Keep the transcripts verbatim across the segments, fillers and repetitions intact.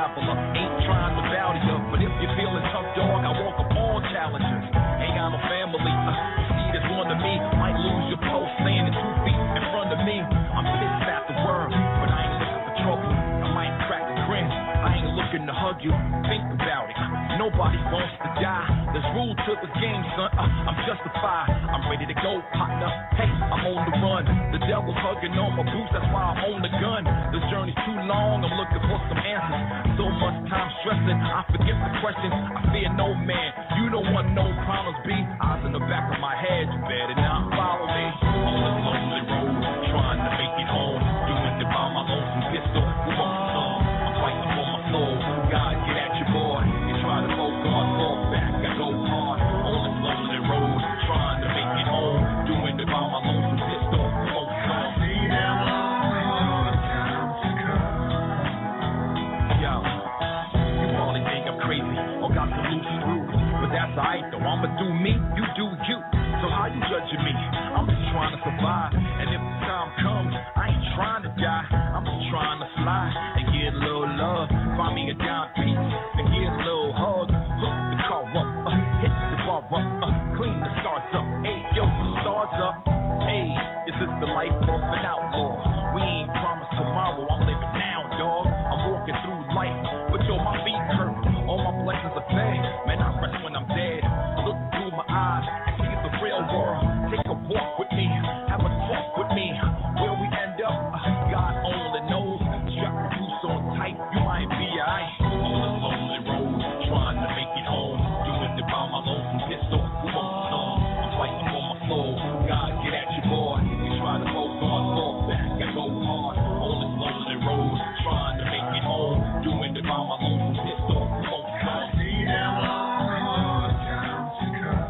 traveler. Ain't trying to bow to you, but if you're feeling tough, dog, I walk up all challenges. Ain't got no family. Uh, you see this one to me, might lose your post standing two feet in front of me. I'm pissed at the world, but I ain't looking for trouble. I might crack a grin. I ain't looking to hug you. Think about it. Nobody wants to die. There's rule to the game, son. Uh, I'm justified. I'm ready to go, partner. Hey, I'm on the run. The devil's hugging on my boots. That's why I own the gun. This journey's too long. I'm looking for some answers. So much time stressing. I forget the questions. I fear no man. You don't want no problems, B. Eyes in the back of my head. You better not follow me. On this lonely road, trying to make it home. Doing it by my lonesome pistol. Who wants some? I'm fighting for my soul. God, get at your boy. You try to go God, fall back. I go hard. On this lonely road, trying to make it home. Doing it by my lonesome pistol. Who wants some? See them all the times to come. Yo, you probably think I'm crazy or got some loose screws, but that's alright though. I'ma do me, you do you. So how you judging me? I'm just trying to survive, and if the time comes, I ain't trying to die. I'm just trying to slide and get a little love. Find me a dime piece and get a little hug. Hook the car up, uh, hit the bar up, uh, clean the stars up. Hey, yo, the stars up. Hey, is this the life of an outlaw? We ain't promised tomorrow. I'm living now, dog. I'm walking through life, but yo, my feet hurt. All my blessings are fed. Man, I rest when I'm dead. Look through my eyes and see the real world. Take a walk with me, have a talk with me. Where we end up, uh, God only knows. Strap the goose on tight, you might be alright. On this lonely road, trying to make it home. Doing it by my lonesome pistol. Who wants some? I'm fighting for my soul. God, get at your boy. You try to go God, fall back. I go hard. On this lonely road, trying to make it home. Doing it by my lonesome pistol. Who wants some? See them all the times to come.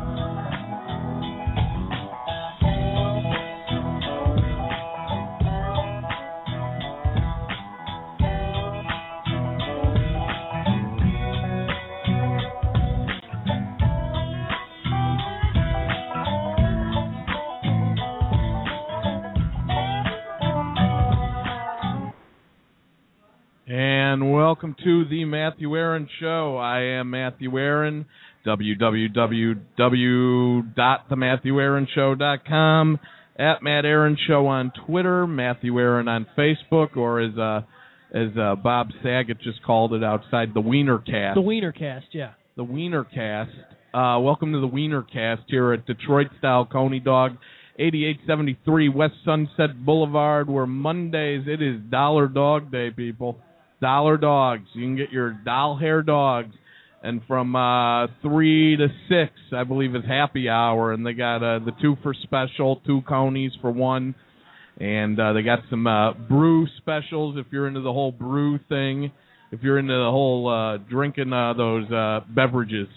And welcome to the Matthew Aaron Show. I am Matthew Aaron, w w w dot the matthew aaron show dot com, at Matt Aaron Show on Twitter, Matthew Aaron on Facebook, or as uh, as uh, Bob Saget just called it outside, the Wienercast. The Wienercast, yeah. The Wienercast. Uh, welcome to the Wienercast here at Detroit Style Coney Dog, eighty-eight seventy-three West Sunset Boulevard, where Mondays it is Dollar Dog Day, people. Dollar dogs. You can get your doll hair dogs. And from uh, three to six, I believe, is happy hour. And they got uh, the two for special, two conies for one. And uh, they got some uh, brew specials if you're into the whole brew thing, if you're into the whole uh, drinking uh, those uh, beverages.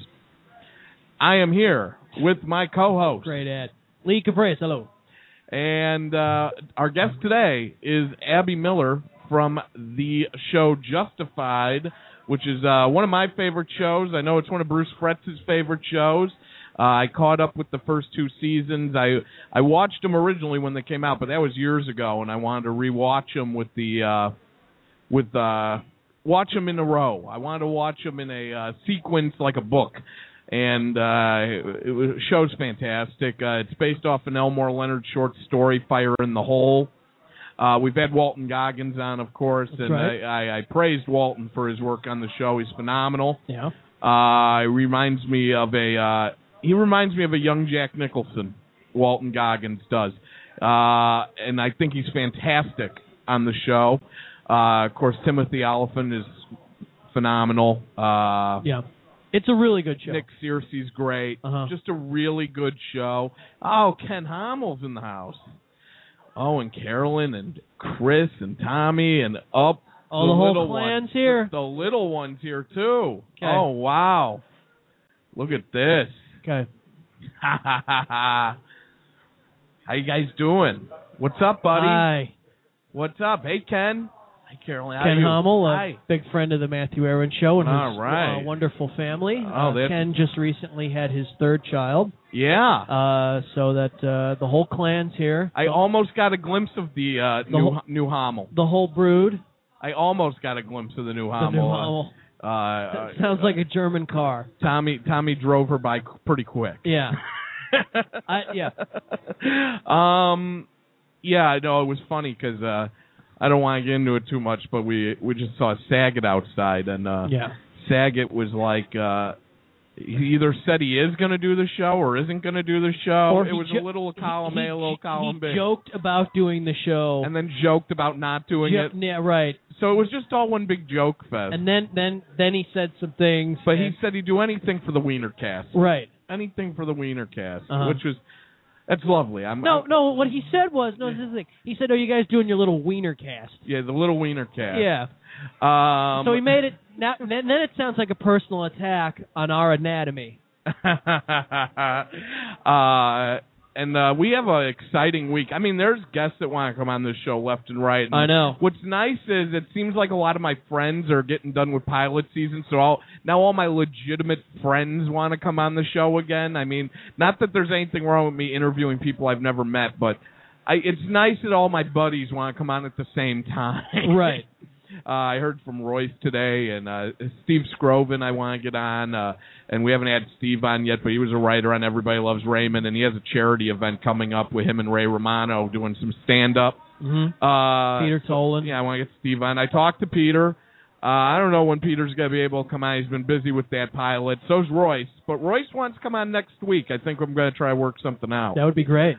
I am here with my co-host. Great ad. Lee Caprice, hello. And uh, our guest today is Abby Miller from the show Justified, which is uh, one of my favorite shows. I know it's one of Bruce Fretz's favorite shows. Uh, I caught up with the first two seasons. I I watched them originally when they came out, but that was years ago, and I wanted to rewatch them with the uh, with uh, watch them in a row. I wanted to watch them in a uh, sequence like a book, and uh, it, it show's fantastic. Uh, it's based off an Elmore Leonard short story, Fire in the Hole. Uh, we've had Walton Goggins on, of course, That's and right. I, I, I praised Walton for his work on the show. He's phenomenal. Yeah. Uh, he reminds me of a uh, he reminds me of a young Jack Nicholson. Walton Goggins does, uh, and I think he's fantastic on the show. Uh, of course, Timothy Oliphant is phenomenal. Uh, yeah, it's a really good show. Nick Searcy's great. Uh-huh. Just a really good show. Oh, Ken Hommel's in the house. Oh, and Carolyn and Chris and Tommy and up. All the, the whole clan's ones. here. The, the little ones here, too. Okay. Oh, wow. Look at this. Okay. How you guys doing? What's up, buddy? Hi. What's up? Hey, Ken. Hi, Carolyn. How Ken are you? Hummel, a Hi. big friend of the Matthew Aaron Show and All his right. uh, wonderful family. Oh, uh, Ken just recently had his third child. Yeah. Uh, so that uh, the whole clan's here. I almost got a glimpse of the uh, The new whole- new Hommel. The whole brood. I almost got a glimpse of the new The Hummel. new Hummel. Uh, uh, That sounds like a German car. Tommy Tommy drove her by pretty quick. Yeah. I, yeah. Um. Yeah, I know it was funny because uh, I don't want to get into it too much, but we we just saw Saget outside, and uh, Yeah. Saget was like. Uh, He either said he is going to do the show or isn't going to do the show. Or it he was jo- a little column he, A, a little column he B. joked about doing the show. And then joked about not doing Jo- it. Yeah, right. So it was just all one big joke fest. And then then then he said some things. but he and- said he'd do anything for the Wiener Cast. right. Anything for the Wiener Cast, Uh-huh. which was that's lovely. I'm No, I'm- no. What he said was no. This is the thing. He said, "Oh, you guys doing your little wiener cast?" Yeah, the little Wiener Cast. Yeah. Um, So he made it. Now then, then it sounds like a personal attack on our anatomy. uh, and uh, we have an exciting week. I mean, there's guests that want to come on this show left and right. And I know. What's nice is it seems like a lot of my friends are getting done with pilot season, so all, now all my legitimate friends want to come on the show again. I mean, not that there's anything wrong with me interviewing people I've never met, but I, it's nice that all my buddies want to come on at the same time. Right. Uh, I heard from Royce today, and uh, Steve Scroven I want to get on, uh, and we haven't had Steve on yet, but he was a writer on Everybody Loves Raymond, and he has a charity event coming up with him and Ray Romano doing some stand-up. Mm-hmm. Uh, Peter Tolan. Yeah, I want to get Steve on. I talked to Peter. Uh, I don't know when Peter's going to be able to come on. He's been busy with that pilot. So's Royce, but Royce wants to come on next week. I think I'm going to try to work something out. That would be great.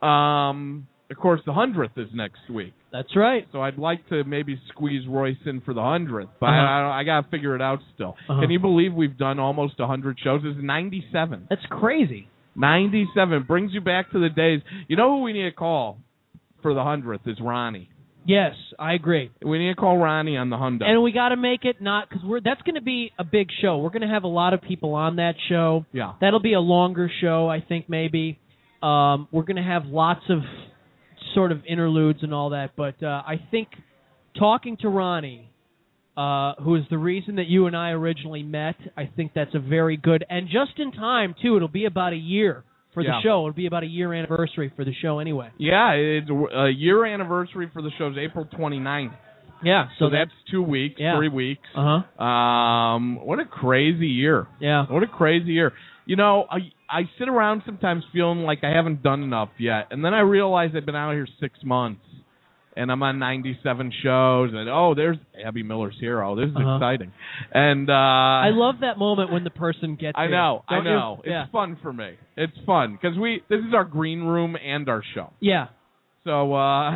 Um, of course, the hundredth is next week. That's right. So I'd like to maybe squeeze Royce in for the hundredth, but Uh-huh. I, I, I got to figure it out still. Uh-huh. Can you believe we've done almost a hundred shows? It's ninety-seven. That's crazy. ninety-seven brings you back to the days. You know who we need to call for the hundredth is Ronnie. Yes, I agree. We need to call Ronnie on the Hyundai. And we got to make it not because we're that's going to be a big show. We're going to have a lot of people on that show. Yeah. That'll be a longer show, I think maybe. Um, we're going to have lots of sort of interludes and all that, but uh, I think talking to Ronnie, uh, who is the reason that you and I originally met, I think that's a very good and just in time too. It'll be about a year for Yeah. the show. It'll be about a year anniversary for the show anyway. Yeah, it's a year anniversary for the show's April twenty-ninth. Yeah, So, that's two weeks, yeah. three weeks. uh huh. Um, what a crazy year. Yeah. What a crazy year. You know, I I sit around sometimes feeling like I haven't done enough yet, and then I realize I've been out here six months, and I'm on ninety-seven shows, and oh, there's Abby Miller's here. Oh, this is Uh-huh. exciting. And uh, I love that moment when the person gets I here. know, I Don't you? know. Yeah. It's fun for me. It's fun because we this is our green room and our show. Yeah. So, uh,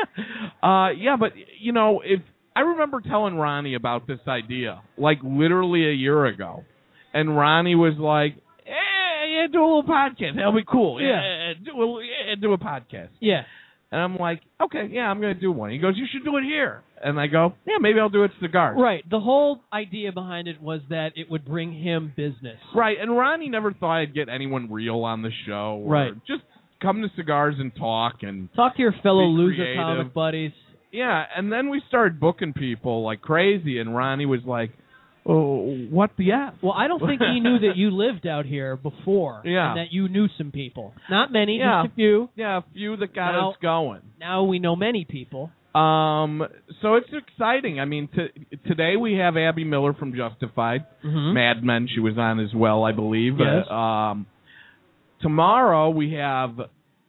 uh, yeah, but you know, if I remember telling Ronnie about this idea, like literally a year ago, and Ronnie was like, "Eh, yeah, do a little podcast. That'll be cool. Yeah. Yeah, do a, yeah, do a podcast." Yeah. And I'm like, "Okay, yeah, I'm going to do one." He goes, "You should do it here." And I go, "Yeah, maybe I'll do it at Cigars." Right. The whole idea behind it was that it would bring him business. Right, and Ronnie never thought I'd get anyone real on the show. Or Right. just come to Cigars and talk and. Talk to your fellow Be loser creative. comic buddies. Yeah, and then we started booking people like crazy, and Ronnie was like, "Oh, what the F?" Well, I don't think he knew that you lived out here before. Yeah. And that you knew some people. Not many, Yeah. just a few. Yeah, a few that got Now- us going. Now we know many people. Um, so it's exciting. I mean, t- today we have Abby Miller from Justified, Mm-hmm. Mad Men. She was on as well, I believe. Yes. Uh, um, tomorrow we have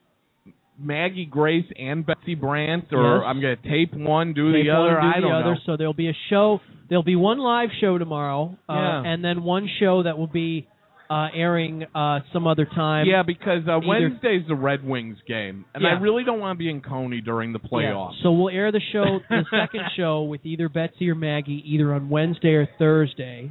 Maggie Grace and Betsy Brandt, or Yes. I'm going to tape one, do Tape the one, other. do I the don't other. know. So there'll be a show. There'll be one live show tomorrow, uh, Yeah. and then one show that will be uh, airing uh, some other time. Yeah, because uh, Either- Wednesday's the Red Wings game, and Yeah. I really don't want to be in Coney during the Yeah. playoffs. So we'll air the show, the second show, with either Betsy or Maggie, either on Wednesday or Thursday.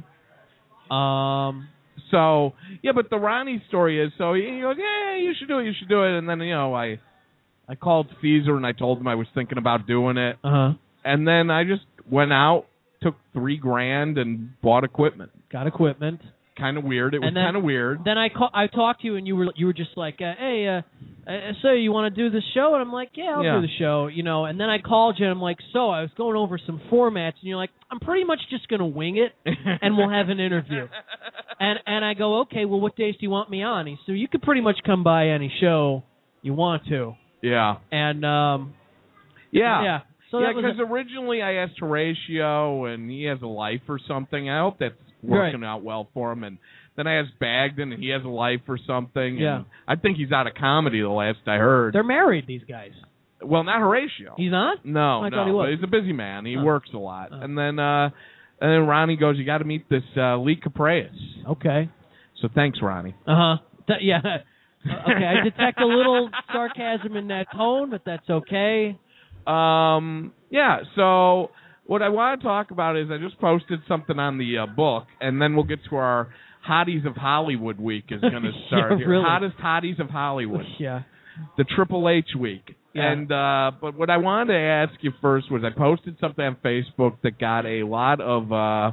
Um, So, yeah, but the Ronnie story is, so he he goes, yeah, you should do it, you should do it. And then, you know, I I called Feezer and I told him I was thinking about doing it. uh huh. And then I just went out, took three grand and bought equipment. Got equipment. Kind of weird. It was And then- kind of weird. Then I call, I talked to you and you were you were just like, uh, hey, uh, uh, so you want to do the show? And I'm like, yeah, I'll Yeah. do the show, you know. And then I called you and I'm like, so I was going over some formats and you're like, I'm pretty much just gonna wing it and we'll have an interview. And and I go, okay, well, what days do you want me on? He said, so you could pretty much come by any show you want to. Yeah. And um, Yeah. yeah. So yeah, that was because a- originally I asked Horatio, and he has a life or something. I hope that's working Right. out well for him. And then I asked Bagden, and he has a life or something. Yeah. And I think he's out of comedy, the last I heard. they're married, these guys. Well, not Horatio. He's not? No, I no, thought he was. but he's a busy man. He Oh. works a lot. Oh. And then uh, and then Ronnie goes, you got to meet this uh, Lee Capreas. Okay. So thanks, Ronnie. Uh-huh. Th- yeah. Uh, okay, I detect a little sarcasm in that tone, but that's okay. Um, yeah, so what I want to talk about is I just posted something on the uh, book, and then we'll get to our Hotties of Hollywood week is going to start Yeah, here. really? Hottest Hotties of Hollywood. Yeah. The Triple H week. Yeah. And uh, but what I wanted to ask you first was I posted something on Facebook that got a lot of uh,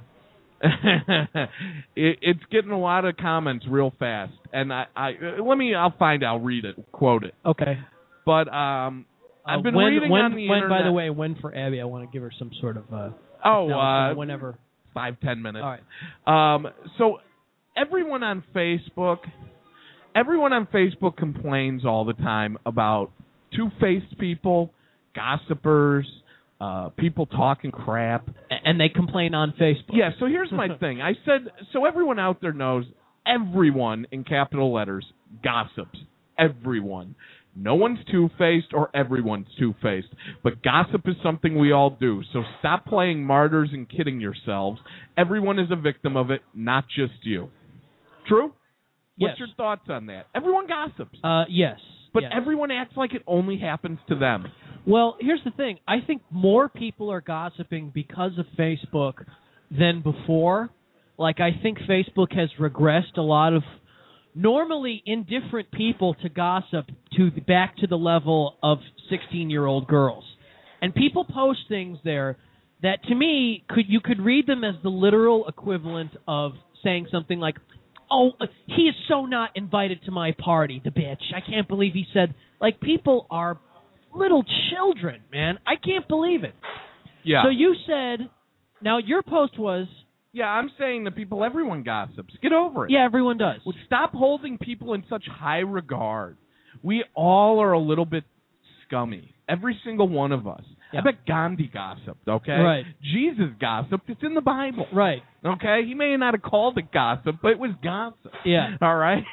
it, it's getting a lot of comments real fast. And I, I let me I'll find I'll read it, quote it. Okay. But um, I've Uh, been when, reading when, on the when, internet. By the way, when for Abby, I want to give her some sort of uh, oh, acknowledgement uh, whenever. five ten minutes. All right. Um, so everyone on Facebook, everyone on Facebook complains all the time about two-faced people, gossipers, uh, people talking crap. And they complain on Facebook. Yeah, so here's my thing. I said, so everyone out there knows, everyone in capital letters gossips. Everyone. No one's two-faced or everyone's two-faced. But gossip is something we all do. So stop playing martyrs and kidding yourselves. Everyone is a victim of it, not just you. True? Yes. What's your thoughts on that? Everyone gossips. Uh, yes. But yes. everyone acts like it only happens to them. Well, here's the thing. I think more people are gossiping because of Facebook than before. Like, I think Facebook has regressed a lot of normally indifferent people to gossip to back to the level of sixteen-year-old girls. And people post things there that, to me, could you could read them as the literal equivalent of saying something like, oh, he is so not invited to my party, the bitch. I can't believe he said, like, people are little children, man. I can't believe it. Yeah. So you said, now your post was, Yeah, I'm saying to people, everyone gossips. Get over it. yeah, everyone does. Well, stop holding people in such high regard. We all are a little bit scummy. Every single one of us. Yeah. I bet Gandhi gossiped, okay? Right. Jesus gossiped. It's in the Bible. Right. Okay? He may not have called it gossip, but it was gossip. Yeah. All right?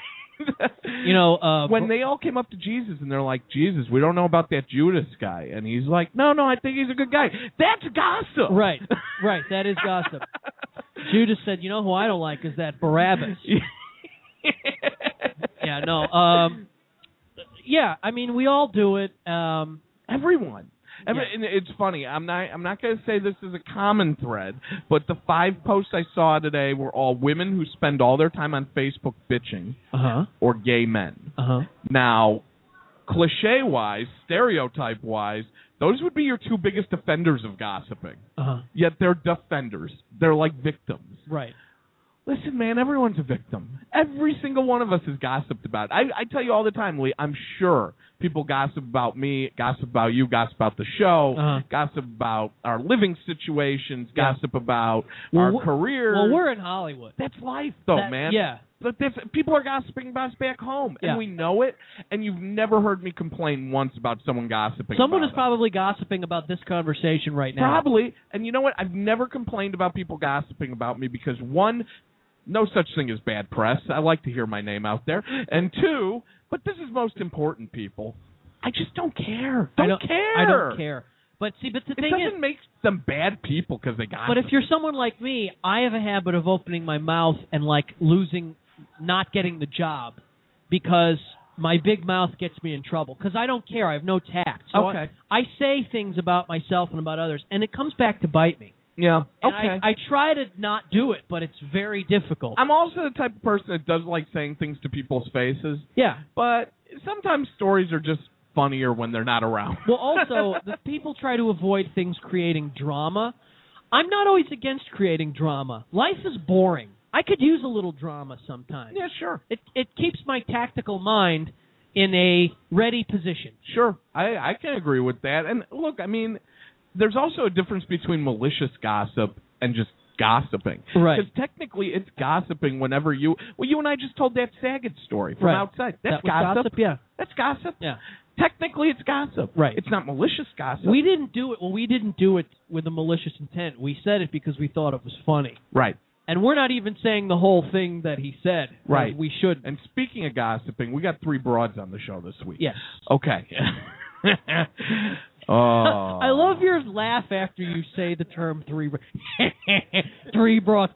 You know, uh, when they all came up to Jesus and they're like, Jesus, we don't know about that Judas guy. And he's like, no, no, I think he's a good guy. That's gossip. Right, right, that is gossip. Judas said, you know who I don't like is that Barabbas. Yeah, no. Um, yeah, I mean, we all do it. Um, Everyone. Every, Yeah. and it's funny. I'm not. I'm not going to say this is a common thread, but the five posts I saw today were all women who spend all their time on Facebook bitching, uh-huh, or gay men. uh-huh. Now, cliche-wise, stereotype-wise, those would be your two biggest offenders of gossiping. Uh-huh. Yet they're defenders. They're like victims. Right. Listen, man, everyone's a victim. Every single one of us is gossiped about. I, I tell you all the time, Lee, I'm sure people gossip about me, gossip about you, gossip about the show, Uh-huh. gossip about our living situations, Yeah. gossip about Well, our w- careers. Well, we're in Hollywood. That's life, though, That- man. Yeah. But this, people are gossiping about us back home, and Yeah. we know it, and you've never heard me complain once about someone gossiping Someone about is us. probably gossiping about this conversation right now. Probably. And you know what? I've never complained about people gossiping about me because, one, no such thing as bad press. I like to hear my name out there. And two, but this is most important, people, I just don't care. Don't, I don't care. I don't care. But see, but the It thing doesn't is, make them bad people because they gossip. but if you're someone like me, I have a habit of opening my mouth and like losing, not getting the job, because my big mouth gets me in trouble. Because I don't care. I have no tact. So Okay. I, I say things about myself and about others, and it comes back to bite me. Yeah. And Okay. I, I try to not do it, but it's very difficult. I'm also the type of person that does like saying things to people's faces, yeah. but sometimes stories are just funnier when they're not around. Well, also, the people try to avoid things creating drama. I'm not always against creating drama. Life is boring. I could use a little drama sometimes. Yeah, sure. It it keeps my tactical mind in a ready position. Sure, I, I can agree with that. And look, I mean, there's also a difference between malicious gossip and just gossiping. Right. Because technically it's gossiping whenever you... Well, you and I just told that Saget story from Right. outside. That's That was gossip. gossip, yeah. That's gossip. Yeah. technically it's gossip. Right. It's not malicious gossip. We didn't do it. Well, we didn't do it with a malicious intent. We said it because we thought it was funny. Right. And we're not even saying the whole thing that he said. Right. We should. And speaking of gossiping, we got three broads on the show this week. Yes. Okay. Oh. I love your laugh after you say the term three bro- three broads.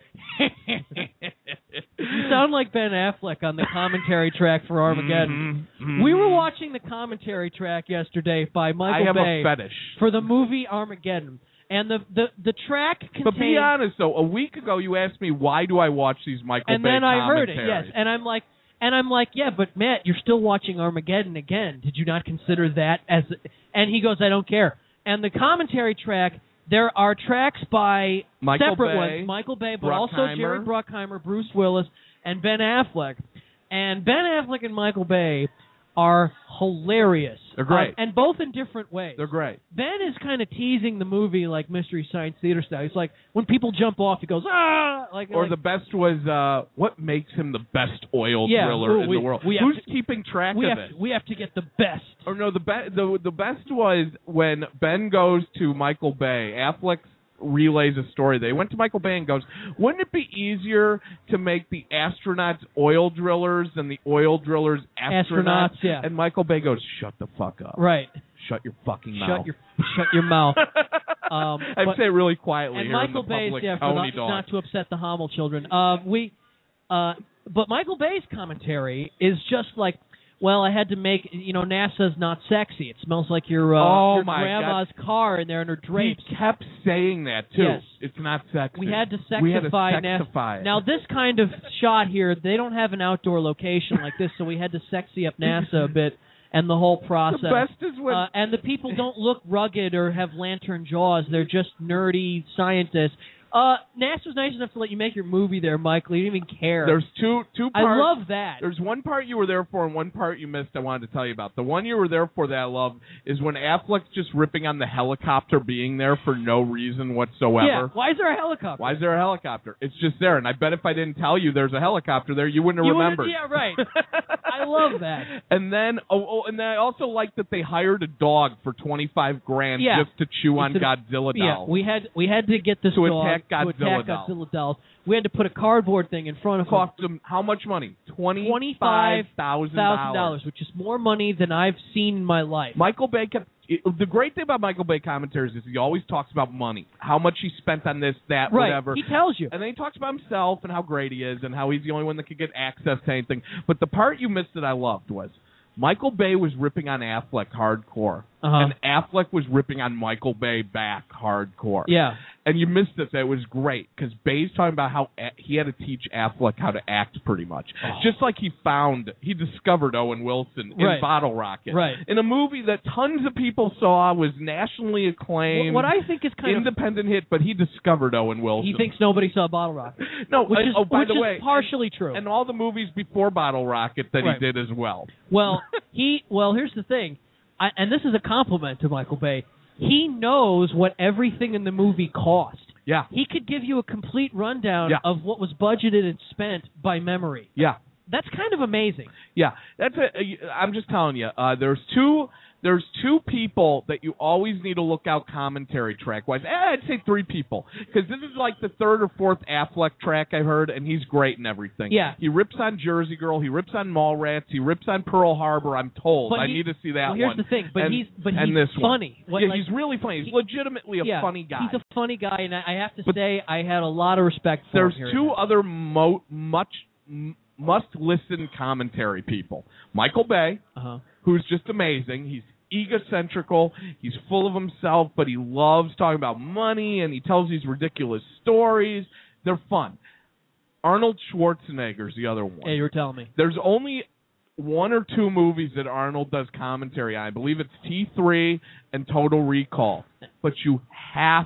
You sound like Ben Affleck on the commentary track for Armageddon. Mm-hmm, mm-hmm. We were watching the commentary track yesterday by Michael I have Bay a fetish for the movie Armageddon. And the, the, the track contained... But be honest, though. A week ago, you asked me, why do I watch these Michael and Bay then I heard it, commentaries? yes. And I'm like, and I'm like, yeah, but Matt, you're still watching Armageddon again. Did you not consider that as... And he goes, I don't care. And the commentary track, there are tracks by Michael separate Bay, ones, Michael Bay, but Bruckheimer. also Jerry Bruckheimer, Bruce Willis, and Ben Affleck. And Ben Affleck and Michael Bay are hilarious. They're great. Uh, and both in different ways. They're great. Ben is kind of teasing the movie like Mystery Science Theater style. He's like, when people jump off, he goes, ah! Like, Or like, the best was, uh, what makes him the best oil Yeah, driller ooh, in we- the world? we have Who's to- keeping track we of have, it? we have to get the best. Or no, the, be- the the best was when Ben goes to Michael Bay. Affleck relays a story. They went to Michael Bay and goes, wouldn't it be easier to make the astronauts oil drillers than the oil drillers astronauts? Astronauts, yeah. And Michael Bay goes, shut the fuck up. Right. Shut your fucking mouth. Shut your shut your mouth. Um, I but- say it really quietly and here Michael in the Bay's, public. yeah, for Coney the, dog. not to upset the Hommel children. Um, we, uh, but Michael Bay's commentary is just like, well, I had to make, you know, NASA's not sexy. It smells like your, uh, Oh, your my grandma's car in there in her drapes. He kept saying that, too. Yes. It's not sexy. We had to sexify, we had to NASA. sexify it. Now, this kind of shot here, they don't have an outdoor location like this, so we had to sexy up NASA a bit and the whole process. The best is when... Uh, and the people don't look rugged or have lantern jaws. They're just nerdy scientists. Uh, NASA's nice enough to let you make your movie there, Michael. You didn't even care. There's two two I parts. love that. There's one part you were there for and one part you missed I wanted to tell you about. The one you were there for that I love is when Affleck's just ripping on the helicopter being there for no reason whatsoever. Yeah, why is there a helicopter? Why is there a helicopter? It's just there, and I bet if I didn't tell you there's a helicopter there, you wouldn't have You remembered. wouldn't- Yeah, right. I love that. And then, oh, oh, and then I also like that they hired a dog for twenty-five grand Yeah. just to chew on It's a- Godzilla Yeah, dolls. we had we had to get this To dog attack to Godzilla attack dolls. Godzilla dolls. We had to put a cardboard thing in front of him. Cost them how much money? Twenty-five Twenty-five thousand thousand dollars, which is more money than I've seen in my life. Michael Bay kept. It, the great thing about Michael Bay commentaries is he always talks about money, how much he spent on this, that, right, whatever. he tells you. And then he talks about himself and how great he is and how he's the only one that could get access to anything. But the part you missed that I loved was Michael Bay was ripping on Affleck hardcore, Uh-huh. and Affleck was ripping on Michael Bay back hardcore. Yeah. And you missed this. It was great because Bay's talking about how a- he had to teach Affleck how to act pretty much. Oh. Just like he found, he discovered Owen Wilson in Right. Bottle Rocket. Right. In a movie that tons of people saw, was nationally acclaimed. What, what I think is kind independent hit, but he discovered Owen of Wilson. he thinks nobody saw Bottle Rocket. no, Which uh, is, oh, by which the is way, partially true. and all the movies before Bottle Rocket that Right. he did as well. Well, he well, here's the thing, I, and this is a compliment to Michael Bay. He knows what everything in the movie cost. Yeah, He could give you a complete rundown Yeah. of what was budgeted and spent by memory. yeah. That's kind of amazing. Yeah, that's a. I'm just telling you. Uh, there's two. There's two people that you always need to look out commentary track wise. Eh, I'd say three people because this is like the third or fourth Affleck track I heard, and he's great and everything. Yeah. He rips on Jersey Girl. He rips on Mallrats. He rips on Pearl Harbor. I'm told. But I he- need to see that well, here's one. the thing, but and, he's but and he's this one. funny. What, yeah, like, he's really funny. He's he- legitimately a yeah, funny guy. He's a funny guy, and I, I have to But say I had a lot of respect for There's him. here two and other mo- much m- must-listen commentary people. Michael Bay, there. Uh-huh. who's just amazing. He's egocentrical. He's full of himself, but he loves talking about money, and he tells these ridiculous stories. They're fun. Arnold Schwarzenegger's the other one. Yeah, you were telling me. There's only one or two movies that Arnold does commentary on. I believe it's T three and Total Recall. But you have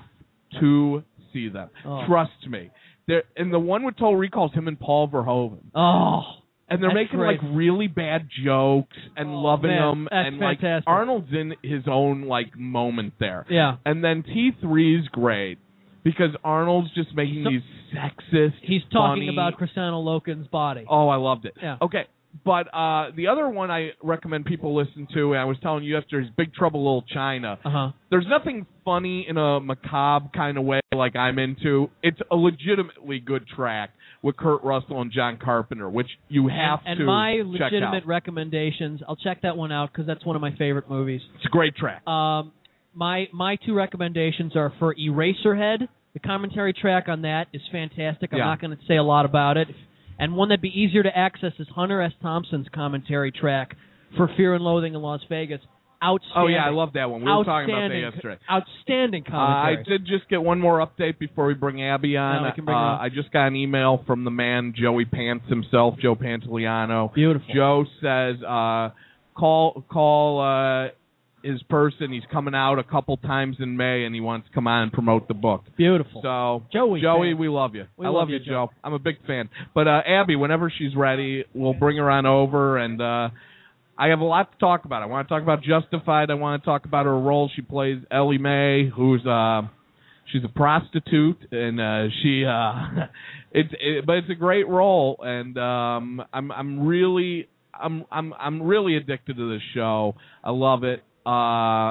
to see them. Oh. Trust me. They're, and the one with Total Recall is him and Paul Verhoeven. Oh, And they're That's making great. like really bad jokes and Oh, loving man, them, that's and like fantastic. Arnold's in his own like moment there. yeah. And then T three is great because Arnold's just making So- these sexist. He's talking funny- about Cristiano Loken's body. Oh, I loved it. Yeah. Okay, but uh, the other one I recommend people listen to, and I was telling you yesterday, is Big Trouble Little China. Uh-huh. There's nothing funny in a macabre kind of way like I'm into. It's a legitimately good track with Kurt Russell and John Carpenter, which you have and, to and my check legitimate out. recommendations, I'll check that one out because that's one of my favorite movies. It's a great track. Um, my my two recommendations are for Eraserhead. The commentary track on that is fantastic. I'm Yeah. not going to say a lot about it. And one that'd be easier to access is Hunter S. Thompson's commentary track for Fear and Loathing in Las Vegas. Outstanding. Oh, yeah, I love that one. We were talking about that yesterday. Outstanding Uh, commentary. I did just get one more update before we bring Abby on. No, we can bring her uh, on. I just got an email from the man, Joey Pants himself, Joe Pantoliano. Beautiful. Joe says, uh, call call uh, his person. He's coming out a couple times in May, and he wants to come on and promote the book. Beautiful. So, Joey, Joey, fan. we love you. We I love love you, you, Joe. I'm a big fan. But uh, Abby, whenever she's ready, we'll bring her on over, and uh, I have a lot to talk about. I want to talk about Justified. I want to talk about her role. She plays Ellie Mae, who's uh, she's a prostitute, and uh, she uh, it's it, but it's a great role, and um, I'm I'm really I'm I'm I'm really addicted to this show. I love it. Uh,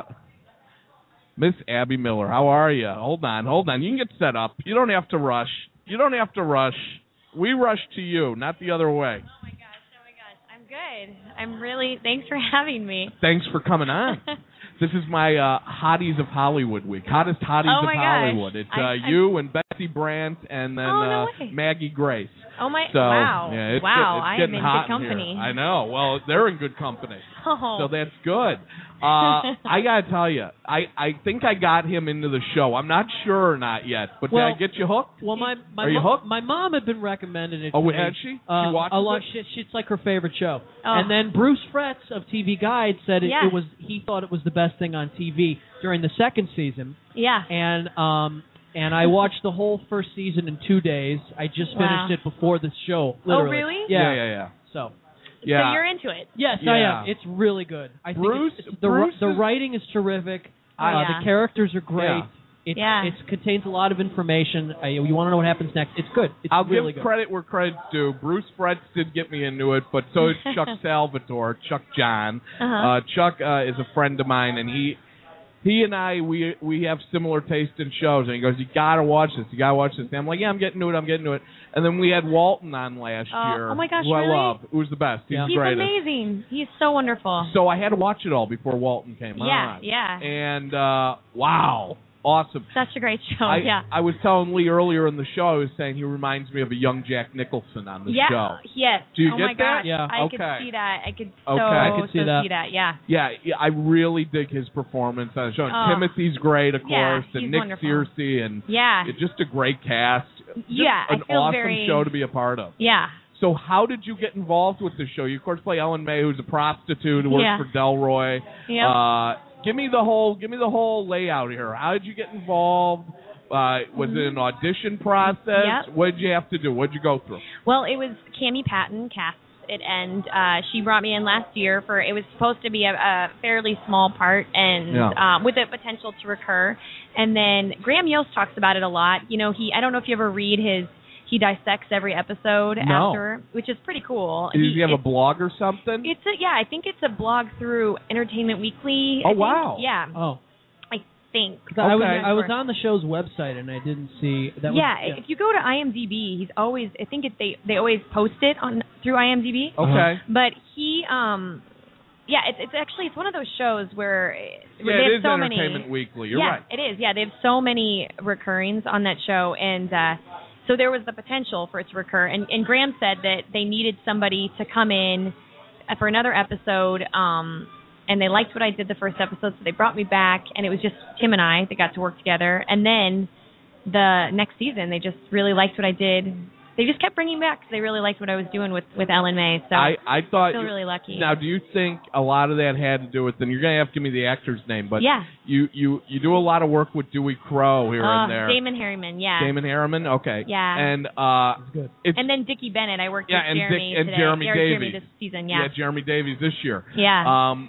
Miss Abby Miller, how are you? Hold on, hold on. You can get set up. You don't have to rush. You don't have to rush. We rush to you, not the other way. Oh my gosh, oh my gosh. I'm good. I'm really, thanks for having me. Thanks for coming on. This is my uh, Hotties of Hollywood week. Hottest Hotties Oh of my gosh. Hollywood. It's uh, I- I- you and Betsy Brandt and then Oh, no uh, way. Maggie Grace. Oh my, So, wow. yeah, it's wow, good. It's I am getting in hot good company. In here. I know. Well, they're in good company. Oh. So that's good. Uh, I got to tell you, I, I think I got him into the show. I'm not sure or not yet, but Well- did I get you hooked? Well, my my, Are you mo- hooked? my mom had been recommending it. Oh, to me. had she? She Uh, watches a lot. it? She, she, it's like her favorite show. Oh. And then Bruce Fretz of T V Guide said it, Yeah. it was. He thought it was the best thing on T V during the second season. Yeah. And um and I watched the whole first season in two days. I just finished Wow. it before the show. Literally. really? Yeah. yeah, yeah. yeah. So. Yeah. So you're into it. Yes, Yeah. I am. It's really good. I think Bruce- it's, it's, the Bruce the is- writing is terrific. Oh, uh, yeah. The characters are great. Yeah. It Yeah. it contains a lot of information. Uh, you want to know what happens next? It's good. It's I'll really give good. credit where credit's due. Bruce Fretz did get me into it, but so did Chuck Salvatore, Chuck John. Uh-huh. Uh, Chuck uh, is a friend of mine, and he he and I we we have similar taste in shows. And he goes, "You gotta watch this. You gotta watch this." And I'm like, "Yeah, I'm getting to it. I'm getting to it." And then we had Walton on last Uh, year. oh my gosh, who I really? love. Who was the best. He's Yeah. the He's greatest. amazing. He's so wonderful. So I had to watch it all before Walton came Yeah, on. yeah. And uh, wow, awesome. Such a great show. I, yeah. I was telling Lee earlier in the show, I was saying he reminds me of a young Jack Nicholson on the yeah. show. Yes. Do you oh get my that? gosh. Yeah. I Okay. could see that. I could so, Okay. I could see so that. see that. Yeah. Yeah, yeah, I really dig his performance on the show. And Oh. Timothy's great, of Yeah, course, and he's Nick wonderful. Searcy, and Yeah. it's just a great cast. Just Yeah, I an feel awesome very- show to be a part of. Yeah. So how did you get involved with the show? You, of course, play Ellen May, who's a prostitute who works Yeah. for Delroy. Yep. Uh, give me the whole, give me the whole layout here. How did you get involved? Uh, was it an audition process? Yep. What did you have to do? What did you go through? Well, it was Cammie Patton cast it, and uh, she brought me in last year for. It was supposed to be a, a fairly small part, and Yeah. um, with the potential to recur. And then Graham Yost talks about it a lot. You know, he. I don't know if you ever read his. He dissects every episode No. after, which is pretty cool. Did you have a it's- blog or something? It's a, yeah, I think it's a blog through Entertainment Weekly. Oh, I think. wow. Yeah, Oh. I think. 'Cause I was Okay. I was on the show's website and I didn't see that. Was, Yeah, if you go to IMDb, he's always. I think it, they they always post it on through IMDb. Okay. But he, um, yeah, it's it's actually it's one of those shows where Yeah, they it have is so Entertainment many. Weekly. You're yeah, right. it is. Yeah, they have so many recurrings on that show, and uh, so there was the potential for it to recur. And, and Graham said that they needed somebody to come in for another episode, um, and they liked what I did the first episode, so they brought me back, and it was just Tim and I that got to work together. And then the next season, they just really liked what I did. They just kept bringing me back because they really liked what I was doing with, with Ellen May. So I, I thought. I feel you- really lucky. Now, do you think a lot of that had to do with? And you're gonna have to give me the actor's name, but Yeah. you you you do a lot of work with Dewey Crow here Uh, and there. Damon Harriman, yeah. Damon Harriman, okay. Yeah. And uh, good. it's And then Dickie Bennett, I worked Yeah, with and Jeremy Dick- and today. Jeremy or Jeremy Davies. this season, yeah. Jeremy Davies this year. Yeah. Um,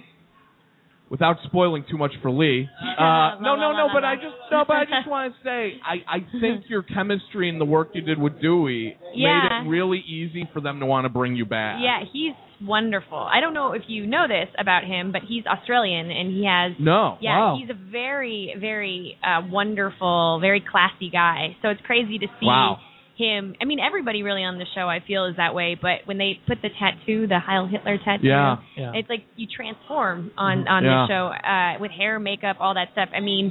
without spoiling too much for Lee. Uh, La, no, no, la, no. la, But la. I just no, but I just want to say I I think your chemistry and the work you did with Dewey Yeah. made it really easy for them to want to bring you back. Yeah, he's wonderful. I don't know if you know this about him, but he's Australian and he has No. Yeah, Wow. he's a very, very uh, wonderful, very classy guy. So it's crazy to see Wow. him. I mean, everybody really on the show I feel is that way. But when they put the tattoo, the Heil Hitler tattoo, Yeah. Yeah. it's like you transform on on Yeah. the show uh, with hair, makeup, all that stuff. I mean,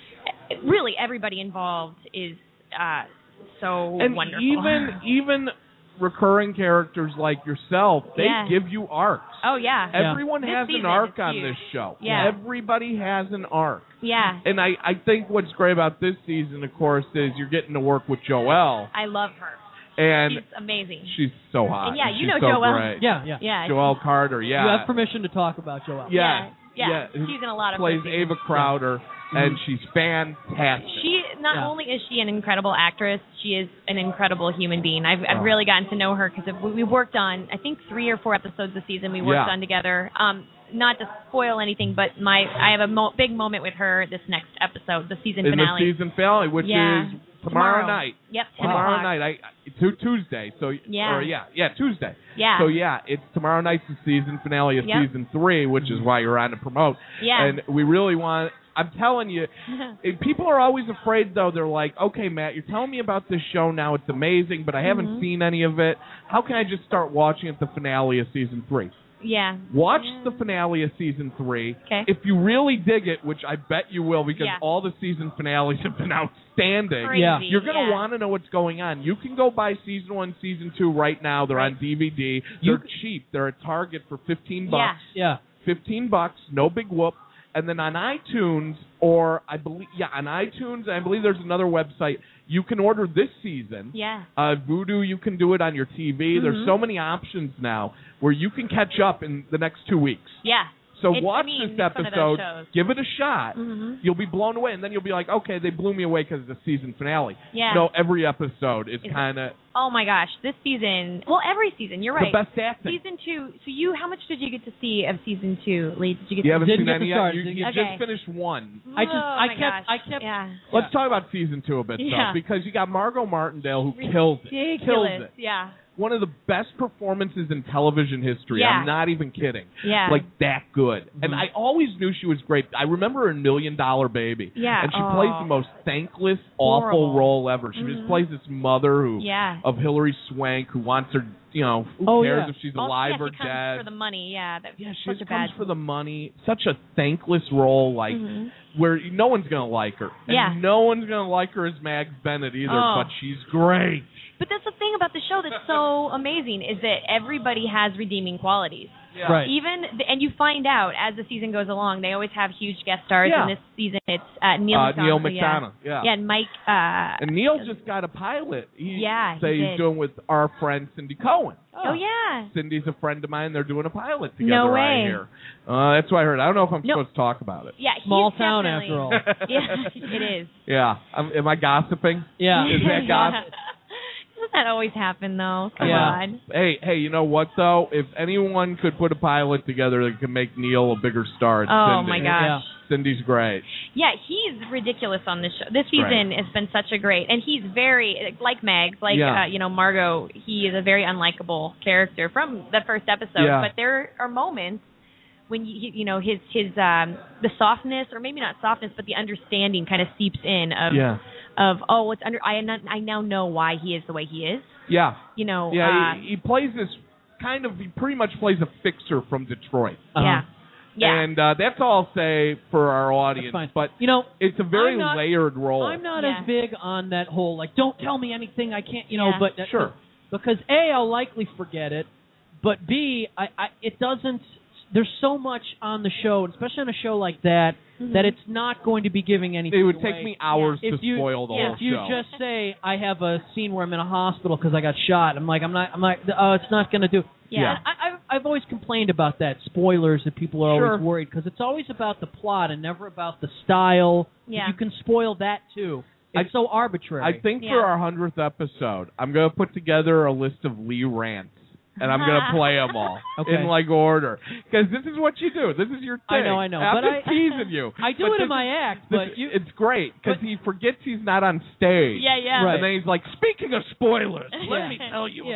really, everybody involved is uh, so And wonderful. even even recurring characters like yourself, they Yeah. give you arcs. oh yeah, Yeah. Everyone This has season an arc is on huge. this show. Yeah. Everybody has an arc. yeah. And I, I think what's great about this season, of course, is you're getting to work with Joelle. I love her. And She's amazing. she's so hot. And yeah, you She's know so Joelle. Great. Yeah, yeah. Yeah. Joelle Carter, yeah. You have permission to talk about Joelle. yeah. Yeah, yeah. she's in a lot of Plays movies. Ava Crowder, and she's fantastic. She not Yeah. only is she an incredible actress, she is an incredible human being. I've I've Oh. really gotten to know her because we we worked on I think three or four episodes this season. We worked Yeah. on together. Um, not to spoil anything, but my I have a mo- big moment with her this next episode, the season in finale. the season finale, which Yeah. is tomorrow, night. Yep, ten Tomorrow o'clock. night, I tu- Tuesday. So Yeah. or yeah, yeah, Tuesday. Yeah. So yeah, it's tomorrow night's the season finale of Yep. season three, which is why you're on to promote. Yeah. And we really want. I'm telling you, eh, people are always afraid though. They're like, okay, Matt, you're telling me about this show now. It's amazing, but I haven't Mhm. seen any of it. How can I just start watching at the finale of season three? yeah. Watch Yeah. the finale of season three. Okay. If you really dig it, which I bet you will, because Yeah. all the season finales have been outstanding. Crazy. Yeah. You're going to yeah. want to know what's going on. You can go buy season one, season two right now. They're on Right. D V D. You They're cheap. They're at Target for fifteen Yeah. bucks. Yeah. fifteen bucks, no big whoop. And then on iTunes, or I believe, yeah, on iTunes, I believe there's another website. You can order this season. Yeah. Uh, Vudu, you can do it on your T V. There's Mhm. so many options now where you can catch up in the next two weeks. Yeah. So It's- watch I mean, this it's one of those episode, shows. give it a shot. Mhm. You'll be blown away, and then you'll be like, okay, they blew me away because of the season finale. Yeah. No, every episode is It's- kind of Oh my gosh, this season. Well, every season. You're the right. best acting. Season two. So you, how much did you get to see of season two, Lee? Did you get? You to haven't Didn't seen get any to yet? start. You, Didn't you get- just Okay. finished one. I just- Oh, I my kept- gosh. I kept- Yeah. Let's talk about season two a bit, Yeah. though, because you got Margot Martindale who kills it. Kills Ridiculous. it. Yeah. One of the best performances in television history. Yeah. I'm not even kidding. Yeah. Like that good. And Mhm. I always knew she was great. I remember her in Million Dollar Baby. Yeah. And she Oh. plays the most thankless, awful Horrible. role ever. She Mhm. just plays this mother who Yeah. of Hilary Swank who wants her, you know, who Oh, cares yeah. if she's Oh, alive yeah, or she comes dead. for the money. Yeah. That, yeah, she such just a comes bad. for the money. Such a thankless role, like Mhm. where no one's gonna like her, and Yeah. no one's gonna like her as Mags Bennett either. Oh. But she's great. But that's the thing about the show that's so amazing is that everybody has redeeming qualities. Yeah. Right. Even and you find out as the season goes along, they always have huge guest stars. Yeah. And this season, it's uh, Neil Uh, McDonough. Neil yeah. McDonough, yeah. Yeah, and Mike. Uh, And Neil just got a pilot. He Yeah, he say he's did. doing with our friend Cindy Cohen. oh yeah. Cindy's a friend of mine. They're doing a pilot together. No I way. hear. Uh, that's what I heard. I don't know if I'm No. supposed to talk about it. Yeah, he's Small town definitely- after all. Yeah, it is. Yeah. I'm, am I gossiping? Yeah. Is that gossip? Doesn't that always happen though? Come Yeah. on. Hey, hey, you know what though? If anyone could put a pilot together that could make Neil a bigger star, it's Oh Cindy. my Yeah. gosh. Cindy's great. Yeah, he's ridiculous on this show. This Right. season has been such a great, and he's very like Mags, like Yeah. uh, you know Margot. He is a very unlikable character from the first episode. Yeah. But there are moments when you you know his his um the softness, or maybe not softness, but the understanding kind of seeps in of Yeah. of oh what's under I am not, I now know why he is the way he is. Yeah. You know. Yeah. uh, he, he plays this kind of. He pretty much plays a fixer from Detroit. Uh-huh. Yeah. Yeah. And uh, that's all I'll say for our audience. fine. But You know, it's a very I'm not- layered role. I'm not Yeah. as big on that whole like don't tell me anything I can't, you know, Yeah. but that, Sure. because A, I'll likely forget it, but B, I, I it doesn't. There's so much on the show, especially on a show like that, Mhm. that it's not going to be giving anything It would away. take me hours If to you- spoil the yeah. whole If you show. just say I have a scene where I'm in a hospital because I got shot, I'm like I'm not I'm like oh it's not going to do. Yeah. And I, I've I've always complained about that spoilers that people are Sure. always worried because it's always about the plot and never about the style. Yeah. You can spoil that too. It's I- so arbitrary. I think Yeah. for our hundredth episode, I'm going to put together a list of Lee rants, and I'm going to play them all Okay. in like order. Because this is what you do. This is your thing. I know, I know, I'm but just I- teasing you. I do But it this in my is- act, this but is- you it's great because but- he forgets he's not on stage. Yeah, yeah. Right. And then he's like, speaking of spoilers, let Yeah. me tell you Yeah. about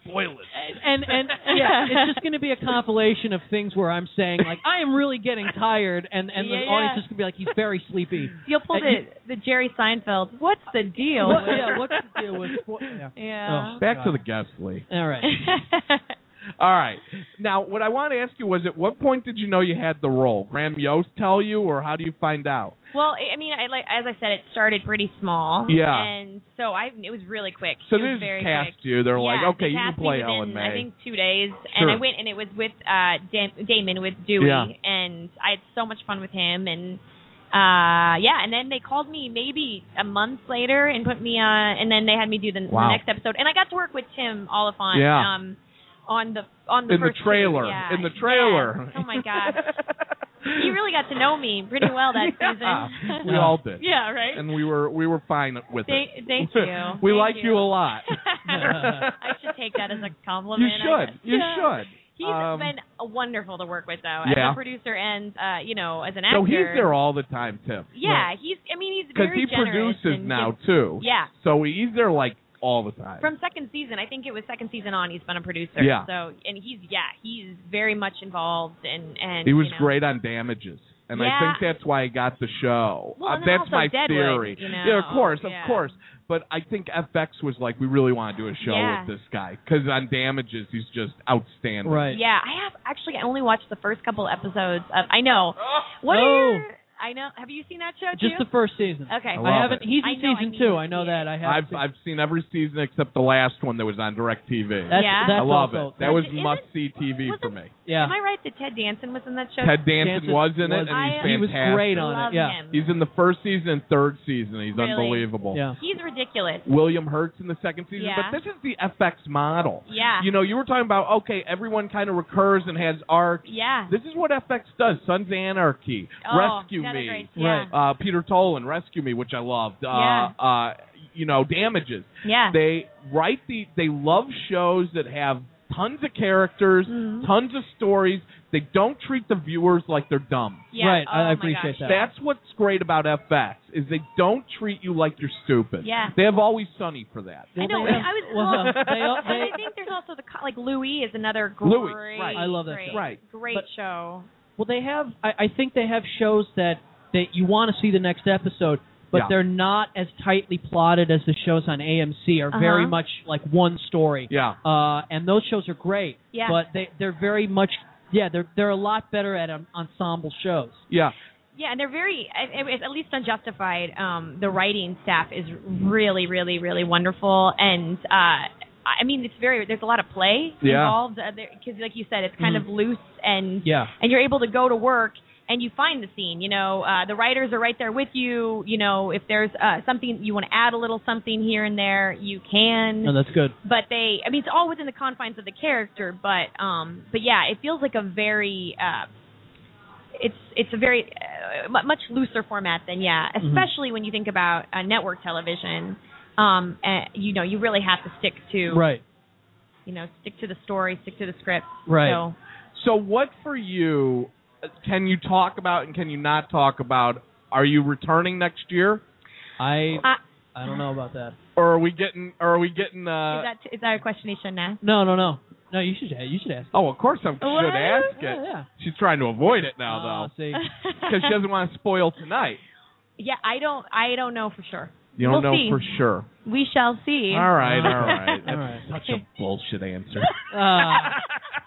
spoil it. And and, and yeah, it's just going to be a compilation of things where I'm saying like I am really getting tired, and and Yeah, the yeah. audience is going to be like he's very sleepy. You'll pull Uh, the, you- the Jerry Seinfeld. What's the deal? What, yeah, what's the deal with? What, yeah. Yeah. Oh, Back God. to the guest, Lee. All right. All right. Now, what I want to ask you was, at what point did you know you had the role? Graham Yost tell you, or how do you find out? Well, I I mean, I, like as I said, it started pretty small. Yeah. And so I, it was really quick. So it they was just very cast quick. you. They're yeah, like, okay, they you can cast me play within, Ellen May. I think two days, Sure. and I went, and it was with uh, Dam- Damon with Dewey, Yeah. and I had so much fun with him, and uh, yeah, and then they called me maybe a month later and put me on, and then they had me do the, Wow. the next episode, and I got to work with Tim Oliphant. Yeah. Um, on the on the In the first two, trailer. yeah. In the trailer. Yes. Oh my gosh. You really got to know me pretty well that Yeah, season. we all did. Yeah, right. And we were we were fine with Thank, it. thank you. we Thank like you. a lot. I should take that as a You compliment. I should. guess. You Yeah. should. He's Um, been wonderful to work with, though, Yeah. as a producer and, uh, you know, as an actor. So he's there all the time, Tim. Yeah, he's. I mean, he's Because very he generous produces and now gives- too. Yeah. So he's there like all the time. From second season, I think it was second season on. He's been a producer. Yeah. So and he's yeah, he's very much involved and and he was you know. great on Damages. And I Yeah. think that's why he got the show. Well, Uh, and then that's also my Deadwood, theory. you know? Yeah, of course, of Yeah. course. But I think F X was like, we really want to do a show Yeah. with this guy. Because on Damages, he's just outstanding. Right. Yeah, I have actually I only watched the first couple episodes of. I know. What Oh. are your, I know. Have you seen that show too? Just the first season. Okay. I I love haven't. it. He's in I know, I season need two. to I know see that. it. I have. I've seen- I've seen every season except the last one that was on DirecTV. That's, Yeah? that's I love also, it. That was Is it- must see T V was for it- me. Yeah. Am I right that Ted Danson was in that show? Ted Danson Danson was in it, was- and he's I- fantastic. He was great on Love it. Yeah. him. He's in the first season and third season. He's Really? unbelievable. Yeah. He's ridiculous. William Hurt's in the second season, Yeah. but this is the F X model. Yeah. You know, you were talking about, okay, everyone kind of recurs and has arcs. Yeah. This is what F X does. Sons of Anarchy, Oh, Rescue that is Me, great. Yeah. Right. uh, Peter Tolan, Rescue Me, which I loved. Uh, Yeah. uh, you know, Damages. Yeah. They write the. They love shows that have tons of characters, Mhm. tons of stories. They don't treat the viewers like they're dumb. yeah. Right, I Oh, my appreciate gosh. that. That's what's great about F X is they don't treat you like you're stupid. Yeah. They have Always Sunny for that. I know. Well, they I was. have- well, well, they all- and they- I think there's also the co- like Louis is another great. Louis, right. I love that great, show. Right. Great But- show. Well, they have. I, I think they have shows that that you want to see the next episode, but Yeah. they're not as tightly plotted as the shows on A M C. Are very Uh-huh. much like one story. Yeah. Uh, and those shows are great. Yeah. But they they're very much. Yeah, they're they're a lot better at um, ensemble shows. Yeah. Yeah, and they're very, at at least on Justified, um, the writing staff is really, really, really wonderful. And, uh, I mean, it's very, there's a lot of play Yeah. involved. Because, like you said, it's kind Mhm. of loose and Yeah. and you're able to go to work and you find the scene. You know, uh, the writers are right there with you. You know, if there's uh, something, you want to add a little something here and there, you can. No, that's good. But they, I mean, it's all within the confines of the character. But, um, but yeah, it feels like a very, uh, it's it's a very uh, mu- much looser format than yeah, especially when you think about uh, network television. Um, and, you know, you really have to stick to Right. you know, stick to the story, stick to the script. Right. So, So what for you can you talk about and can you not talk about? Are you returning next year? I uh, I don't know about that. Or are we getting or are we getting uh is that is that a question he shouldn't ask? No, no, no. No, you should you should ask. Oh, of course I should What? ask it. Yeah, yeah. She's trying to avoid it now Oh, though. see. Because she doesn't want to spoil tonight. Yeah, I don't I don't know for sure. You don't We'll know see. for sure. We shall see. All right, all right. All right. That's such a bullshit answer. Uh,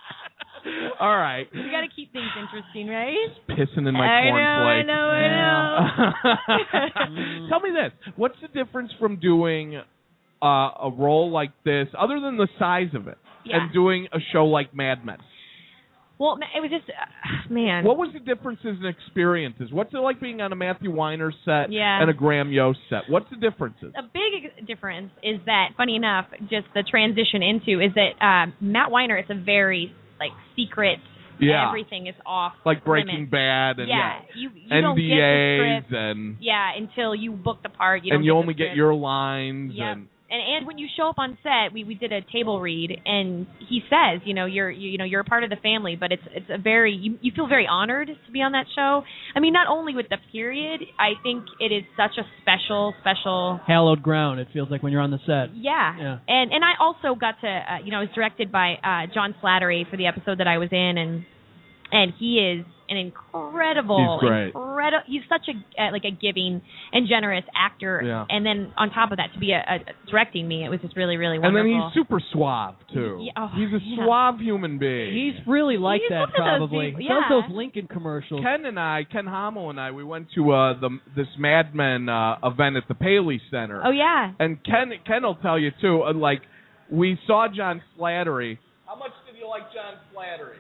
all right. We got to keep things interesting, right? Pissing in my I know, cornflakes. I know, I know. Tell me this: what's the difference from doing uh, a role like this, other than the size of it, Yeah. and doing a show like Mad Men? Well, ma- it was just uh, man. What was the differences in experiences? What's it like being on a Matthew Weiner set Yeah. and a Graham Yost set? What's the differences? A big ex- difference is that, funny enough, just the transition into is that uh, Matt Weiner is a very like secret. Yeah. Everything is off. Like Breaking limits. Bad and yeah, you you N don't D get the As script. and Yeah, until you book the part. You don't and you get the only get script. your lines Yep. and And and when you show up on set, we, we did a table read, and he says, you know, you're you, you know you're a part of the family, but it's it's a very you, you feel very honored to be on that show. I mean, not only with the period, I think it is such a special special hallowed ground. It feels like when you're on the set. Yeah, Yeah. and and I also got to uh, you know, it was directed by uh, John Slattery for the episode that I was in, and and he is an incredible, He's great. incredible. He's such a uh, like a giving and generous actor, Yeah. and then on top of that, to be a, a directing me, it was just really, really And wonderful. then he's super suave too. Yeah, oh, he's a yeah. suave human being. He's really like He's that, one of those probably. people, He does yeah. those Lincoln commercials. Ken and I, Ken Hamill and I, we went to uh, the this Mad Men uh, event at the Paley Center. Oh yeah, And Ken Ken will tell you too. Uh, like we saw John Slattery. How much did you like John Slattery?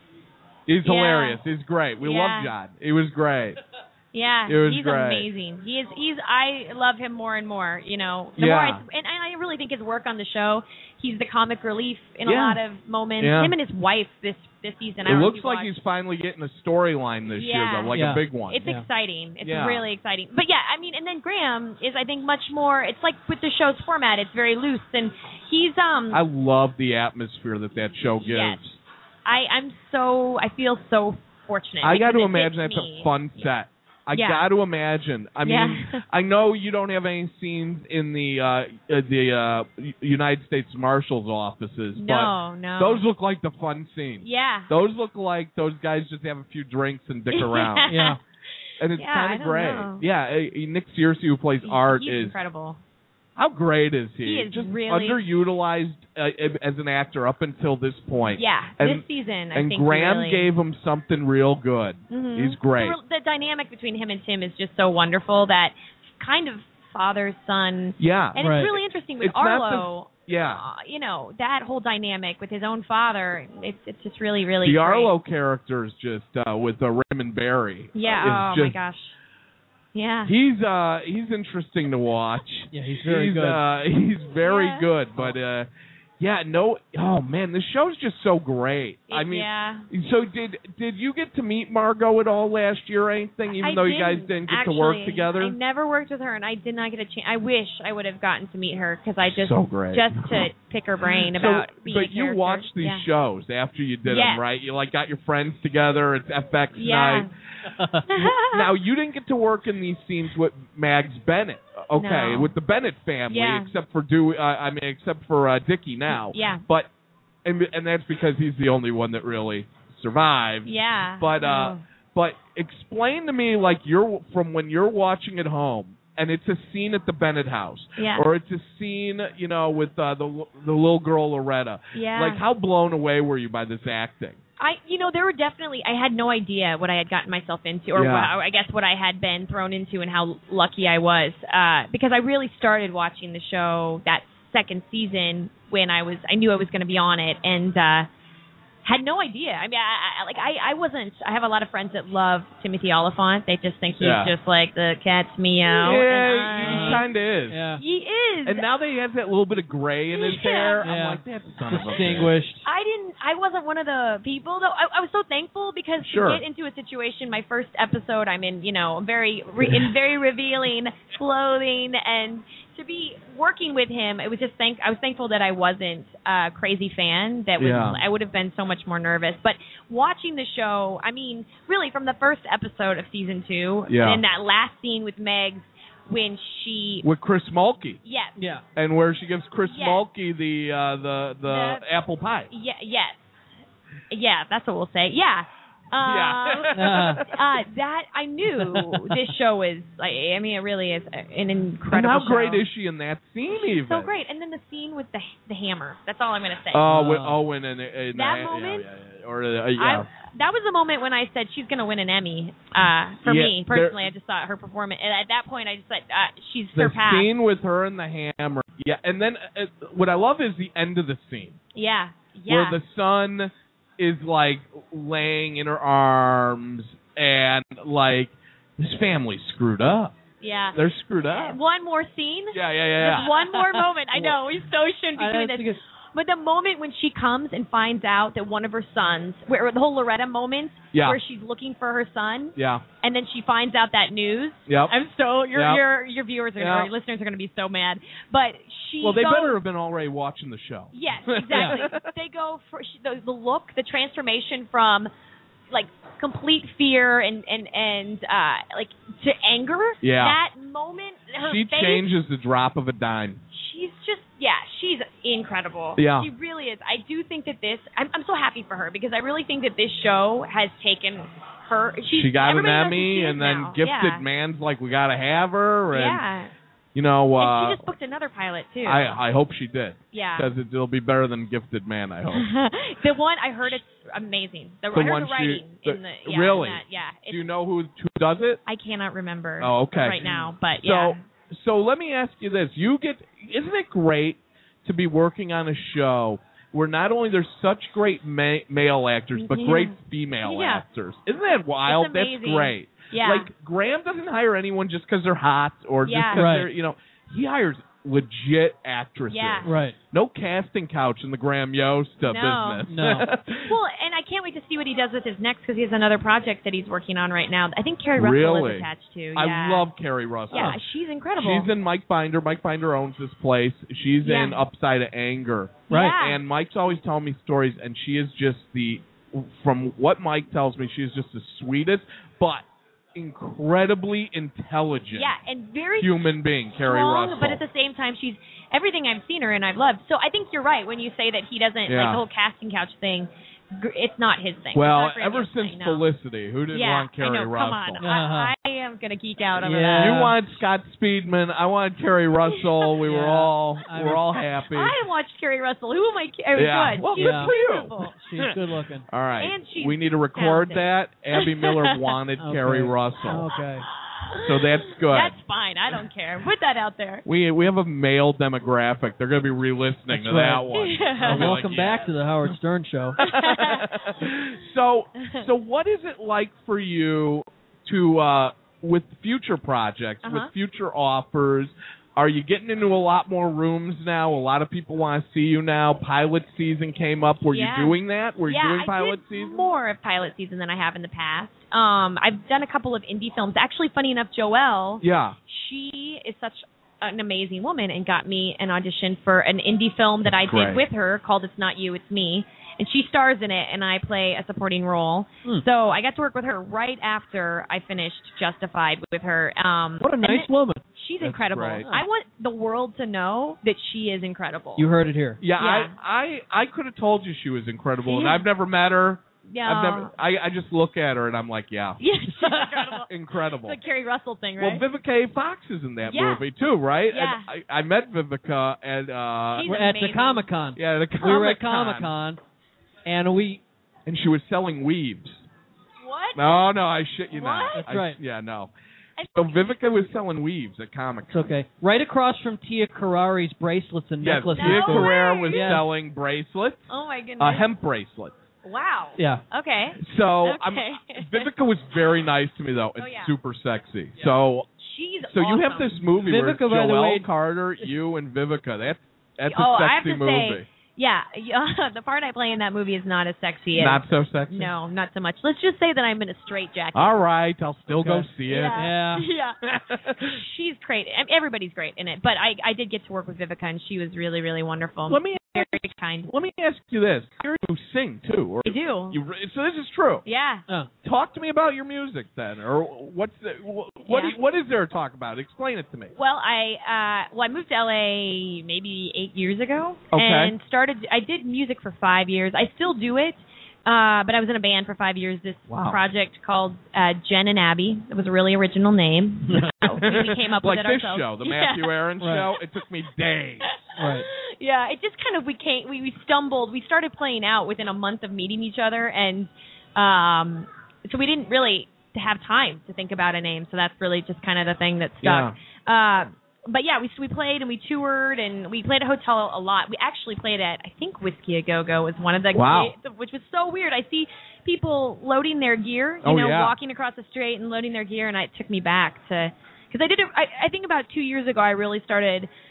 He's Yeah. hilarious. He's great. We Yeah. love John. He was great. yeah. It was he's great. amazing. He is. He's. I love him more and more. You know, the Yeah. more I, and, and I really think his work on the show. He's the comic relief in a Yeah. lot of moments. Yeah. Him and his wife this this season. I It don't know looks if you like watched. he's finally getting a storyline this year, Yeah. though, like Yeah. a big one. It's Yeah. exciting. It's Yeah. really exciting. But yeah, I mean, and then Graham is, I think, much more. It's like with the show's format. It's very loose, and he's um. I love the atmosphere that that show gives. Yes. I I'm so I feel so fortunate. I got because to it imagine hits that's me. a fun set. I Yeah. got to imagine. I mean, Yeah. I know you don't have any scenes in the uh, uh, the uh, United States Marshals offices, No, no. but those look like the fun scenes. Yeah. Those look like those guys just have a few drinks and dick around, Yeah. and it's Yeah, kind I of don't great. know. Yeah, uh, Nick Searcy, who plays He- Art, he's is incredible. how great is he? He is just really- underutilized uh, as an actor up until this point. Yeah. And- this season, I and think he Graham really, gave him something real good. Mhm. He's great. The, the dynamic between him and Tim is just so wonderful that kind of father son, Yeah, and Right. it's really interesting with It's not Arlo. yeah. uh, you know, that whole dynamic with his own father. It's it's just really really The great. Arlo character is just uh, with uh, Raymond Barry. Yeah. is Oh just, my gosh. Yeah. He's uh he's interesting to watch. Yeah, he's very he's, good. Uh, he's very Yeah. good, but uh, yeah, no. Oh man, this show's just so great. I It- mean, yeah. so did did you get to meet Margot at all last year or anything? Even I though you guys didn't get actually. to work together. I never worked with her, and I did not get a chance. I wish I would have gotten to meet her because I just So great. just to pick her brain So, about being a but you character. watched these yeah. shows after you did Yes. them, right? You like got your friends together. It's F X Yeah. night. Now you didn't get to work in these scenes with Mags Bennett, okay? No. With the Bennett family, Yeah. except for do uh, I mean, except for uh, Dickie now. Yeah. But and and that's because he's the only one that really survived. Yeah. But uh, No. but explain to me like you're from when you're watching at home. And it's a scene at the Bennett house, Yeah. or it's a scene, you know, with uh, the the little girl Loretta. Yeah. Like, how blown away were you by this acting? I, you know, there were definitely. I had no idea what I had gotten myself into, or Yeah. what, I guess what I had been thrown into, and how lucky I was. Uh, because I really started watching the show that second season when I was, I knew I was going to be on it, and uh, had no idea. I mean, I, I like I, I wasn't. I have a lot of friends that love Timothy Oliphant. They just think he's Yeah. just like the cat's meow. yeah, and he I- kind of is. Yeah. he is. And now that he has that little bit of gray in his Yeah. hair, Yeah. I'm like, that's son of a bitch. Distinguished. I didn't. I wasn't one of the people though. I, I was so thankful because Sure. to get into a situation, my first episode, I'm in, you know, very re- in very revealing clothing, and to be working with him, it was just thank. I was thankful that I wasn't a crazy fan. That was Yeah. I would have been so much more nervous. But watching the show, I mean, really from the first episode of season two, Yeah. and that last scene with Megs when she, With Chris Mulkey, yes, Yeah. and where she gives Chris Yes. Mulkey the uh, the the The- apple pie. yeah, yes, yeah, that's what we'll say. Yeah. Um, Yeah. uh, that I knew this show was like. I mean, it really is an And incredible. how great show. is she in that scene? Even So great, and then the scene with the the hammer. That's all I'm gonna say. Oh, with Oh. Owen and, and That uh, moment? yeah, yeah, yeah. or uh, yeah. I, that was the moment when I said she's gonna win an Emmy. Uh, for Yeah, me there- personally, I just thought her performance. And at that point, I just thought uh, she's the surpassed. scene with her and the hammer. Yeah, and then uh, what I love is the end of the scene. Yeah, yeah. Where the son is like laying in her arms and like his family's screwed up. yeah. They're screwed up. One more scene. Yeah, yeah, yeah. Just one more moment. I know we so shouldn't be I- doing that's this. because- But the moment when she comes and finds out that one of her sons, where the whole Loretta moment, Yeah. where she's looking for her son, Yeah. and then she finds out that news. Yep. I'm so your Yep. your your viewers are, Yep. or your listeners are going to be so mad. But she Well, they goes, better have been already watching the show. Yes, exactly. They go for she, the, the look, the transformation from like complete fear and and and uh like to anger. Yeah. That moment, her She face, changes the drop of a dime. She's just yeah, she's incredible. Yeah. She really is. I do think that this. I'm I'm so happy for her because I really think that this show has taken her. She's, She got an everybody knows who Emmy, she is and then now. Gifted yeah. Man's like, we gotta have her, and Yeah. you know, uh, and she just booked another pilot too. I I hope she did. Yeah. Because it'll be better than Gifted Man, I hope. The one I heard it's amazing. The, The I heard one the she- writing the- in the yeah, really? in that, yeah. Do you It's, know who who does it? I cannot remember. Oh, okay. Right now, but So yeah. so let me ask you this: you get, isn't it great to be working on a show where not only there's such great ma- male actors, but Yeah. great female Yeah. actors? Isn't that wild? It's That's amazing. great. Yeah. Like Graham doesn't hire anyone just because they're hot or just Yeah. because Right. they're, you know, he hires legit actresses. Yeah. Right. No casting couch in the Graham Yost uh, No. business. No. Well, and I can't wait to see what he does with his next because he has another project that he's working on right now. I think Carrie Russell Really? is attached to. I yeah. love Carrie Russell. Yeah, she's incredible. She's in Mike Binder. Mike Binder owns this place. She's Yeah. in Upside of Anger. Right. Yeah. And Mike's always telling me stories, and she is just the, from what Mike tells me, she's just the sweetest, but incredibly intelligent Yeah, and very human being, Carrie strong, Russell. but at the same time, she's everything I've seen her and I've loved. So I think you're right when you say that he doesn't Yeah. like the whole casting couch thing. gr- It's not his thing. well, It's not ever Graham since Yost thing, no. Felicity, who didn't yeah, want Carrie I know. Russell? Come on, Uh-huh. I, I am gonna geek out over Yeah. You that. want Scott Speedman. I want Carrie Russell. We were Yeah. all I we were mean- all happy. I watched Carrie Russell. Who am I? Oh, Yeah. good. Well, She's good for you. beautiful. She's good looking. All right. And she's we need to record talented. that. Abby Miller wanted Okay. Carrie Russell. Okay. So that's good. That's fine. I don't care. Put that out there. We we have a male demographic. They're going to be re-listening That's to right. that one. Yeah. Uh, They'll be welcome like, back to the Howard Stern Show. so so what is it like for you to uh, with future projects, Uh-huh. with future offers? Are you getting into a lot more rooms now? A lot of people want to see you now. Pilot season came up. Were Yeah. you doing that? Were you yeah, doing pilot I did season? more of pilot season than I have in the past. Um, I've done a couple of indie films. Actually, funny enough, Joelle, Yeah. she is such an amazing woman and got me an audition for an indie film that I Great. did with her called It's Not You, It's Me. And she stars in it, and I play a supporting role. Hmm. So I got to work with her right after I finished Justified with her. Um, What a and nice it- woman. She's That's incredible. great. I want the world to know that she is incredible. You heard it here. Yeah, Yeah. I I, I could have told you she was incredible, and Yeah. I've never met her. yeah. I've never. I, I just look at her and I'm like, yeah, Yeah, she's incredible. incredible. It's the Carrie Russell thing, right? Well, Vivica A. Fox is in that Yeah. movie too, right? Yeah. And I, I met Vivica and uh, She's We're at the amazing. Comic Con. yeah, the We were at Comic-Con. Comic Con, and we. and she was selling weaves. What? No, no, I shit you What? not. That's I- right. Yeah, no. I- So Vivica was selling weaves at Comic It's Con. okay. Right across from Tia Carrari's bracelets and Yes, necklaces. Tia No Carrera way. was Yeah. selling bracelets, Oh my goodness. uh, hemp bracelets. Wow. Yeah. Okay. So Okay. I'm, Vivica was very nice to me though, and Oh, yeah. super sexy. So She's so you have awesome. this movie where it's Vivica, by the Joelle way- Carter, you, and Vivica. That's that's Oh, a I have sexy to movie. say, yeah, yeah, the part I play in that movie is not as sexy as Not so sexy. no, not so much. Let's just say that I'm in a straitjacket. All right, I'll still go Okay. see it. Yeah. Yeah. Yeah. She's great. I mean, everybody's great in it, but I I did get to work with Vivica, and she was really really wonderful. Let me very kind. let me ask you this: you sing too, or I do. you? So this is true. Yeah. Oh. Talk to me about your music then, or what's the, what? What, Yeah. do you- what is there to talk about? Explain it to me. Well, I uh well I moved to L A maybe eight years ago, Okay. and started. I did music for five years. I still do it, uh, but I was in a band for five years. This Wow. project called uh, Jen and Abby. It was a really original name. we came up like with it this ourselves. show, the Yeah. Matthew Aaron Right. show. It took me days. Right. Yeah, it just kind of we came we, we stumbled. We started playing out within a month of meeting each other, and um, so we didn't really have time to think about a name. So that's really just kind of the thing that stuck. Uh, but yeah, we we played and we toured and we played at a hotel a lot. We actually played at I think Whiskey A Go Go was one of the Wow. which was so weird. I see people loading their gear, you Oh, know, yeah. walking across the street and loading their gear, and it took me back to because I did it. I, I think about two years ago I really started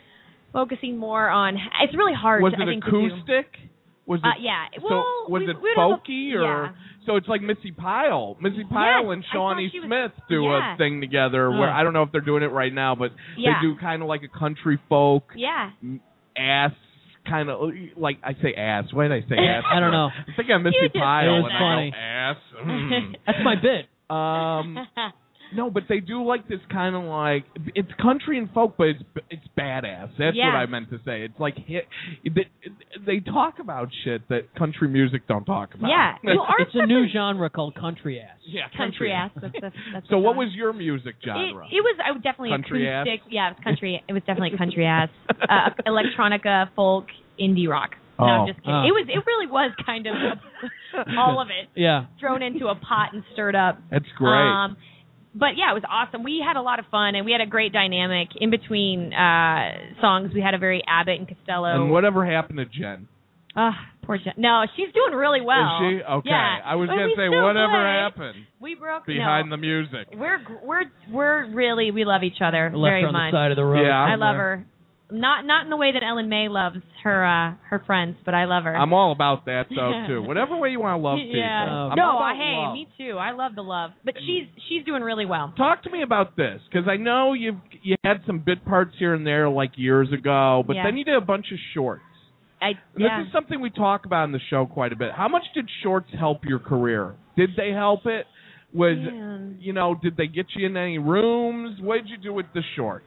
focusing more on. It's really hard. Was I it think, to do. acoustic? Was it, Uh, yeah. so Well, was we, it we would have folky a, or yeah. so it's like Missy Pyle. Missy Pyle Yes, and I thought Shawnee she was- Smith do yeah. a thing together where Oh. I don't know if they're doing it right now, but Yeah. they do kind of like a country folk Yeah. ass kind of like I say ass. Why did I say ass? I don't know. I think I'm Missy You just Pyle. It was and funny. I go ass. Mm. That's my bit. Um, no, but they do like this kind of like it's country and folk, but it's it's badass. That's Yeah. what I meant to say. It's like hit, they, they talk about shit that country music don't talk about. Yeah. Well, our It's a stuff new is genre called country ass. yeah, country ass. That's, that's, that's So the what genre. was your music It, genre? it was I would definitely Country ass? acoustic. Yeah, it was country. It was definitely country ass. Uh, electronica, folk, indie rock. No, Oh. I'm just kidding. Oh. It was. It really was kind of all of it Yeah. thrown into a pot and stirred up. That's great. Um, but yeah, it was awesome. We had a lot of fun, and we had a great dynamic in between uh, songs. We had a very Abbott and Costello. and whatever happened to Jen? Ah, poor Jen. No, she's doing really well. Is she? Okay. Yeah. I was But going we to say, still whatever play. happened We broke behind no. the music? We're we're we're really we love each other Left very her on much. the side of the road. Yeah. I I'm love there. her. Not not in the way that Ellen May loves her uh, her friends, but I love her. I'm all about that, though, too. Whatever way you want to love people. yeah. Oh. I'm no, all I, about hey, love. me too. I love the love, but she's she's doing really well. Talk to me about this, because I know you've you had some bit parts here and there like years ago, but Yeah. then you did a bunch of shorts. I And yeah. This is something we talk about in the show quite a bit. How much did shorts help your career? Did they help it? Was Man. you know? Did they get you in any rooms? What did you do with the shorts?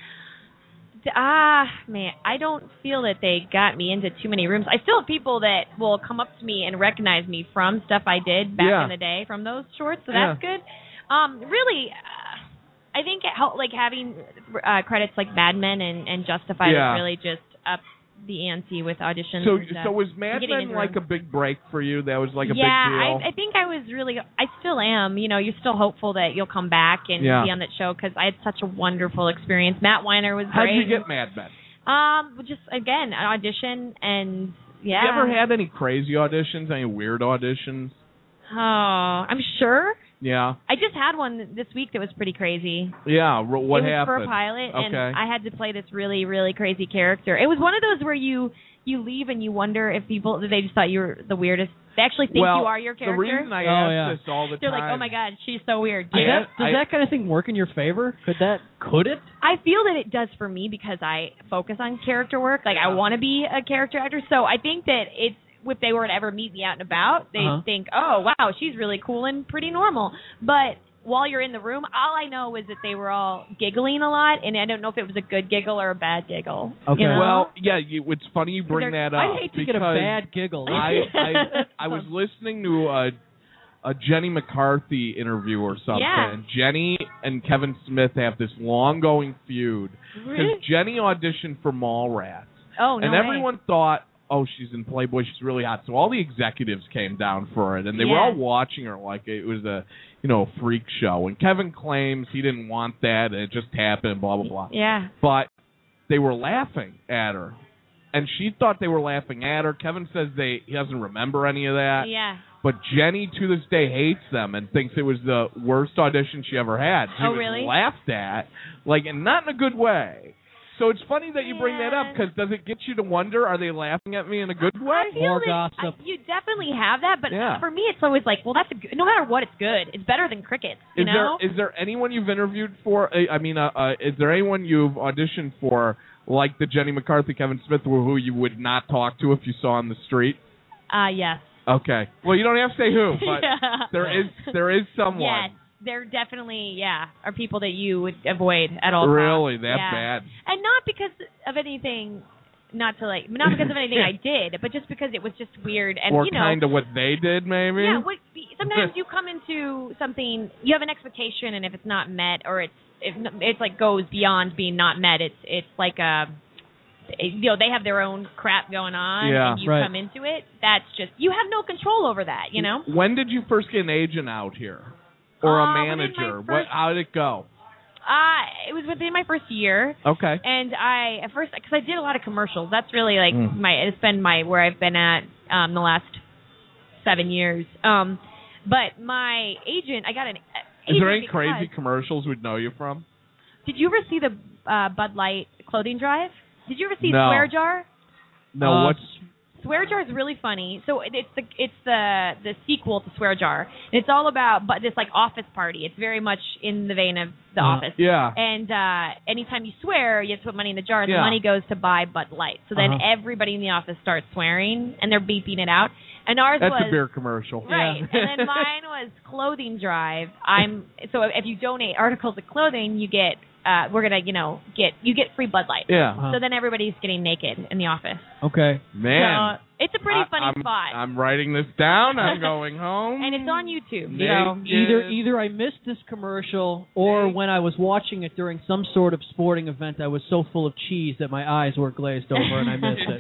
Ah, man, I don't feel that they got me into too many rooms. I still have people that will come up to me and recognize me from stuff I did back Yeah. in the day from those shorts, so Yeah. that's good. Um, really, uh, I think it helped, like having uh, credits like Mad Men and, and Justified Yeah. really just up the ante with auditions. So, and stuff. so was Mad Getting Men into like a rooms. big break for you? That was like a yeah, big deal. I, I think I was really, I still am. You know, you're still hopeful that you'll come back and Yeah. be on that show because I had such a wonderful experience. Matt Weiner was How'd great. you get Mad Men? Um, just again, an audition and yeah. You ever had any crazy auditions? Any weird auditions? Oh, I'm sure. Yeah, I just had one this week that was pretty crazy. yeah. r- What it was happened? for a pilot, and Okay. I had to play this really, really crazy character. It was one of those where you you leave and you wonder if people they just thought you were the weirdest. They actually think well, you are your character. the reason I Oh, ask yeah. this all the They're time. like, oh my god, she's so weird. I Does, Yeah. that, does I- that kind of thing work in your favor? Could that? Could it? I feel that it does for me because I focus on character work. Like I want to be a character actor, so I think that it's if they were to ever meet me out and about, they Uh-huh. would think, oh wow, she's really cool and pretty normal. But while you're in the room, all I know is that they were all giggling a lot, and I don't know if it was a good giggle or a bad giggle. Okay. You know? Well, yeah. You, it's funny you bring They're- that up. I hate to get a because bad giggle. I, I I was listening to a a Jenny McCarthy interview or something. Yeah. And Jenny and Kevin Smith have this long going feud because Really? Jenny auditioned for Mallrats, oh no and way. everyone thought, oh, she's in Playboy, she's really hot. So all the executives came down for it, and they were Yeah. all watching her like it was a you know a freak show. And Kevin claims he didn't want that, and it just happened, blah blah blah. Yeah. But they were laughing at her, and she thought they were laughing at her. Kevin says they he doesn't remember any of that. Yeah. But Jenny to this day hates them and thinks it was the worst audition she ever had. She Oh, was really? laughed at, like, and not in a good way. So it's funny that you bring that up Yeah. because does it get you to wonder, are they laughing at me in a good way? I feel More that gossip. I, you definitely have that, but Yeah. for me, it's always like, well, that's a good, no matter what, it's good. It's better than crickets. You Is know? there is there anyone you've interviewed for? uh, I mean, uh, uh, is there anyone you've auditioned for, like the Jenny McCarthy, Kevin Smith, who who you would not talk to if you saw on the street? Uh, yes. Okay. Well, you don't have to say who, but Yeah. there is there is someone. Yes, there definitely, yeah, are people that you would avoid at all Really, costs. that Yeah. bad? And not because of anything, not to like, not because of anything I did, but just because it was just weird. And or you know, kind of what they did, maybe. yeah. What, sometimes you come into something, you have an expectation, and if it's not met, or it's if it's like goes beyond being not met, it's it's like a. You know, they have their own crap going on, Yeah, and you right. come into it. That's just you have no control over that. You know. When did you first get an agent out here, or Uh, a within my manager? What? first- How did it go? Uh, it was within my first year. Okay. And I at first because I did a lot of commercials. That's really like Mm. my it's been my where I've been at um the last seven years. Um, but my agent, I got an. Is there agent any because- crazy commercials we'd know you from? Did you ever see the uh, Bud Light clothing drive? Did you ever see No. Swear Jar? No, Uh, what's Swear Jar is really funny. So it- it's the it's the the sequel to Swear Jar. And it's all about but this like office party. It's very much in the vein of The Uh, Office. yeah. And uh, anytime you swear, you have to put money in the jar, and Yeah. the money goes to buy Bud Light. So then Uh-huh. everybody in the office starts swearing, and they're beeping it out. And ours That's was a beer commercial. right. Yeah. And then mine was clothing drive. I'm so if you donate articles of clothing, you get uh, we're gonna you know get you get free Bud Light. Yeah. Uh-huh. So then everybody's getting naked in the office. Okay. Man. So it's a pretty I- funny I'm, spot, I'm writing this down. I'm going home. and it's on YouTube. You know, Naked. either either I missed this commercial, or Naked. when I was watching it during some sort of sporting event, I was so full of cheese that my eyes were glazed over and I missed it.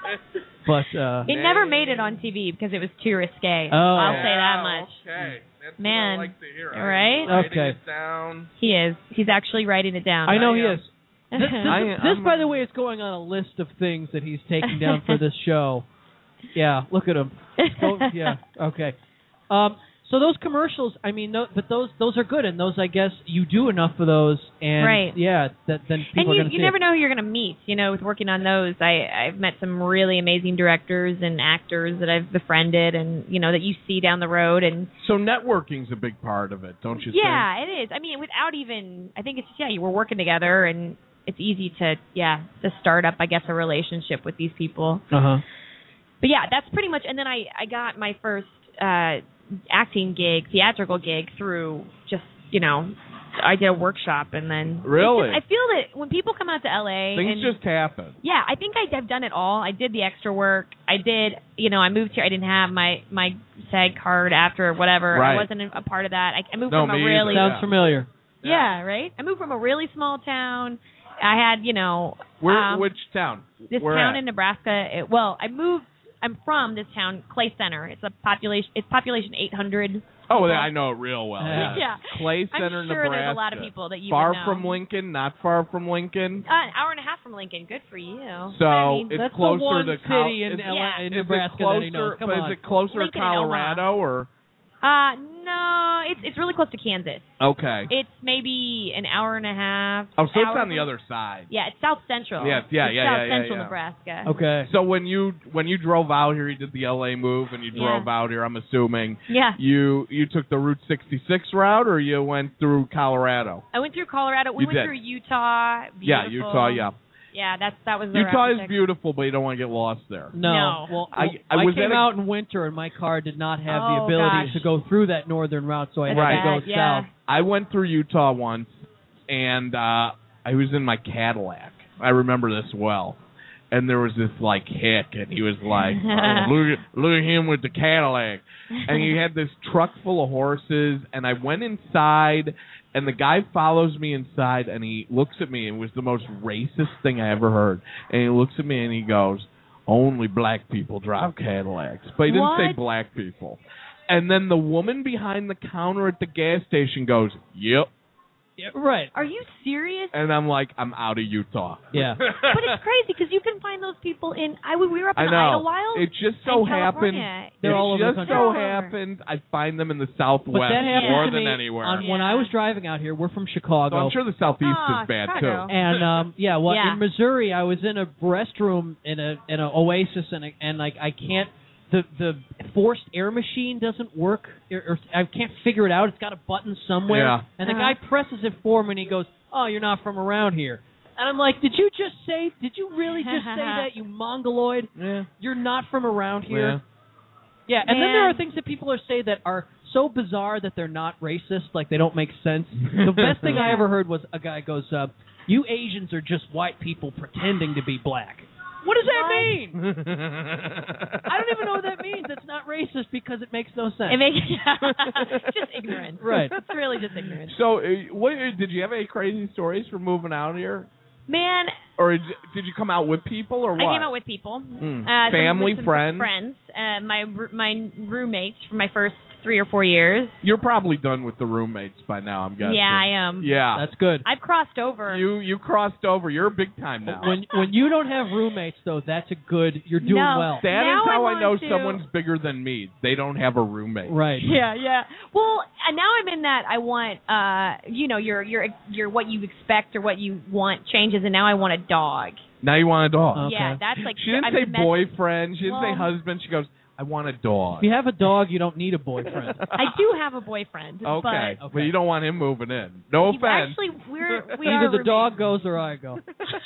But uh, It never made it on T V because it was too risque. Oh. I'll say that Yeah, much. Okay. That's Man. what I like to hear. Right? I'm writing Okay. it down. He is. He's actually writing it down. I know I he am. is. This, this, I- this I'm- by the way, is going on a list of things that he's taking down for this show. Yeah, look at him. Those- yeah, okay. Um, so those commercials, I mean, no, but those those are good, and those, I guess, you do enough of those, and Right. yeah, that then people and are you, going to you see never it. know who you're going to meet. You know, with working on those, I I've met some really amazing directors and actors that I've befriended, and you know that you see down the road. And So networking's a big part of it, don't you yeah, it is. I mean, without even, I think it's yeah, you were working together, and it's easy to yeah to start up, I guess, a relationship with these people. Uh huh. But yeah, that's pretty much. And then I I got my first uh, acting gig, theatrical gig through just you know I did a workshop, and then Really? I feel that when people come out to L A, think? Things and, just happen. yeah, I think I, I've done it all. I did the extra work. I did, you know, I moved here. I didn't have my my SAG card after whatever. Right. I wasn't a part of that. I, I moved No, from a me really either. Sounds Yeah. familiar. yeah, right. I moved from a really small town. I had, you know, Where? um, Which town? this Where town at? in Nebraska. It, well, I moved. I'm from this town, Clay Center. It's a population. It's population eight hundred. Oh, I know it real well. Yeah. Yeah. Clay I'm Center, sure Nebraska. there's a lot of people that you Far would know. from Lincoln, not far from Lincoln. Uh, an hour and a half from Lincoln. Good for you. So I mean, it's That's closer the one to city Col- in, is, L- yeah. in is Nebraska it closer, that he knows. Come but on. is it closer to Lincoln and Omaha. Colorado or? Uh, no, it's it's really close to Kansas. Okay. It's maybe an hour and a half. Oh, so it's hour on the from- other side. Yeah, it's South Central. Yes, yeah, it's yeah, South yeah, yeah, Central yeah. Nebraska. Okay. So when you when you drove out here, you did the L A move, and you drove Yeah. out here. I'm assuming Yeah. you you took the Route sixty-six route, or you went through Colorado. I went through Colorado. We You went did. through Utah. Yeah, Beautiful. Utah. Yeah, Yeah, that's that was the Utah route is we took. beautiful, but you don't want to get lost there. No. No. Well, I- well, I I, was came at a- out in winter, and my car did not have the Oh, ability gosh. to go through that northern route, so I had That's Right. to go bad, yeah. south. I went through Utah once, and uh I was in my Cadillac. I remember this well. And there was this like hick, and he was like, oh, "Look at look at him with the Cadillac." And he had this truck full of horses, and I went inside, and the guy follows me inside, and he looks at me, and it was the most racist thing I ever heard. And he looks at me, and he goes, "Only black people drive Cadillacs," but he didn't say What? black people. And then the woman behind the counter at the gas station goes, "Yep." Yeah, right. Are you serious? And I'm like, I'm out of Utah. Yeah. But it's crazy because you can find those people in. I we were up in I know. Idlewild. It just so in happened. California. They're it all over the just country. so All over. happens I find them in the But Southwest that happened more to than me anywhere. on, when I was driving out here. We're from So Chicago. I'm sure the Southeast Ah, is bad Chicago. too. And um yeah, well Yeah. in Missouri I was in a restroom in a in a oasis and a, and like I can't the the forced air machine doesn't work or, or I can't figure it out. It's got a button somewhere. Yeah. And the Uh-huh. guy presses it for me and he goes, "Oh, you're not from around here." And I'm like, "Did you just say did you really just say that, you mongoloid? Yeah. You're not from around here?" Yeah. Yeah, and then there Man. are things that people are say that are so bizarre that they're not racist, like they don't make sense. The best thing I ever heard was a guy goes, uh, "You Asians are just white people pretending to be black." What does that What? mean? I don't even know what that means. It's not racist because it makes no sense. It makes it's just ignorance. Right. It's really just ignorance. So, uh, what did you have any crazy stories for moving out here, Man, or did did you come out with people, or what? I came out with people. Mm. Uh, some- Family, some friends. Friends. Uh, my r- my roommates for my first three or four years. You're probably done with the roommates by now. I'm guessing. Yeah, I am. Yeah. That's good. I've crossed over. You you crossed over. You're big time now. When when you don't have roommates, though, that's a good. You're doing No. well. That Now is how I I, know want to- someone's bigger than me. They don't have a roommate. Right. Yeah, yeah. Well, and now I'm in that I want, uh, you know, your your your what you expect or what you want changes, and now I want a dog. Now you want a dog. Okay. Yeah, that's like She didn't I say mean, that's- boyfriend. She didn't say Well- husband. She goes, I want a dog. If you have a dog, you don't need a boyfriend. I do have a boyfriend. Okay. But But you don't want him moving in. No he's offense. actually we're we Either are the roommates. dog goes or I go.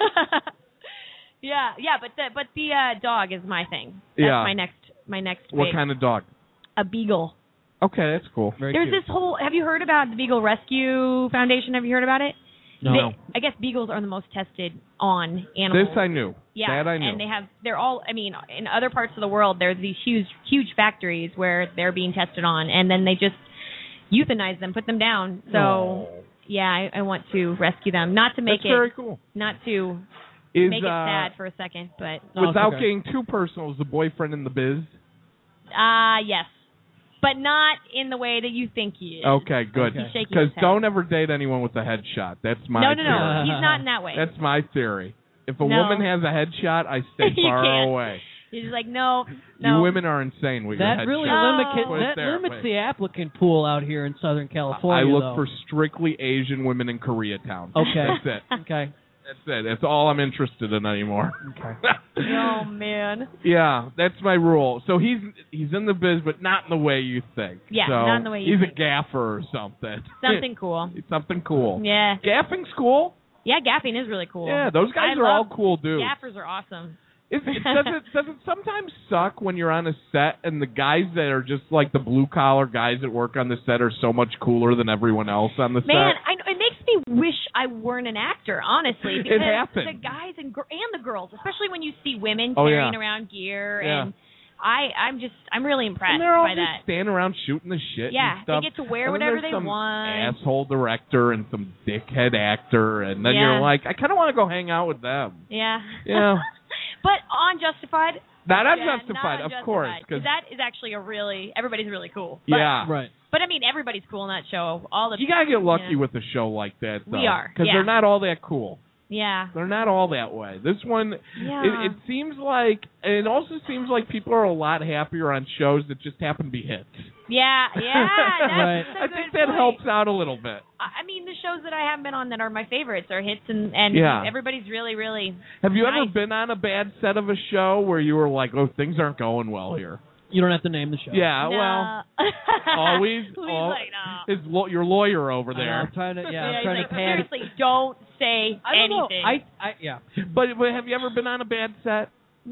yeah, yeah, but the but the uh, dog is my thing. That's Yeah. my next my next What big- kind of dog? a beagle. Okay, that's cool. Very There's cute. this whole. Have you heard about the Beagle Rescue Foundation? Have you heard about it? No. They, I guess beagles are the most tested on animals. This I knew. Yeah, That I knew. and they have. They're all. I mean, in other parts of the world, there's these huge, huge factories where they're being tested on, and then they just euthanize them, put them down. So Oh. yeah, I, I want to rescue them, not to make That's it, very cool. not to Is, make it uh, sad for a second, but No, it's Without okay. getting too personal, is the boyfriend in the biz? ah, uh, yes, but not in the way that you think he is. Okay, good. Okay. He's shaking Because his head. don't ever date anyone with a headshot. That's my No, no, theory. no. He's not in that way. That's my theory. If a No. woman has a headshot, I stay You far can't. away. He's like, no, no. You women are insane with your That headshot. really No. limits Put it that there. limits Wait. the applicant pool out here in Southern I California. look though. for strictly Asian women in Koreatown. Okay. That's it. Okay. That's it. That's all I'm interested in anymore. Okay. Oh man. Yeah, that's my rule. So he's he's in the biz, but not in the way you think. Yeah, so not in the way you he's think. a gaffer or something. Something cool. He's something cool. Yeah. Gaffing's cool. Yeah, gaffing is really cool. Yeah, those guys I are all love- cool dudes. Gaffers are awesome. Is, it, does it does it sometimes suck when you're on a set and the guys that are just like the blue collar guys that work on the set are so much cooler than everyone else on the Man, set? I know, it makes me wish I weren't an actor, honestly. It Because happens. the guys and, gr- and the girls, especially when you see women Oh, carrying yeah. around gear, Yeah. and I, I'm just, I'm really impressed And they're all by just that. standing around shooting the shit Yeah, and stuff. they get to wear And then whatever there's they some want. asshole director and some dickhead actor, and then Yeah. you're like, I kind of want to go hang out with them. Yeah. Yeah. But on Justified, Not yeah, unjustified, not of course. Justified, 'cause Because that is actually a really, everybody's really cool. But, yeah, Right. But I mean, everybody's cool in that show. All the you gotta get lucky yeah. with a show like that. Though, We are, because yeah. they're not all that cool. Yeah. They're not all that way. This one, Yeah. it, it seems like, and it also seems like people are a lot happier on shows that just happen to be hits. Yeah, yeah. That's Right. a I good think that point. helps out a little bit. I I mean, the shows that I have been on that are my favorites are hits, and and Yeah. everybody's really, really. Have you ever Nice. been on a bad set of a show where you were like, "Oh, things aren't going well here"? You don't have to name the show. Yeah, well, No. always, He's al- like, no. his lo- your lawyer over I know, there. I'm trying to. Yeah, Yeah, I'm he's trying like, to pad it. seriously, don't say I don't know. anything. I, I, yeah. But, but have you ever been on a bad set?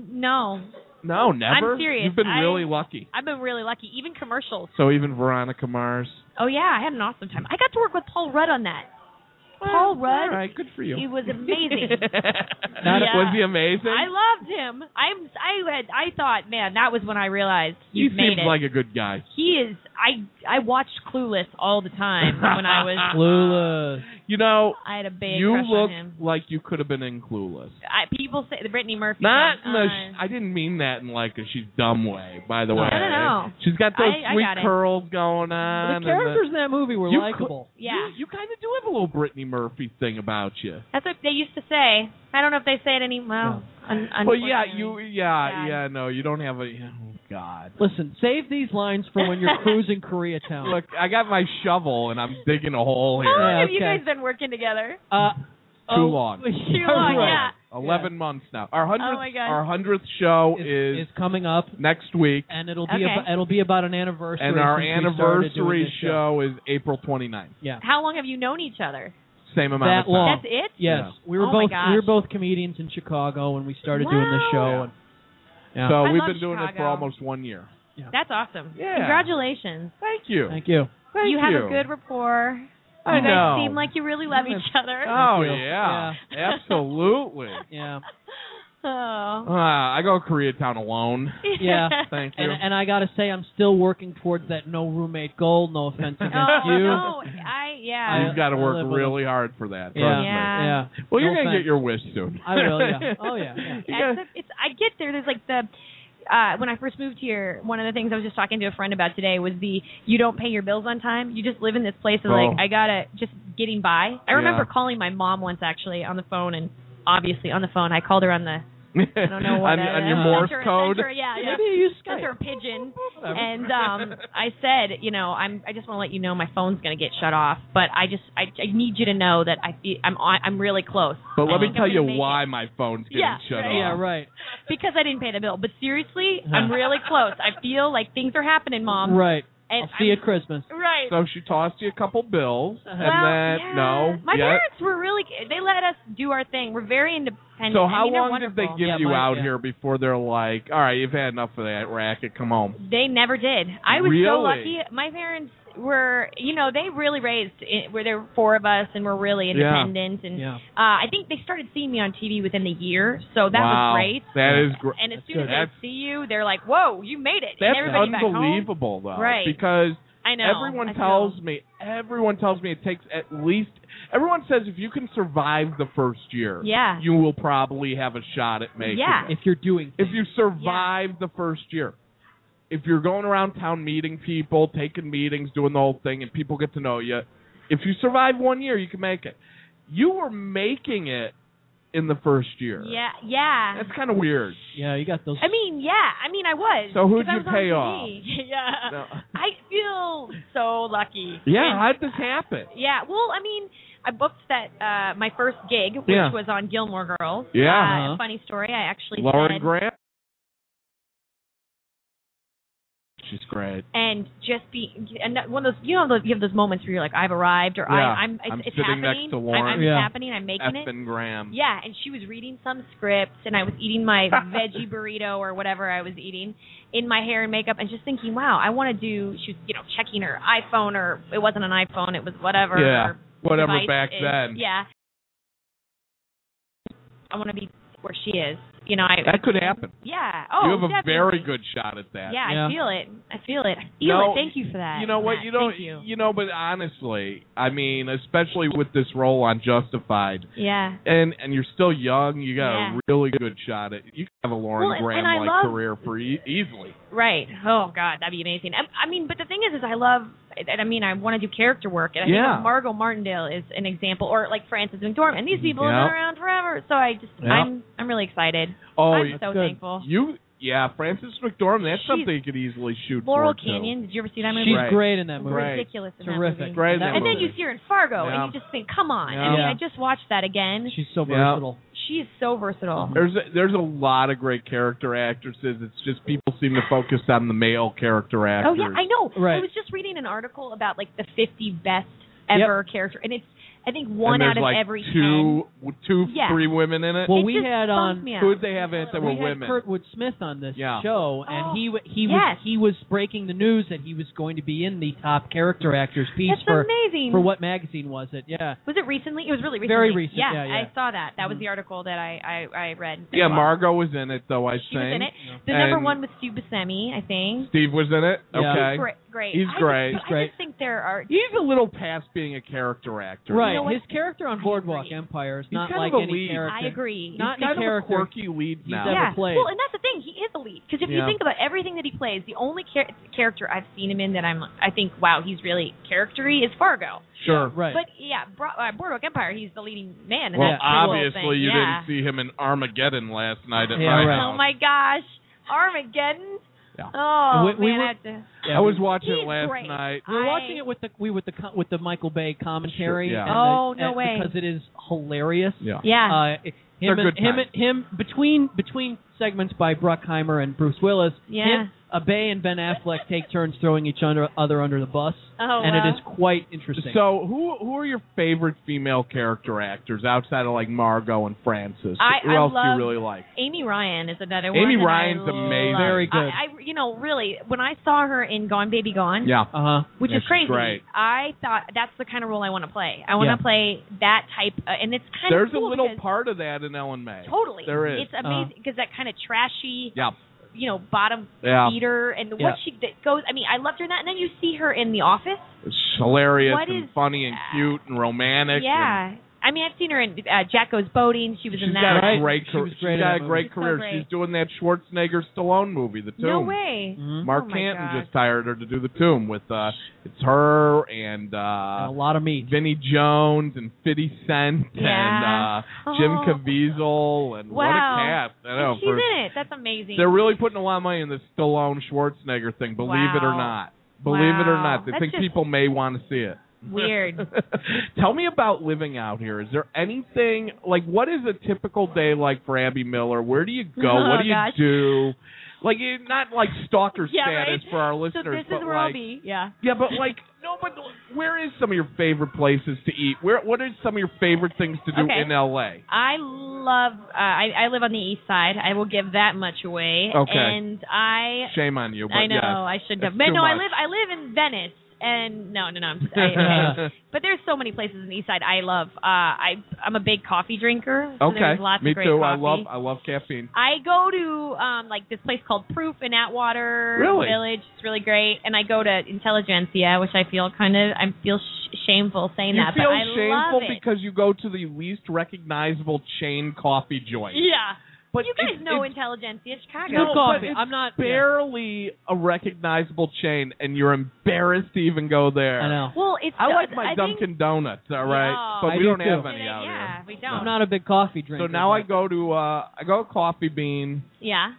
no, No, never. I'm serious. You've been I- really lucky. I've been really lucky. Even commercials. So even Veronica Mars. Oh yeah, I had an awesome time. I got to work with Paul Rudd on that. Paul Rudd. All right, good for you. He was amazing. Not, Yeah. Was he amazing? I loved him. I'm. I had. I thought, man, that was when I realized he you've made seems it. like a good guy. He is. I. I watched Clueless all the time when I was. Clueless. You know, I had a big you crush look on him. like you could have been in Clueless. I, people say the Brittany Murphy. Not one, in the. uh, Sh- I didn't mean that in like a she's dumb way. By the way, No, no, no. She's got those I- I sweet got it. curls going on. The and characters in that movie were You likable. yeah. You, you kind of do have a little Brittany Murphy thing about you. That's what they used to say. I don't know if they say it any. Well, un- Well, yeah, unfortunately. you, yeah, God. yeah. No, you don't have a. Oh God. Listen, save these lines for when you're cruising Koreatown. Look, I got my shovel and I'm digging a hole How here. long Yeah, have you okay. guys been working together? Uh, Too oh, long. Too long, yeah. Eleven months now. Our hundredth, Oh, my God. our hundredth show Is, is, is coming up, next week, and it'll be Okay. about, it'll be about an anniversary. and our since we started doing anniversary this show is Aprw twenty-ninth. Yeah. How long have you known each other? Same amount That of time. long. That's it. Yes, Yeah. we were Oh my both gosh. we were both comedians in Chicago when we started doing this Wow. show. And, yeah. So I we've love been doing it for Chicago. almost one year. That's awesome. Yeah. Congratulations. Thank you. Thank you. Thank you have you. a good rapport. I you know. guys seem like you really love each other. Oh Thank you. yeah, absolutely. Yeah. Oh. Uh, I go to Koreatown alone. Yeah. Thank you. And, and I got to say, I'm still working towards that no roommate goal. No offense against Oh, you. no. I, yeah. You've got to I work live with really hard for that. Trust Yeah. me. Yeah. Yeah. Well, you're No gonna offense. get your wish soon. I will, yeah. Oh, yeah, yeah. You Yeah, gotta- it's, it's I get there. There's like the uh when I first moved here, one of the things I was just talking to a friend about today was the you don't pay your bills on time. You just live in this place and Oh. like I gotta just getting by. I remember Yeah. calling my mom once actually on the phone, and obviously on the phone I called her on the I don't know what on, that on is. your Morse Sent her- code. sent her- yeah, yeah. Maybe you use Sent Skype. her a pigeon, Whatever. and um, I said, you know, I'm. I just want to let you know my phone's gonna get shut off, but I just, I, I need you to know that I feel, I'm, on, I'm really close. But I let me think tell I'm you gonna make why it. my phone's getting Yeah, shut right. off. Yeah, right. Because I didn't pay the bill. But seriously, I'm really close. I feel like things are happening, Mom. Right. And I'll see you I'm- at Christmas. Right. So she tossed you a couple bills, Well, and then yeah. no, My yet. parents were really. They let us do our thing. We're very independent. So I how mean, they're long did they wonderful. give Yeah, you my- out yeah. here before they're like, all right, you've had enough of that racket, come home? They never did. I was Really? so lucky. My parents were, you know, they really raised. It, where there were four of us, and we're really Yeah. independent. And Yeah. uh, I think they started seeing me on T V within the year, so that Wow. was great. That is great. And as That's soon good. as That's- they see you, they're like, "Whoa, you made it!" That's and everybody back home. unbelievable, though. Right. Because I know. everyone I tells feel- me, everyone tells me it takes at least, everyone says if you can survive the first year, Yeah. you will probably have a shot at making Yeah. it. If you're doing If things. you survive the first year. If you're going around town meeting people, taking meetings, doing the whole thing, and people get to know you, if you survive one year, you can make it. You were making it in the first year. Yeah, yeah. That's kind of weird. Yeah, you got those. I mean, yeah. I mean, I was. So who'd 'cause I you was on pay T V. off? yeah. No. I feel so lucky. Yeah, And- how'd this happen? Yeah, well, I mean, I booked that uh my first gig, which Yeah. was on Gilmore Girls. Yeah. Uh, Uh-huh. Funny story. I actually Lauren said, Grant? She's great. and just be and that- one of those, you know, those, you have those moments where you're like, I've arrived, or Yeah. I, I'm, it's, I'm it's sitting next happening. to I'm, Lauren. I'm Yeah. it's happening. I'm making it. Effin Graham. Yeah, and she was reading some script, and I was eating my veggie burrito or whatever I was eating in my hair and makeup, and just thinking, wow, I want to do. She was, you know, checking her iPhone, or it wasn't an iPhone, it was whatever. Yeah, her whatever device back is. then. Yeah, I want to be where she is. You know, I That could happen. Yeah. Oh, you have a definitely. very good shot at that. Yeah, Yeah. I feel it. I feel it. I feel No, it. Thank you for that. You know what? Matt. You don't. Thank you. know, but honestly, I mean, especially with this role on Justified, Yeah. and and you're still young, you got Yeah. a really good shot at. You can have a Lauren Well, and- Graham and I like love- career for e- easily. Right. Oh God, that'd be amazing. I, I mean, but the thing is, is I love. I mean, I want to do character work, and I Yeah. think Margot Martindale is an example, or like Frances McDormand. And these people have Yeah. been around forever, so I just, Yeah. I'm, I'm really excited. Oh, I'm you- so good. thankful. you, yeah, Frances McDormand. That's She's- something you could easily shoot Laurel for too. Canyon. Did you ever see that movie? She's Right. great in that movie. Great. Ridiculous in Terrific. that movie. Great in that And then movie. you see her in Fargo, Yeah. and you just think, come on. Yeah. I mean, Yeah. I just watched that again. She's so Yeah. versatile. She is so versatile. There's a, there's a lot of great character actresses. It's just people seem to focus on the male character Oh actors. yeah, I know. Right. I was just reading an article about like the fifty best ever character, and it's I think one and there's out of like every two, two, Yeah. three women in it. Well, It we just had bums on. me out. Who'd they have in it that were we had women? Kurtwood Smith on this Yeah. show, and Oh, he w- he yes. was he was breaking the news that he was going to be in the top character actors piece That's for amazing. for what magazine was it? Yeah. Was it recently? It was really recently. Very recent, Yeah, yeah, yeah. I saw that. That was Mhm. the article that I I, I read. Yeah, as well. Margot was in it though. I She think was in it. Yeah. The number And- one was Stu Buscemi, I think. Steve was in it. Yeah. Okay, Great, great. He's I great. Just, He's great. I just think there are. he's a little past being a character actor. Right. You know what? His character on Boardwalk agree. Empire is He's not kind like of a any lead. character. I agree. Not He's any kind of a character quirky lead he's now. ever yeah. played. Well, and that's the thing. He is a lead because if you Yeah. think about everything that he plays, the only char- character I've seen him in that I'm, I think, wow, he's really charactery is Fargo. Sure. Right. But yeah, Bro- uh, Boardwalk Empire, he's the leading man. In Well, that whole obviously thing. you yeah. didn't see him in Armageddon last night at Yeah, my right. house. Oh my gosh, Armageddon. Yeah. Oh We- we man, were- I have to. Yeah, I was we- watching it He's last great. night. We were I- watching it with the we with the co- with the Michael Bay commentary. Sure, yeah. and Oh, the- no and- way. Because it is hilarious. Yeah. Yeah. Uh, They're him and good him times. and him between between segments by Bruckheimer and Bruce Willis. Yeah. Him, uh, Bay and Ben Affleck take turns throwing each other, other under the bus, Oh, and wow. it is quite interesting. So, who who are your favorite female character actors outside of like Margot and Frances? I- who I else do love- you really like? Amy Ryan is another one. Amy that I Ryan's love. amazing. Very good. I, I, you know, really, when I saw her in Gone Baby Gone, Yeah. uh huh. which Yeah, is she's crazy, great. I thought that's the kind of role I want to play. I want to Yeah. play that type, uh, and it's kind There's of cool a little because- part of that in Ellen May. Totally, There is. It's amazing because that kind of trashy, Yeah. you know, bottom Yeah. feeder, and Yeah. what she that goes. I mean, I loved her in that, and then you see her in The Office. It's hilarious What and is funny and that? cute and romantic. Yeah, I mean, I've seen her in uh, Jack Goes Boating. She was She's in got that. a Right. great She career. was She's great in got that a great movie. So career. great. She's doing that Schwarzenegger Stallone movie, The Tomb. No way. Mhm. Mark Oh, my Canton gosh. just hired her to do The Tomb with uh it's her and And a uh lot of meat. Vinnie Jones and fifty Cent Yeah. and uh Jim Oh. Caviezel and what a Wow. cast. I know. And she's for- in it. That's amazing. They're really putting a lot of money in this Stallone Schwarzenegger thing, believe it or Wow. not. Believe it or Wow. not. They That's think just people may want to see it. weird. Tell me about living out here. Is there anything, like, what is a typical day like for Abby Miller? Where do you go? Oh, what do you gosh. do? Like, it- not like stalker Yeah, status right? for our So listeners, this but is where like, I'll be. Yeah. yeah, but like, no, but where is some of your favorite places to eat? Where, what are some of your favorite things to do Okay. in L A? I love. Uh, I I live on the east side. I will give that much away. Okay. And I. Shame on you, but I know yes. I should have. It's But too no, I much. live. I live in Venice. And no, no, no. I'm just, I, I, but there's so many places in the East Side I love. Uh, I I'm a big coffee drinker. So Okay, there's lots me of great too. coffee. I love I love caffeine. I go to um like this place called Proof in Atwater Really? Village. It's really great. And I go to Intelligentsia, which I feel kind of I feel sh- shameful saying You that, feel but I shameful love it. because you go to the least recognizable chain coffee joint. Yeah. But you guys it's- know it's Intelligentsia, Chicago. Good No, coffee. but it's I'm not. barely a recognizable chain, and you're embarrassed to even go there. I know. Well, it's I like uh, my I Dunkin' think, Donuts, all right, Yeah. but I we do don't too. have any out yeah, here. we don't. I'm not a big coffee drinker. So now I but- go to uh I go to Coffee Bean. Yeah.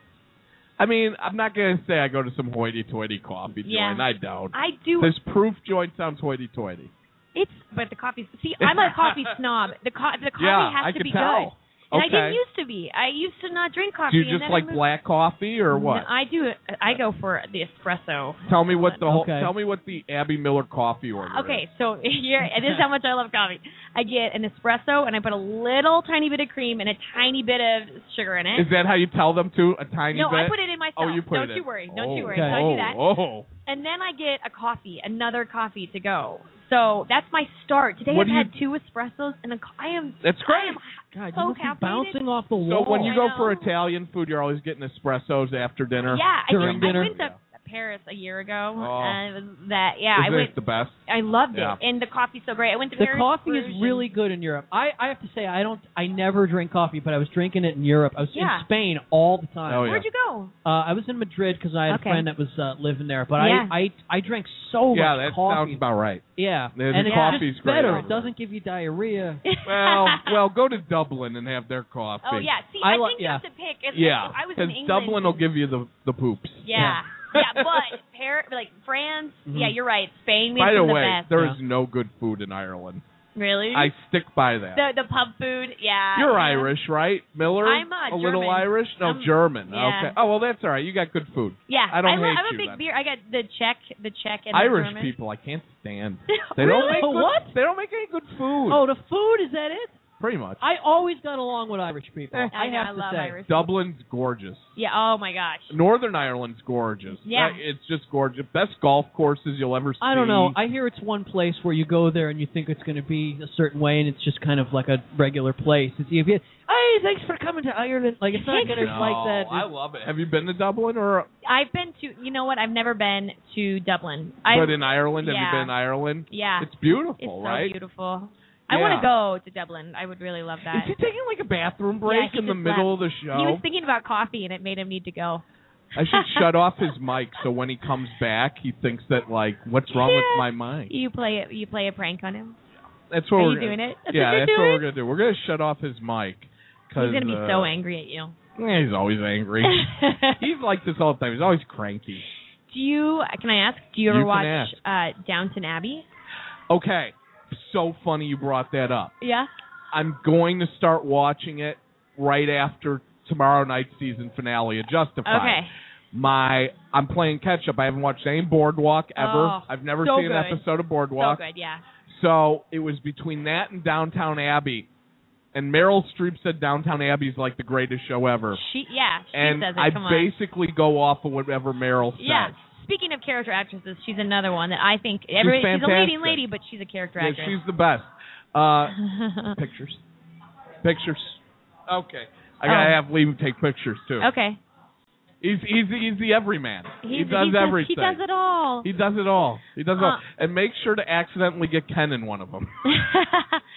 I mean, I'm not gonna say I go to some hoity-toity coffee Yeah. joint. I don't. I do. This Proof joint sounds hoity-toity. It's but the coffee. See, I'm a coffee snob. The co- the coffee Yeah, has I to could be tell. good. And I Okay. didn't used to be. I used to not drink coffee. Do you and just then like I moved- black coffee or what? No, I do. I go for the espresso. Tell me what the whole. Okay. Tell me what the Abby Miller coffee order Okay, is. so here, and this is how much I love coffee. I get an espresso, and I put a little tiny bit of cream and a tiny bit of sugar in it. Is that how you tell them to? A tiny no, bit? I put it in myself. Oh, you put Don't it you in. worry. Don't you Oh, worry. Okay. So I do that. Oh, oh. And then I get a coffee, another coffee to go. So that's my start. Today What I've do you- had two espressos, and a, co- I am. That's I great. am God, so you must be caffeinated. bouncing off the So wall. when you I go know. for Italian food, you're always getting espressos after dinner. Yeah, I, During did, dinner? I went to Paris a year ago. Oh. And it was that yeah, I Isn't went. it the best? I loved Yeah. it, and the coffee's so great. I went to The Paris. coffee is Bruges, really good in Europe. I, I have to say I don't I never drink coffee, but I was drinking it in Europe. I was Yeah. in Spain all the time. Oh, yeah. Where'd you go? Uh, I was in Madrid because I had Okay. a friend that was uh, living there. But Yeah. I, I I drank so Yeah, much that coffee. sounds about right. yeah, The- and the it's coffee's just great better. over It doesn't give you diarrhea. Well, well, go to Dublin and have their coffee. Oh yeah, see, I I, li- think you yeah. have to pick. If, Yeah, if I was in because England, Dublin will give you the the poops. Yeah, yeah, but Paris, like France. Mhm. Yeah, you're right. Spain. We By have the some of way, the best. there Yeah. is no good food in Ireland. Really? I stick by that. the the pub food. Yeah. You're yeah. Irish, right, Miller? I'm, uh, a little German. Irish. No, I'm- German. yeah. Okay. Oh well, that's all right. You got good food. Yeah, I don't lo- hate I'm a you big then. beer. I got the Czech, the Czech, and the Irish German. people, I can't stand. They don't Really? make good, What? They don't make any good food. Oh, the food, is that it? Pretty much. I always got along with Irish people. I, I know, have I to love say. Irish. Dublin's gorgeous. Yeah. Oh my gosh. Northern Ireland's gorgeous. Yeah. Uh, It's just gorgeous. Best golf courses you'll ever see. I don't know. I hear it's one place where you go there and you think it's going to be a certain way, and it's just kind of like a regular place. It's you get, hey, thanks for coming to Ireland. Like it's not going to No, like that. I love it. Have you been to Dublin or? I've been to. You know what? I've never been to Dublin. But I've, in Ireland, have yeah. you been in Ireland? Yeah. It's beautiful, It's so right? beautiful. I Yeah. want to go to Dublin. I would really love that. Is he taking like a bathroom Yeah, break he in the just middle left. of the show? He was thinking about coffee, and it made him need to go. I should shut off his mic so when he comes back, he thinks that like, what's wrong with Yeah. my mic? You play it. You play a prank on him. That's what Are we're you gonna, doing it? That's yeah, what you're that's what doing? we're gonna do. We're gonna shut off his mic. Cause, He's gonna be uh, so angry at you. Yeah, he's always angry. He's like this all the time. He's always cranky. Do you? Can I ask? Do you ever You can watch uh, Downton Abbey? Okay, so funny you brought that up. Yeah. I'm going to start watching it right after tomorrow night's season finale of Justified. Okay. My, I'm playing catch up. I haven't watched any Boardwalk ever. Oh, I've never so seen an good. episode of Boardwalk. So good. Yeah. So it was between that and Downtown Abbey. And Meryl Streep said Downtown Abbey is like the greatest show ever. She. Yeah. She and says it. I Come on. basically go off of whatever Meryl says. Yeah. Speaking of character actresses, she's another one that I think everybody. She's a leading fantastic. lady, but she's a character Yeah, actress. she's the best. Uh, pictures. Pictures. Okay. I gotta Oh. have Lee take pictures too. Okay. He's he's the, he's the everyman. He's, he does he everything. He does it all. He does it all. He does it all. Uh. And make sure to accidentally get Ken in one of them.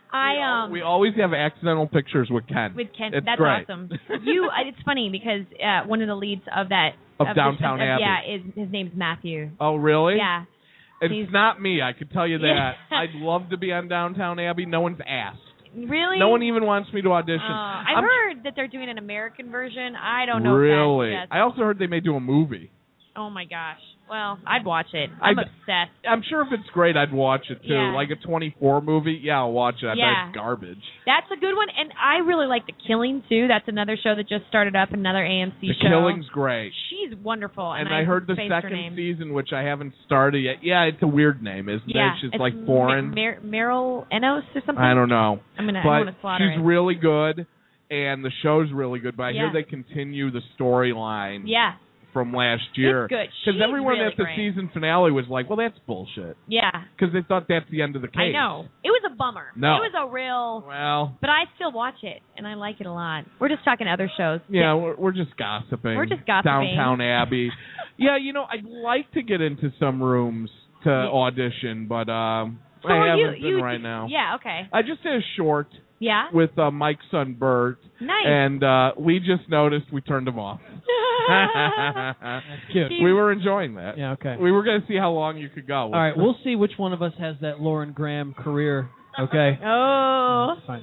I um We always have accidental pictures with Ken. with Ken. It's That's great. awesome. You. uh, It's funny because uh, one of the leads of that Of the- Downtown of- Abbey. Yeah, is his name's Matthew. Oh, really? Yeah. It's He's- not me, I could tell you that. Yeah. I'd love to be on Downtown Abbey. No one's asked. Really? No one even wants me to audition. Uh, I've I'm- heard that they're doing an American version. I don't know. Really? If that's, yes. I also heard they may do a movie. Oh my gosh. Well, I'd watch it. I'm I'd- obsessed. I'm sure if it's great, I'd watch it too. Yeah. Like a twenty-four movie, yeah, I'll watch it. I Yeah. bet it's garbage. That's a good one, and I really like The Killing too. That's another show that just started up, another A M C The show. Killing's great. She's wonderful, and, And I heard the spaced her second name. season, which I haven't started yet. Yeah, it's a weird name, isn't Yeah, it? It's just it's like Ma- foreign. Mar- Meryl Enos or something. I don't know. I'm gonna. I But want to slaughter she's it. really good, and the show's really good. But I Yeah. hear they continue the storyline Yeah, from last year. it's good. Because She's everyone really at the great. season finale was like, well, that's bullshit. Yeah, Because they thought that's the end of the case. I know. It was a bummer. No. It was a real. Well, But I still watch it, and I like it a lot. We're just talking other shows. yeah, we're, we're just gossiping. We're just gossiping. Downtown Abbey. Yeah, you know, I'd like to get into some rooms to Yeah. audition, but um, So I haven't you, been you, right now. Yeah. Okay. I just did a short Yeah. with uh, Mike's son Bert, Nice. and uh, we just noticed we turned him off. That's cute. We were enjoying that. Yeah, okay. We were going to see how long you could go. All right, we'll see which one of us has that Lauren Graham career. Okay. Oh. Fine.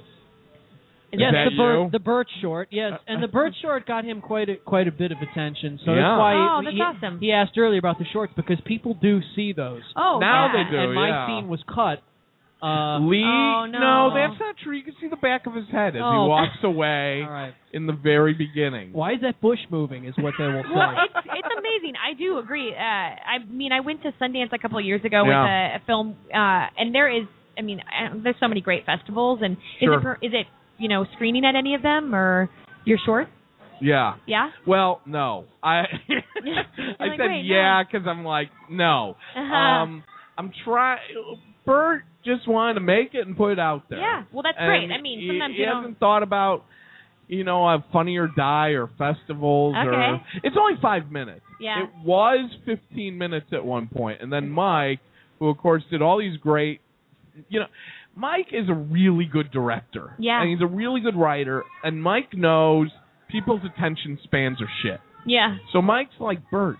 Is yes, that the Burt, you? the Burt short. Yes, and the Burt short got him quite a, quite a bit of attention. So Yeah. that's why Oh, he, that's he, awesome. he asked earlier about the shorts because people do see those. Oh. Now yeah. they do. and my yeah. scene was cut. Uh, Lee? Oh, no. that's not true. You can see the back of his head as Oh. he walks away all right. in the very beginning. Why is that bush moving? Is what they will say. Well, it's it's amazing. I do agree. Uh, I mean, I went to Sundance a couple of years ago Yeah. with a, a film, uh, and there is, I mean, I, there's so many great festivals. And Sure. is it per, is it you know screening at any of them or your shorts? Yeah. Yeah. Well, no. I I like, said wait, yeah because I'm like, no. Uh-huh. Um, I'm trying. Bert just wanted to make it and put it out there. Yeah. Well, that's And great. I mean, he, sometimes he you hasn't don't. thought about, you know, a Funny or Die or festivals or. Okay. It's only five minutes. Yeah. It was fifteen minutes at one point, and then Mike, who of course did all these great, you know, Mike is a really good director. Yeah. And he's a really good writer, and Mike knows people's attention spans are shit. Yeah. So Mike's like, Bert,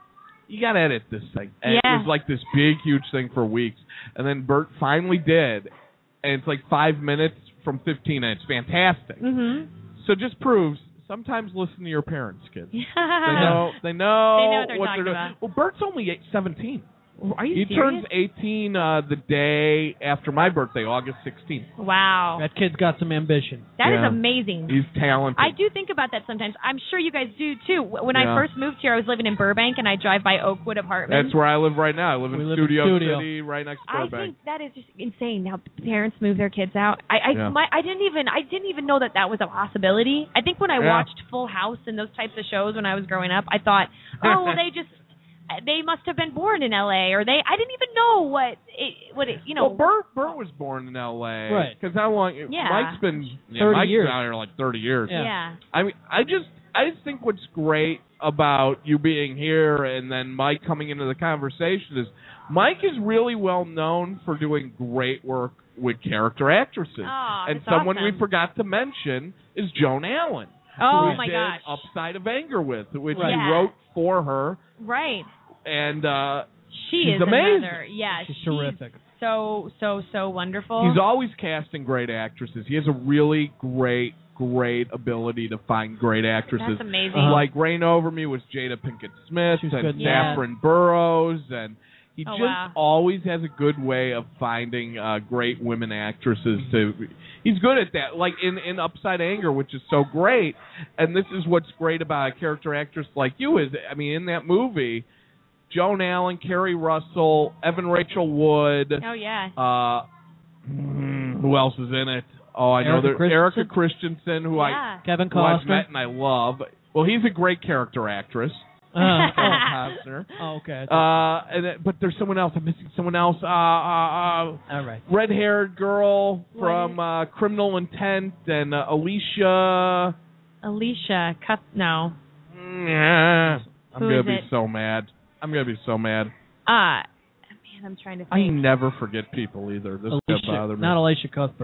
you got to edit this thing. And Yeah. it was like this big, huge thing for weeks. And then Bert finally did, and it's like five minutes from fifteen, and it's fantastic. Mhm. So it just proves, sometimes listen to your parents, kids. Yeah. They know, they know, They know what they're talking doing. about. Well, Bert's only eight, seventeen. Are you He serious? turns eighteen uh, the day after my birthday, August sixteenth. Wow. That kid's got some ambition. That is Yeah. amazing. He's talented. I do think about that sometimes. I'm sure you guys do too. When Yeah. I first moved here, I was living in Burbank, and I drive by Oakwood Apartments. That's where I live right now. I live in We live in Studio, Studio. City, right next to I Burbank. think that is just insane how parents move their kids out. I I, Yeah. my, I didn't even I didn't even know that that was a possibility. I think when I Yeah. watched Full House and those types of shows when I was growing up, I thought, oh, well, they just they must have been born in L A or they I didn't even know what it what it you know. Well, Bert Bert was born in L A. Right. Because how long? Yeah. Mike's been yeah, thirty Mike's years. been out here like thirty years. Yeah. yeah. I mean, I just I just think what's great about you being here and then Mike coming into the conversation is Mike is really well known for doing great work with character actresses. Oh, and that's someone awesome. we forgot to mention is Joan Allen. Oh who he my did gosh. Upside of Anger with, which Right. he Yeah. wrote for her, Right. and uh, She She's is amazing. another. Yeah, She's terrific. So so so wonderful. he's always casting great actresses. He has a really great, great ability to find great actresses. That's amazing. Uh-huh. Like Reign Over Me was Jada Pinkett Smith She's and good. Yeah. Saffron Burrows, and he Oh, just wow. always has a good way of finding uh, great women actresses. To he's good at that. Like in in Upside Anger, which is so great. And this is what's great about a character actress like you is, I mean, in that movie, Joan Allen, Kerry Russell, Evan Rachel Wood. Oh yeah. Uh, mm, who else is in it? Oh, I know Erica there. Christensen? Erica Christensen, who I yeah. Kevin who I've Costner. met and I love. Well, he's a great character actress. Uh, Costner. oh, okay. Uh, and it, but there's someone else. I'm missing someone else. Uh, uh, uh, All right. red-haired girl What? from uh, Criminal Intent and uh, Alicia. Alicia Cup. No. Mm, yeah. I'm Who gonna is be it? so mad. I'm gonna be so mad. Uh man, I'm trying to I think. never forget people either. This is gonna Alicia, bother me. not Alicia Cuthbert.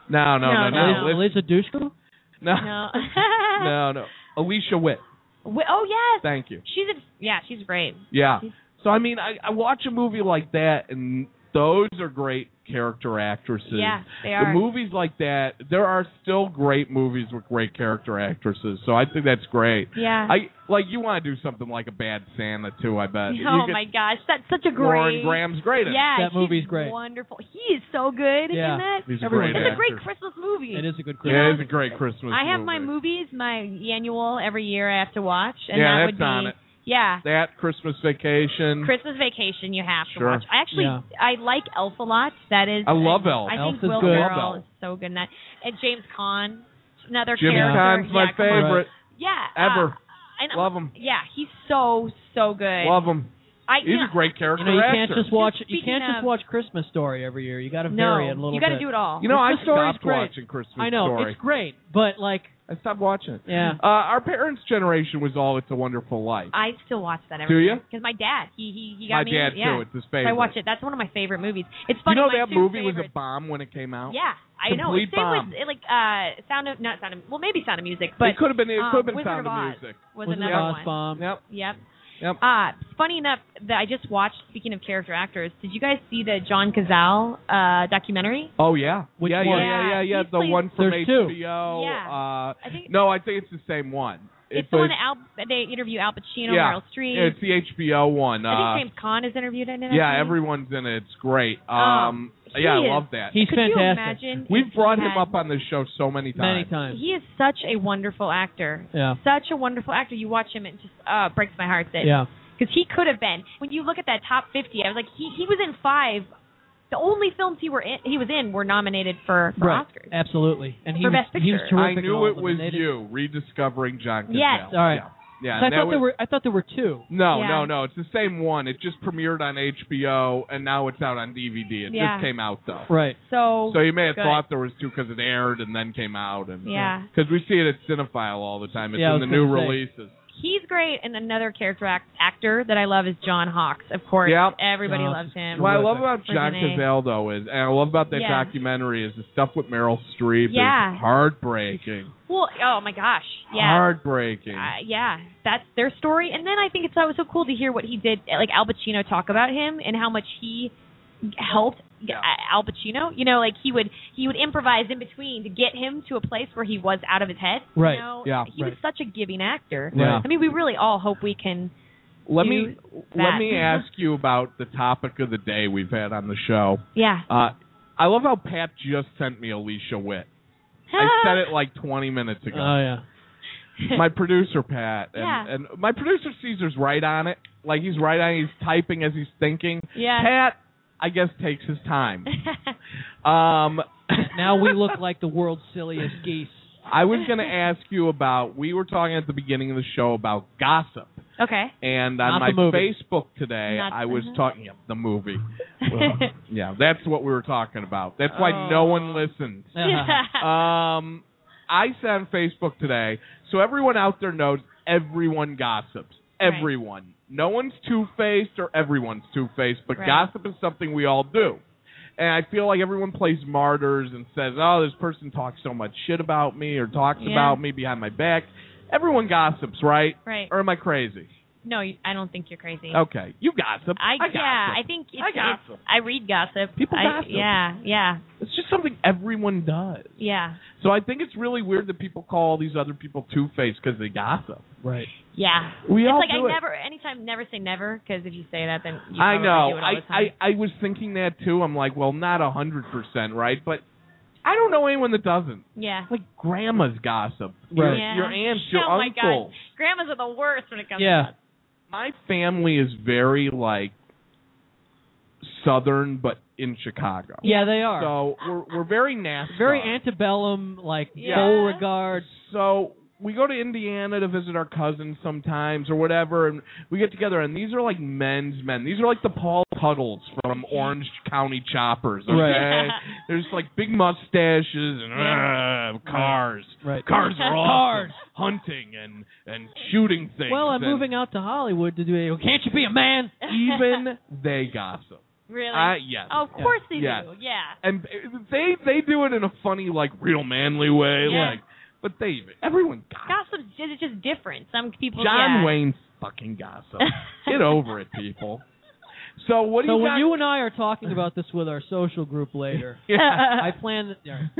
No, no, no, No, no. no. Liz- Liz Dushku? No, No. no, no. Alicia Witt. Wi- oh yes. Thank you. She's a yeah. She's great. Yeah. She's- So I mean, I, I watch a movie like that, and those are great character actresses. Yeah, they The are. movies like that, there are still great movies with great character actresses. So I think that's great. Yeah. I like you want to do something like a Bad Santa too. I bet. You Oh could- my gosh, that's such a great. Lauren Graham's great in it. Yeah, That she's movie's great. Wonderful. He is so good Yeah. in that. He's a Everyone- great It's a great actor. Christmas movie. It is a good You Yeah, know, it's a great Christmas. I have movie. my movies, my annual every year I have to watch, and Yeah, that that's would be on it. yeah. That Christmas Vacation. Christmas Vacation you have to Sure. watch. I actually Yeah. I like Elf a lot. That is I love I, Elf. I Elf think is Will good. Love Ferrell Elf. is so good in that. And James Caan, another Jimmy character. Caan's my yeah, come on. favorite. Yeah, Ever. Uh, and Love him. Yeah, he's so so good. Love him. I, He's yeah, a great character You know, you actor. can't just watch. You Speaking can't just of- watch Christmas Story every year. You got to No, vary it a little you got to bit. do it all. You know, I Christmas Story is stopped great. watching Christmas I know Story. it's great, but like, I stopped watching it. yeah, Uh, our parents' generation was all "It's a Wonderful Life." I still watch that every Do year. you? Because my dad, he he, he got My me. dad yeah. too. It's his So favorite. I watch it. That's one of my favorite movies. It's You funny. know my that two movie was favorites- a bomb when it came out. Yeah, I know. Complete Same bomb. with like uh, Sound of not Sound of well maybe Sound of Music, but it could have been. It um, could have been Wizard Sound of of Oz Music. was Wizard of another Oz one. bomb. Yep. Yep. Yep. Uh, funny enough that I just watched. Speaking of character actors, did you guys see the John Cazale uh, documentary? Oh yeah. Which yeah, one? yeah, yeah, yeah, Yeah, yeah. he The plays- one from There's H two. B O. Yeah. Uh, I think no, I think it's the same one. it's It the was- one that Al, they interview Al Pacino, Yeah. Meryl Streep. It's the H B O one. I Uh, think James Caan is interviewed in it. I yeah, think. everyone's in it. It's great. Oh, Um, he yeah, I is- love that. he's Could fantastic. you imagine? We've if brought he him had- up on this show so many times. Many times. He is such a wonderful actor. Yeah, Such a wonderful actor. You watch him, and it just uh, breaks my heart. That yeah. because he could have been. When you look at that top fifty, I was like, he he was in five. The only films he were in, he was in were nominated for, for Right. Oscars. Absolutely. And he For was, Best he was Picture. terrific. I in knew all it of them, was and they did- you rediscovering John Cazale. Yes. All right. Yeah. Yeah. So I and that thought was- there were. I thought there were two. No, Yeah. no, no. It's the same one. It just premiered on H B O, and now it's out on D V D. It Yeah. just came out though. Right. So So you may have good. thought there was two because it aired and then came out, and Yeah. because we see it at Cinephile all the time. It's Yeah, I in the was new gonna say. releases. he's great, and another character act, actor that I love is John Hawkes. Of course, Yep. everybody John loves him. What I love Terrific. about John Renee. Cazale though is, and I love about that Yeah. documentary is the stuff with Meryl Streep Yeah. is heartbreaking. Well, oh my gosh, yeah. Heartbreaking. Uh, yeah, that's their story. And then I think it's always so cool to hear what he did, like Al Pacino talk about him and how much he helped Yeah. uh, Al Pacino. You know, like he would he would improvise in between to get him to a place where he was out of his head. Right. You know? Yeah. He was Right. such a giving actor. Yeah. I mean, we really all hope we can. Let do me that. let me ask you about the topic of the day we've had on the show. Yeah. Uh, I love how Pat just sent me Alicia Witt. I said it like twenty minutes ago. Oh yeah. My producer Pat and, Yeah. and my producer Caesar's right on it. Like he's right on it. He's typing as he's thinking. Yeah. Pat, I guess, takes his time. Um, Now we look like the world's silliest geese. I was going to ask you about. We were talking at the beginning of the show about gossip, Okay. and on Not my the movie. Facebook today, Not- I was uh-huh. talking yeah, the movie. Well, yeah, that's what we were talking about. That's why no one Oh. listens. Uh-huh. Um, I said on Facebook today, so everyone out there knows everyone gossips. Right. Everyone. No one's two-faced or everyone's two-faced, but Right. gossip is something we all do. And I feel like everyone plays martyrs and says, oh, this person talks so much shit about me or talks Yeah. about me behind my back. Everyone gossips, right? Right. Or am I crazy? No, you- I don't think you're crazy. Okay. You gossip. I, I gossip. yeah, I think it's, I it's gossip. I read gossip. People I, gossip. Yeah, yeah, It's just something everyone does. yeah, So I think it's really weird that people call these other people two-faced because they gossip. Right. yeah. We it's all like do I it. never, anytime, never say never, because if you say that, then you I probably know. do it all I, the time. I, I was thinking that too. I'm like, well, not a hundred percent right, but I don't know anyone that doesn't. yeah. Like grandma's gossip, your, Right. Yeah. your aunts, your Oh my uncle. God. Grandmas are the worst when it comes Yeah. to that. My family is very like southern, but in Chicago. Yeah, they are. So we're we're very nasty. Very antebellum, like Yeah. Beauregard. So we go to Indiana to visit our cousins sometimes or whatever, and we get together, and these are like men's men. These are like the Paul Tuttles from Orange County Choppers, okay? Right. There's like big mustaches and uh, cars. Right. Cars are Cars. awesome. Hunting and, and shooting things. Well, I'm and moving out to Hollywood to do. Can't you be a man? Even they gossip. Really? Uh, yes. Oh, of course they Yes. do. Yeah. And they they do it in a funny, like, real manly way. Yeah. Like, but they everyone gossips. Gossip's just, it's just different. Some people. John yeah. Wayne fucking gossip. Get over it, people. So what do So you when got? you and I are talking about this with our social group later, Yeah. I plan that.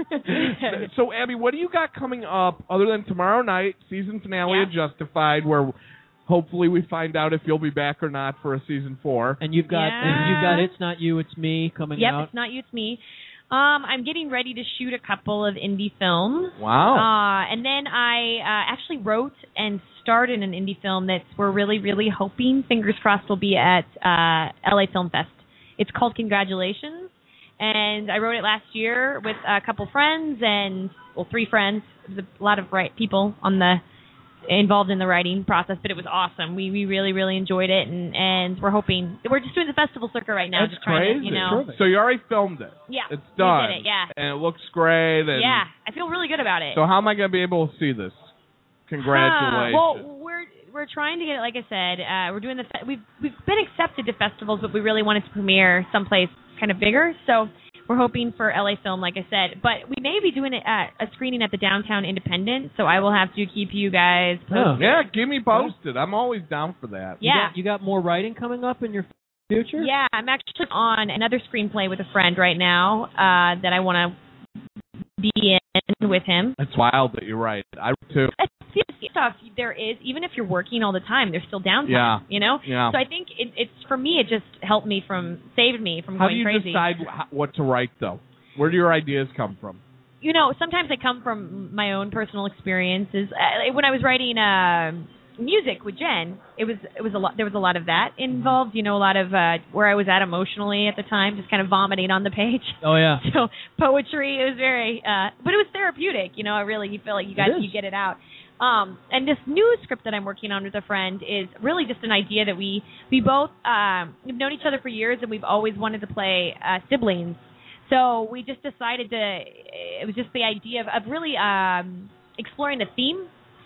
Yeah. So Abby, what do you got coming up other than tomorrow night, season finale Yeah. of Justified, where hopefully we find out if you'll be back or not for a season four. And you've got Yeah. and you've got It's Not You, It's Me coming Yep, out. it's not you, it's me. Um, I'm getting ready to shoot a couple of indie films. Wow. Uh, and then I uh, actually wrote and starred in an indie film that we're really, really hoping, fingers crossed, will be at uh, L A Film Fest. It's called Congratulations, and I wrote it last year with a couple friends and, well, three friends. There's a lot of right people on the involved in the writing process, but it was awesome. We we really, really enjoyed it, and, and we're hoping, we're just doing the festival circuit right now. That's just trying crazy. to, you know. So you already filmed it. Yeah, It's we done. did it, yeah. And it looks great. And Yeah, I feel really good about it. So how am I going to be able to see this? Congratulations. Uh, well, we're we're trying to get it. Like I said, uh, we're doing the fe- we've we've been accepted to festivals, but we really wanted to premiere someplace kind of bigger. So we're hoping for L A Film, like I said. But we may be doing it at a screening at the Downtown Independent. So I will have to keep you guys posted. yeah, keep me posted. I'm always down for that. You Yeah. got, you got more writing coming up in your future? Yeah, I'm actually on another screenplay with a friend right now uh, that I want to be in with him. It's wild that you're right. I too. It's serious stuff. There is, even if you're working all the time, there's still downtime. Yeah. You know. Yeah. So I think it, it's for me. It just helped me from saved me from How going do you crazy. decide wh- what to write, though? Where do your ideas come from? You know, sometimes they come from my own personal experiences. Uh, when I was writing uh, music with Jen, it was it was a lot. There was a lot of that involved. You know, a lot of uh, where I was at emotionally at the time, just kind of vomiting on the page. Oh, yeah. So poetry, it was very, uh, but it was therapeutic. You know, I really you feel like you got It is. you get it out. Um, and this new script that I'm working on with a friend is really just an idea that we we both um, we've known each other for years, and we've always wanted to play uh, siblings. So we just decided to. It was just the idea of, of really um, exploring the theme,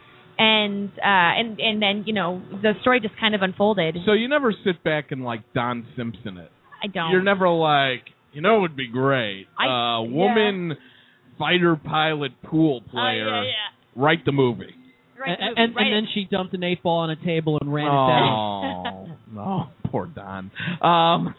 and uh, and and then you know the story just kind of unfolded. So you never sit back and like Don Simpson it. I don't. You're never like, you know, it would be great. I- uh, woman fighter pilot pool Uh, player. yeah, yeah. Write the movie. Right, and, the and, movie, and then right. she dumped an eight ball on a table and ran it down. Oh, no, poor Don. Um,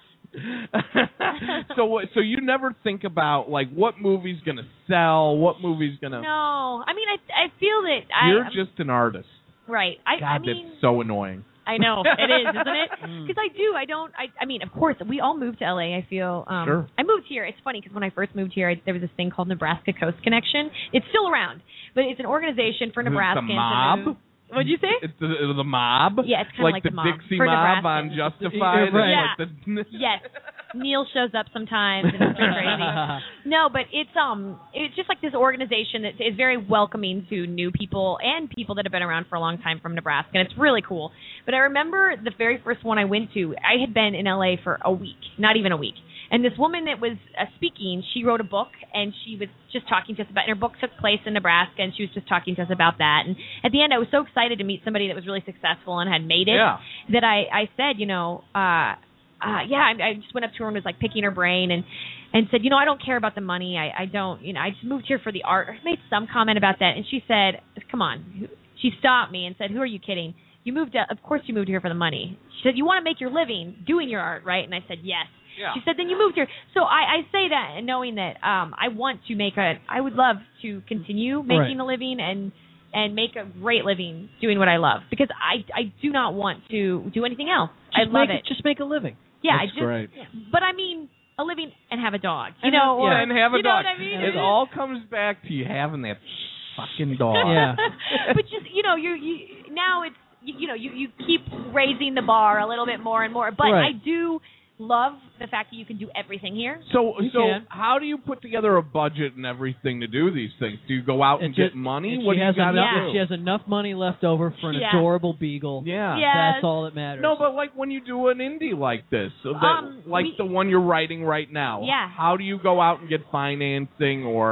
so, what- so you never think about like what movie's gonna sell, what movie's gonna. No, I mean, I I feel that I You're just an artist. right. I God, I mean, that's so annoying. I know it is, isn't it? Mm. Because I do. I don't. I. I mean, of course, we all moved to L A. I feel. Um, Sure. I moved here. It's funny because when I first moved here, I, there was this thing called Nebraska Coast Connection. It's still around, but it's an organization for Is it the Nebraskans. to mob? move- What'd you say? It's the, the mob. Yeah, it's kinda like the, the mob Dixie for mob on Nebraskans. Justified. Yeah, right. It's like the, Yes. Neil shows up sometimes and it's crazy. No, but it's um it's just like this organization that is very welcoming to new people and people that have been around for a long time from Nebraska, and it's really cool. But I remember the very first one I went to, I had been in L A for a week, not even a week. And this woman that was uh, speaking, she wrote a book, and she was just talking to us about, and her book took place in Nebraska, and she was just talking to us about that. And at the end, I was so excited to meet somebody that was really successful and had made it Yeah. that I, I said, you know, uh, uh, yeah, I, I just went up to her and was like picking her brain and, and said, you know, I don't care about the money. I, I don't, you know, I just moved here for the art. I made some comment about that. And she said, come on. She stopped me and said, who are you kidding? You moved, out, of course you moved here for the money. She said, you want to make your living doing your art, right? And I said, yes. Yeah. She said, then you moved here. So I, I say that and knowing that um, I want to make a, I would love to continue making Right. a living and and make a great living doing what I love, because I, I do not want to do anything else. Just I love make it. Just make a living. Yeah, That's I just, great. But I mean, a living and have a dog, you And know, have- or yeah, and have a you know dog. what I mean? It all comes back to you having that fucking dog. Yeah. But just you know, you you now it's you, you know you you keep raising the bar a little bit more and more. But Right. I do love the fact that you can do everything here. So, You so can. how do you put together a budget and everything to do these things? Do you go out and If get she- money? if What she do you has got enough, to if do? she has enough money left over for an Yeah. adorable beagle, yeah. Yeah. that's all that matters. No, but like when you do an indie like this, so that, Um, like we- the one you're writing right now. Yeah. How do you go out and get financing, or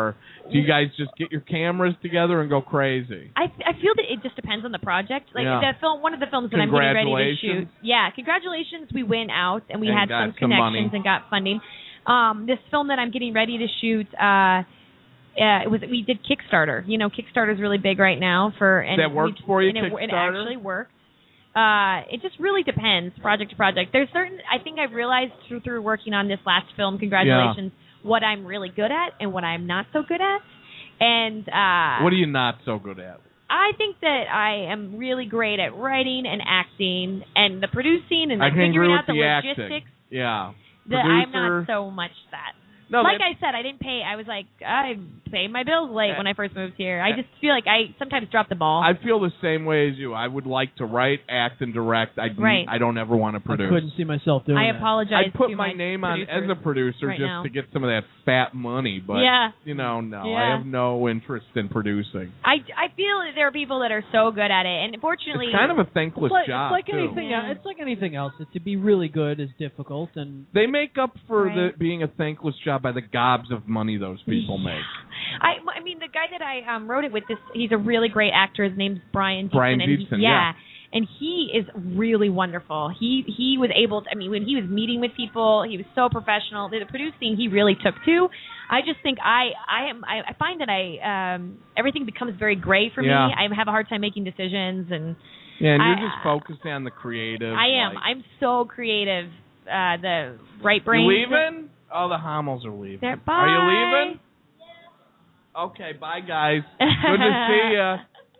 Do you guys just get your cameras together and go crazy? I I feel that it just depends on the project. Like Yeah. the film, one of the films that I'm getting ready to Congratulations. shoot. Yeah, congratulations. We went out and we And had got some some connections money. and got funding. Um, this film that I'm getting ready to shoot, uh, uh, it was we did Kickstarter. You know, Kickstarter is really big right now for and That worked we- for you, and it, it Kickstarter? actually worked. Uh, it just really depends, project to project. There's certain. I think I've realized through through working on this last film. Congratulations. What I'm really good at and what I'm not so good at. And uh, What are you not so good at? I think that I am really great at writing and acting and the producing and I the can agree figuring with out the the logistics. acting. Yeah. That I'm Producer. not so much that. No, like that- I said, I didn't pay. I was like, I paid my bills late Yeah. when I first moved here. I just feel like I sometimes drop the ball. I feel the same way as you. I would like to write, act, and direct. I Right. I don't ever want to I produce. couldn't see myself doing I that. apologize. I'd put to my, my name on as producers a producer right just now. to get some of that fat money, but Yeah. you know, no, I Yeah. have no interest in producing. I, I feel that there are people that are so good at it, and unfortunately, It's kind of a thankless It's like, job it's like too. anything. Yeah. Else. It's like anything else. To be really good is difficult, and They make up for Right. the being a thankless job by the gobs of money those people Yeah. make. I, I mean, the guy that I um, wrote it with, this he's a really great actor. His name's Brian Dietzen. Brian and he- Dietzen, yeah. yeah. And he is really wonderful. He he was able to, I mean, when he was meeting with people, he was so professional. The producing he really took to. I just think I I am I, I find that I um everything becomes very gray for Yeah. me. I have a hard time making decisions, and Yeah, and you're I- just focused on the creative. I am like- I'm so creative. Uh, the right brain. You leaving? Oh, the Hamels are leaving. They're, bye. Are you leaving? Okay, bye guys. Good to see ya.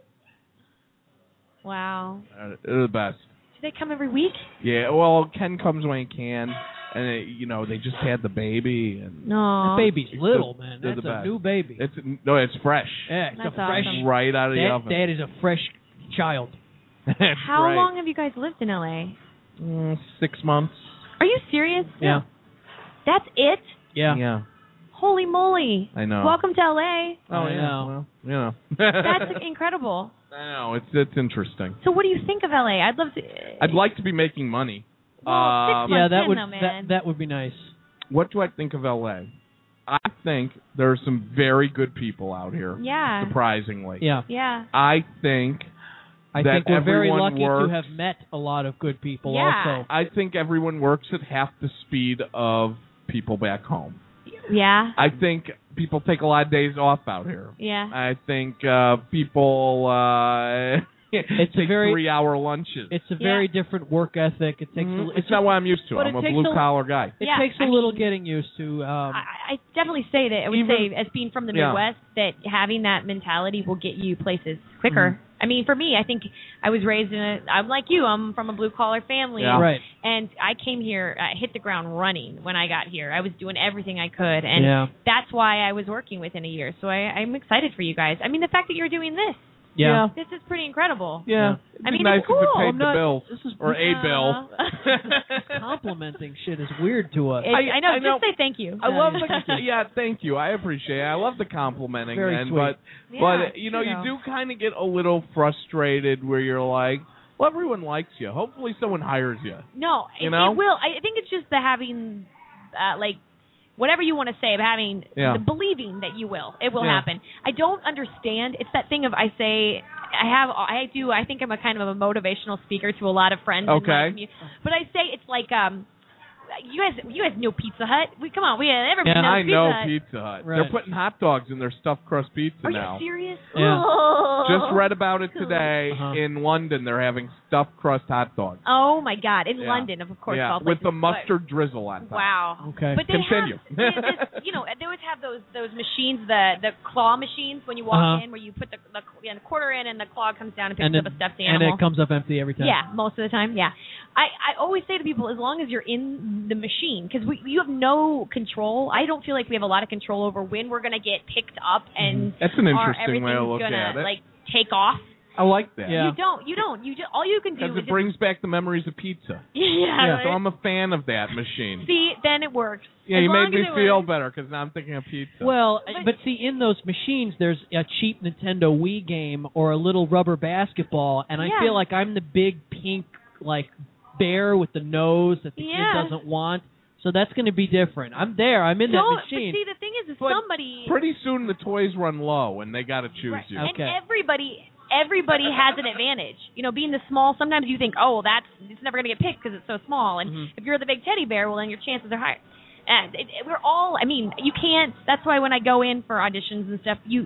Wow. Uh, They're the best. Do they come every week? Yeah, well, Ken comes when he can, and it, you know they just had the baby, and No. that baby's little, They're- man. they're That's the a best. new baby. it's no, it's fresh, yeah, it's That's a fresh. awesome. right out of the That, oven. that is a fresh child. That's How right. long have you guys lived in L A? Mm, six months. Are you serious? Yeah. That's it? Yeah. Yeah, Holy moly. I know. Welcome to L A. Oh I yeah. know. Well, you know. That's incredible. I know. It's it's interesting. So what do you think of L A? I'd love to. I'd like to be making money. Well, Um, six Yeah, months that in, would though, man. that that would be nice. What do I think of L A? I think there are some very good people out here. Yeah. Surprisingly. Yeah. Yeah. I think I that think we're very everyone lucky works, to have met a lot of good people Yeah. also. I think everyone works at half the speed of people back home. Yeah. I think people take a lot of days off out here. Yeah. I think uh, people uh, It's a take very- three-hour lunches. It's a very different work ethic. It takes Mhm. a, it's not what I'm used to. but I'm it a takes blue a- collar guy. it Yeah, takes a I little mean- getting used to. Um, I, I definitely say that I would Even- say, as being from the Yeah. Midwest, that having that mentality will get you places quicker. Mm-hmm. I mean, for me, I think I was raised in a. I'm like you. I'm from a blue collar family. Yeah. Right. And I came here, I hit the ground running when I got here. I was doing everything I could, and Yeah. that's why I was working within a year. So I, I'm excited for you guys. I mean, the fact that you're doing this, Yeah. this is pretty incredible. Yeah. I It'd mean, be nice it's cool. if it paid I'm the not- bills. This is Or a bill. complimenting shit is weird to us. It- I, I- know. I Just know. say thank you. I Yeah, love yeah. the yeah, thank you. I appreciate it. I love the complimenting, Very man. sweet. But Yeah, but you know, you you know. do kind of get a little frustrated where you're like, well, everyone likes you. Hopefully, someone hires you. No, You it, know? it will. I think it's just the having, uh, like, whatever you want to say, of having Yeah. the believing that you will. It will Yeah. happen. I don't understand. It's that thing of I say. I have, I do, I think I'm a kind of a motivational speaker to a lot of friends. in my Okay. commu- But I say it's like, um, you guys, you guys know Pizza Hut. We come on, we everybody Yeah, knows I Pizza know Hut. Pizza Hut. Right. They're putting hot dogs in their stuffed crust pizza Are now. you serious? Yeah. Oh. Just read about it today. Uh-huh. In London, they're having stuffed crust hot dogs. Oh my God! In Yeah. London, of course, yeah, all with places, the but- mustard drizzle on top. Wow. Okay. But they Continue. have, they, this, you know, they always have those those machines, the the claw machines when you walk Uh-huh. in, where you put the, the, yeah, the quarter in and the claw comes down and picks and up it, a stuffed and animal. it comes up empty every time. Yeah, most of the time. Yeah, I I always say to people, as long as you're in the machine, because we you have no control. I don't feel like we have a lot of control over when we're gonna get picked up and That's an or interesting way to everything's look gonna at it. like take off. I like that. Yeah. You don't. You don't. You just all you can do Because is it brings back the memories of pizza. just, yeah. Yeah, right? So I'm a fan of that machine. See, then it works. Yeah, As you long made me as it feel works. better because now I'm thinking of pizza. Well, But- but see, in those machines, there's a cheap Nintendo Wii game or a little rubber basketball, and I Yeah. feel like I'm the big pink like bear with the nose that the Yeah. kid doesn't want. So that's going to be different. I'm there. I'm in that Don't, machine. But see, the thing is, is But somebody Pretty soon the toys run low, and they got to choose right, you. Okay. and everybody. Everybody has an advantage. You know, being the small, sometimes you think, oh, well, that's it's never going to get picked because it's so small. And Mhm. if you're the big teddy bear, well, then your chances are higher. And it, it, we're all, I mean, you can't, that's why when I go in for auditions and stuff, you,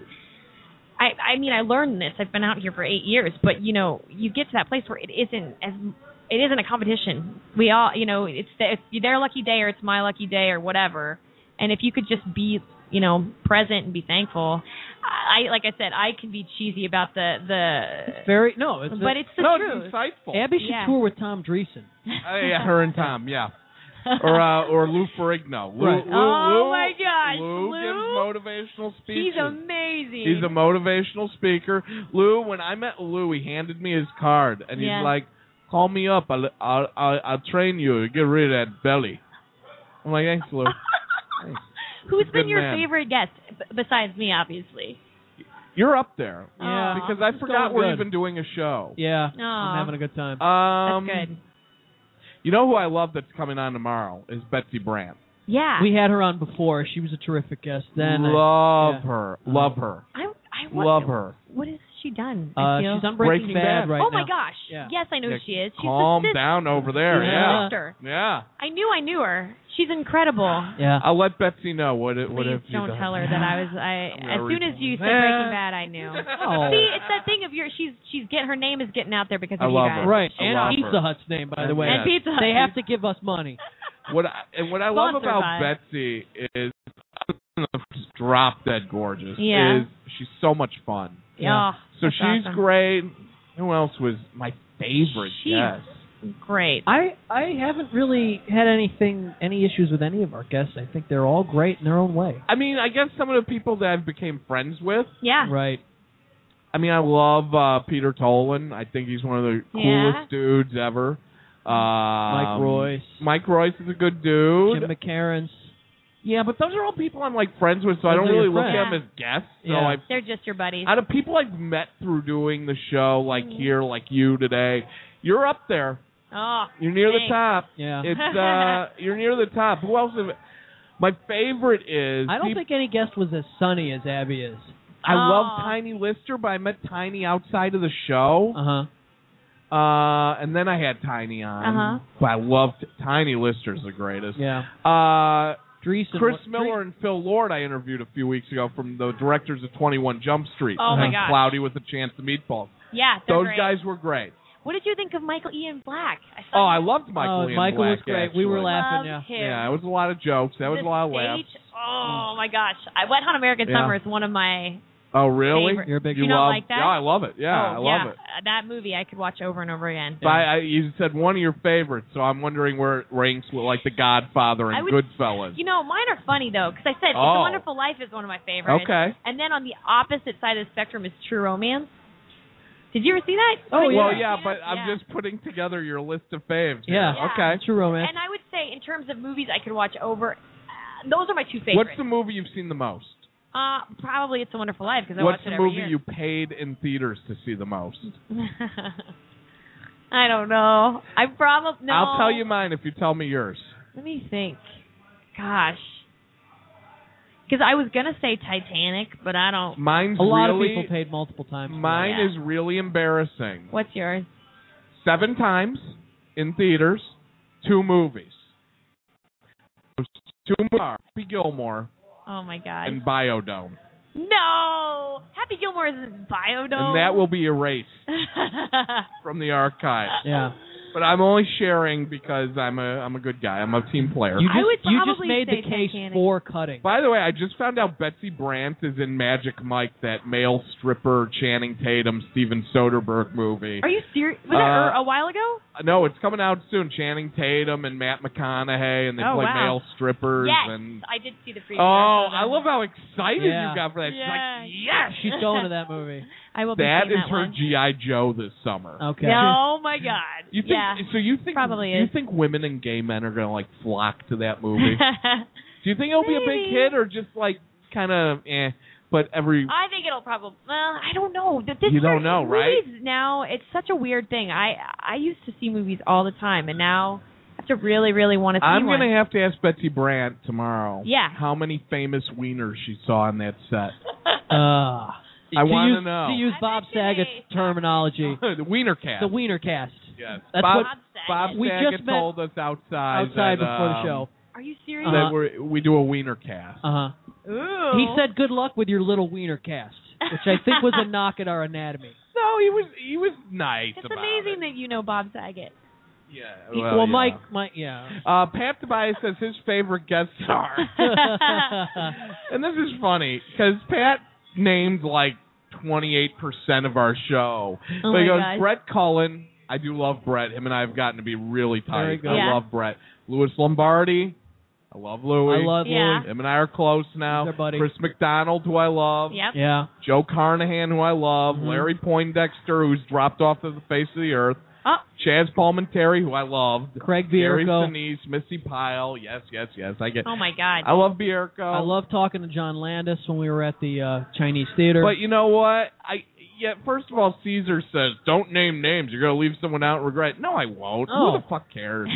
I, I mean, I learned this. I've been out here for eight years, but, you know, you get to that place where it isn't as, it isn't a competition. We all, you know, it's, the, it's their lucky day or it's my lucky day or whatever. And if you could just be, you know, present and be thankful. I like I said, I can be cheesy about the the. It's very no, it's but it's the no, truth. it's insightful. Abby should Yeah. tour with Tom Dreesen. Uh, yeah, her and Tom, yeah. Or uh, or Lou Ferrigno. Lou, Right. Lou, Oh, Lou, my gosh, Lou, Lou? gives motivational speeches. He's amazing. He's a motivational speaker. Lou, when I met Lou, he handed me his card, and he's Yeah. like, "Call me up. I'll, I'll I'll I'll train you to get rid of that belly." I'm like, "Thanks, Lou." Thanks. Who's Good been your man. favorite guest b- besides me, obviously? You're up there. Yeah. Because I It's forgot going we're good. even doing a show. Yeah, Aw. I'm having a good time. Um, That's good. You know who I love that's coming on tomorrow is Betsy Brandt. Yeah. We had her on before. She was a terrific guest. Then I- love yeah. her. Love her. I I want, Love her. What has she done? Uh, I feel? she's on Breaking, Breaking Bad, Bad. right oh now. my gosh. Yeah. Yes, I know Yeah, who she is. She's Calm the sis- down over there. Yeah. Yeah. sister. Yeah. I knew I knew her. She's incredible. Yeah. I'll let Betsy know what it what Please if she don't does. tell her that I was. I I'm gonna as soon read- as you said Eh. Breaking Bad, I knew. Oh. See, it's that thing of your. She's she's getting her name is getting out there because of I you love guys. her. Right. I And love Pizza her. Hut's name, by the And- way. And Pizza Hut. They have to give us money. What I, and what I love Sponsored about by- Betsy is just drop dead gorgeous. Yeah. Is she's so much fun. Yeah. Oh, So that's she's awesome. great. Who else was my favorite She's guest? great. I I haven't really had anything any issues with any of our guests. I think they're all great in their own way. I mean, I guess some of the people that I've became friends with. Yeah. Right. I mean, I love uh, Peter Tolan. I think he's one of the Yeah. coolest dudes ever. Um, Mike Royce. Mike Royce is a good dude. Jim McCarran's. Yeah, but those are all people I'm like friends with, so I Those don't are your really look friends. at them as guests. So Yeah. I, They're just your buddies. out of people I've met through doing the show, like Mhm. here, like you today, you're up there. Oh. You're near the thanks. top. Yeah. It's uh, you're near the top. Who else? Have, my favorite is. I don't peop- think any guest was as sunny as Abby is. I love Oh. Tiny Lister, but I met Tiny outside of the show. Uh huh. Uh, and then I had Tiny on. Uh-huh. But I loved Tiny Lister's the greatest. Yeah. Uh, Dreesen. Chris what- Miller and Phil Lord I interviewed a few weeks ago from the directors of twenty-one Jump Street. Oh, my and gosh. Cloudy with a Chance of Meatballs. Yeah, they're Those great. guys were great. What did you think of Michael Ian Black? I saw Oh, I you- loved Michael Oh, Ian Michael Black, was great. We were actually. laughing, Loved yeah. him. Yeah, it was a lot of jokes. That was The a lot of stage, laughs. Oh my gosh, I Wet Hot American Yeah. Summer is one of my. Oh, really? Favorite. You're a big You You don't love, like that? Yeah, I love it. Yeah, oh, I love yeah. it. Uh, That movie I could watch over and over again. But I, I, you said one of your favorites, so I'm wondering where it ranks with like The Godfather I and would- Goodfellas. You know, mine are funny though, because I said It's Oh. a Wonderful Life is one of my favorites. Okay. And then on the opposite side of the spectrum is True Romance. Did you ever see that? Oh, Well, yeah. yeah, but I'm Yeah. just putting together your list of faves. here. Yeah. Yeah. Okay. True romance. And I would say, in terms of movies I could watch over, uh, those are my two favorites. What's the movie you've seen the most? Uh, probably It's a Wonderful Life because I What's watch the it every movie year. you paid in theaters to see the most? I don't know. I probably no. I'll tell you mine if you tell me yours. Let me think. Gosh. Because I was gonna say Titanic, but I don't. Mine's A lot really, of people paid multiple times. for Mine Yeah. is really embarrassing. What's yours? Seven times in theaters, two movies. Those two movies are Happy Gilmore Oh my God. and Biodome. No, Happy Gilmore is in Biodome. And that will be erased from the archive. that. Yeah. But I'm only sharing because I'm a I'm a good guy. I'm a team player. You I just, would you just probably made the say case Titanic. for cutting. By the way, I just found out Betsy Brandt is in Magic Mike, that male stripper Channing Tatum, Steven Soderbergh movie. Are you serious? Was Uh, that a while ago? No, it's coming out soon. Channing Tatum and Matt McConaughey, and they Oh, play wow. male strippers. Yes, And I did see the preview. oh, saw I that. love how excited Yeah. you got for that. Yeah. She's like, yes, She's going to that movie. I will be that seeing is that her one. G I Joe this summer. Okay. Oh my God. You think? yeah. So you think? Probably you is. think women and gay men are gonna like flock to that movie? Do you think it'll be a big Maybe. hit or just like kind of eh? But every I think it'll probably. Well, I don't know. Th- This You don't sort- know, right? Movies now, it's such a weird thing. I I used to see movies all the time, and now I have to really, really want to see I'm one. gonna have to ask Betsy Brandt tomorrow. Yeah. How many famous wieners she saw on that set? Uh, I to wanna use, know. To use I Bob bet you Saget's they- terminology, the wiener cast. the Wiener cast. Yes. That's Bob, what Bob Saget. Bob We Saget just met told us outside. outside that, before the um, show. Are you serious? That Uh-huh. we're, we do a wiener cast. Uh huh. Ooh. He said, "Good luck with your little Wiener cast," which I think was a knock at our anatomy. No, he was he was nice It's about amazing it. that you know Bob Saget. Yeah. He- Well, well, yeah. Mike, Mike, yeah. Uh, Pat Tobias says his favorite guest star. And this is funny because Pat named like twenty-eight percent of our show. Oh but he my goes, gosh. Brett Cullen. I do love Brett. Him and I have gotten to be really Very tight. good. I Yeah. love Brett. Louis Lombardi. I love Louis. I love Yeah. Louis. Him and I are close now. He's our buddy. Chris McDonald, who I love. Yep. Yeah. Joe Carnahan, who I love. Mhm. Larry Poindexter, who's dropped off of the face of the earth. Oh. Chaz Palminteri, who I love. Craig Gary Bierko. Sinise, Missy Pyle. Yes, yes, yes. I get. Oh my God. I love Bierko. I love talking to John Landis when we were at the uh, Chinese theater. But you know what? I yeah. First of all, Caesar says don't name names. You're gonna leave someone out and regret. No, I won't. Oh. Who the fuck cares?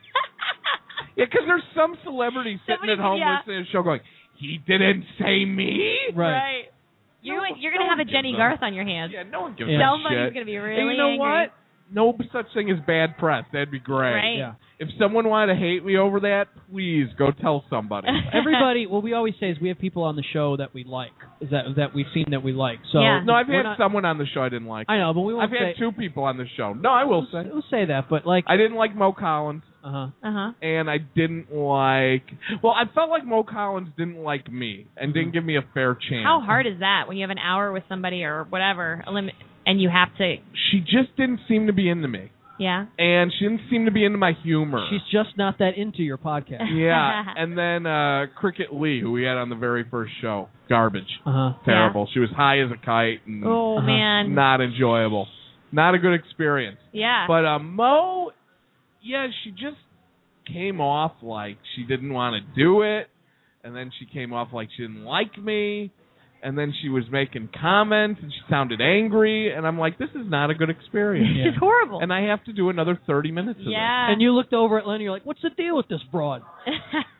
Yeah, because there's some celebrity sitting Somebody- at home yeah. listening to the show going, he didn't say me. right. You're No- you're no gonna have one a gives Jenny a- Garth on your hands. Yeah, no one gives Yeah. a Somebody's shit. gonna be really And you know angry. what? No such thing as bad press. That'd be great. Right. Yeah. If someone wanted to hate me over that, please go tell somebody. Everybody, what we always say is we have people on the show that we like, is that that we've seen that we like. So Yeah. No, I've we're had not- someone on the show I didn't like. I know, but we I've won't had say. two people on the show. No, I will say. We'll say that, but like, I didn't like Mo Collins, uh huh. Uh huh. and I didn't like. Well, I felt like Mo Collins didn't like me and didn't give me a fair chance. How hard is that when you have an hour with somebody or whatever, a limit, and you have to? She just didn't seem to be into me, Yeah. and she didn't seem to be into my humor. She's just not that into your podcast. Yeah, and then uh Cricket Lee, who we had on the very first show, garbage, Uh huh. terrible. She was high as a kite and Oh Uh-huh. man. not enjoyable, not a good experience. Yeah. But uh, Mo, yeah, she just came off like she didn't want to do it, and then she came off like she didn't like me, and then she was making comments and she sounded angry, and I'm like, this is not a good experience. Yeah. It's horrible. And I have to do another thirty minutes of yeah. And you looked over at Lenny, you're like, "What's the deal with this broad?" this.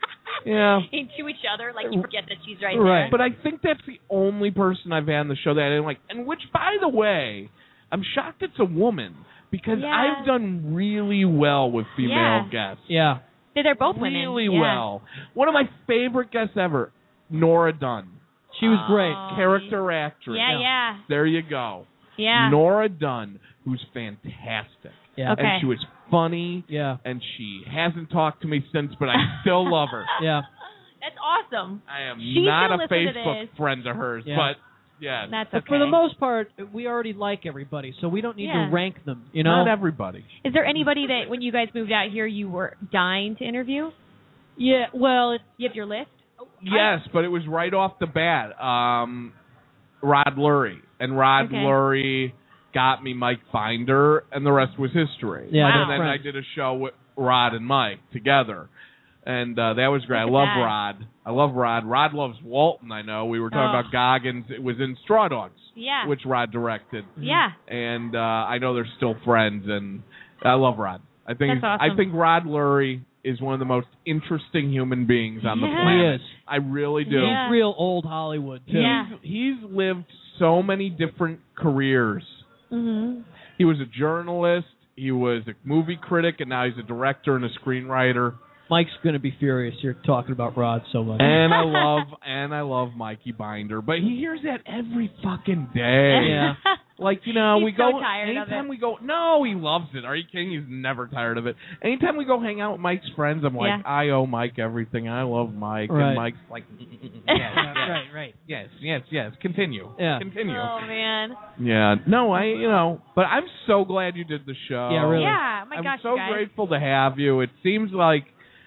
Yeah. into each other, like you forget that she's right, Right. there. But I think that's the only person I've had on the show that I didn't like. And which, by the way, I'm shocked it's a woman because Yeah. I've done really well with female Yeah. guests. Yeah. They're they're both women. Really Yeah. well. One of my favorite guests ever, Nora Dunn. She was Oh, great. Character actress. Yeah, yeah, There you go. yeah. Nora Dunn, who's fantastic. Yeah. Okay. And she was funny, Yeah. and she hasn't talked to me since, but I still love her. Yeah. That's awesome. I am She not should a listen to Facebook this. friend of hers, Yeah. but yeah. That's But okay. for the most part, we already like everybody, so we don't need Yeah. to rank them. You know. Not everybody. Is there anybody that when you guys moved out here you were dying to interview? Yeah. Well, it, You have your list? Yes, but it was right off the bat. Um, Rod Lurie. And Rod Okay. Lurie got me Mike Binder, and the rest was history. Yeah, Wow. they're And then friends. I did a show with Rod and Mike together. And uh, that was great. I Look at love that. Rod. I love Rod. Rod loves Walton, I know. We were talking Oh. about Goggins. It was in Straw Dogs, Yeah. which Rod directed. yeah. And uh, I know they're still friends, and I love Rod. I think That's I awesome. think Rod Lurie is one of the most interesting human beings on the Yeah. he planet. is. I really do. Yeah. He's real old Hollywood too. Yeah. He's, he's lived so many different careers. Mhm. He was a journalist, he was a movie critic, and now he's a director and a screenwriter. Mike's gonna be furious you're talking about Rod so much. And I love and I love Mikey Binder, but he hears that every fucking day. Yeah. Like, you know, He's we so go tired of anytime it. we go no, he loves it. Are you kidding? He's never tired of it. Anytime we go hang out with Mike's friends, I'm like, Yeah. I owe Mike everything. I love Mike. Right. And Mike's like yes, Yeah, yes, right, right. yes, yes, yes. Continue. Yeah. Continue. Oh man. Yeah. No, I you know, but I'm so glad you did the show. Yeah, really. Yeah. My I'm gosh, so you guys. grateful to have you. It seems like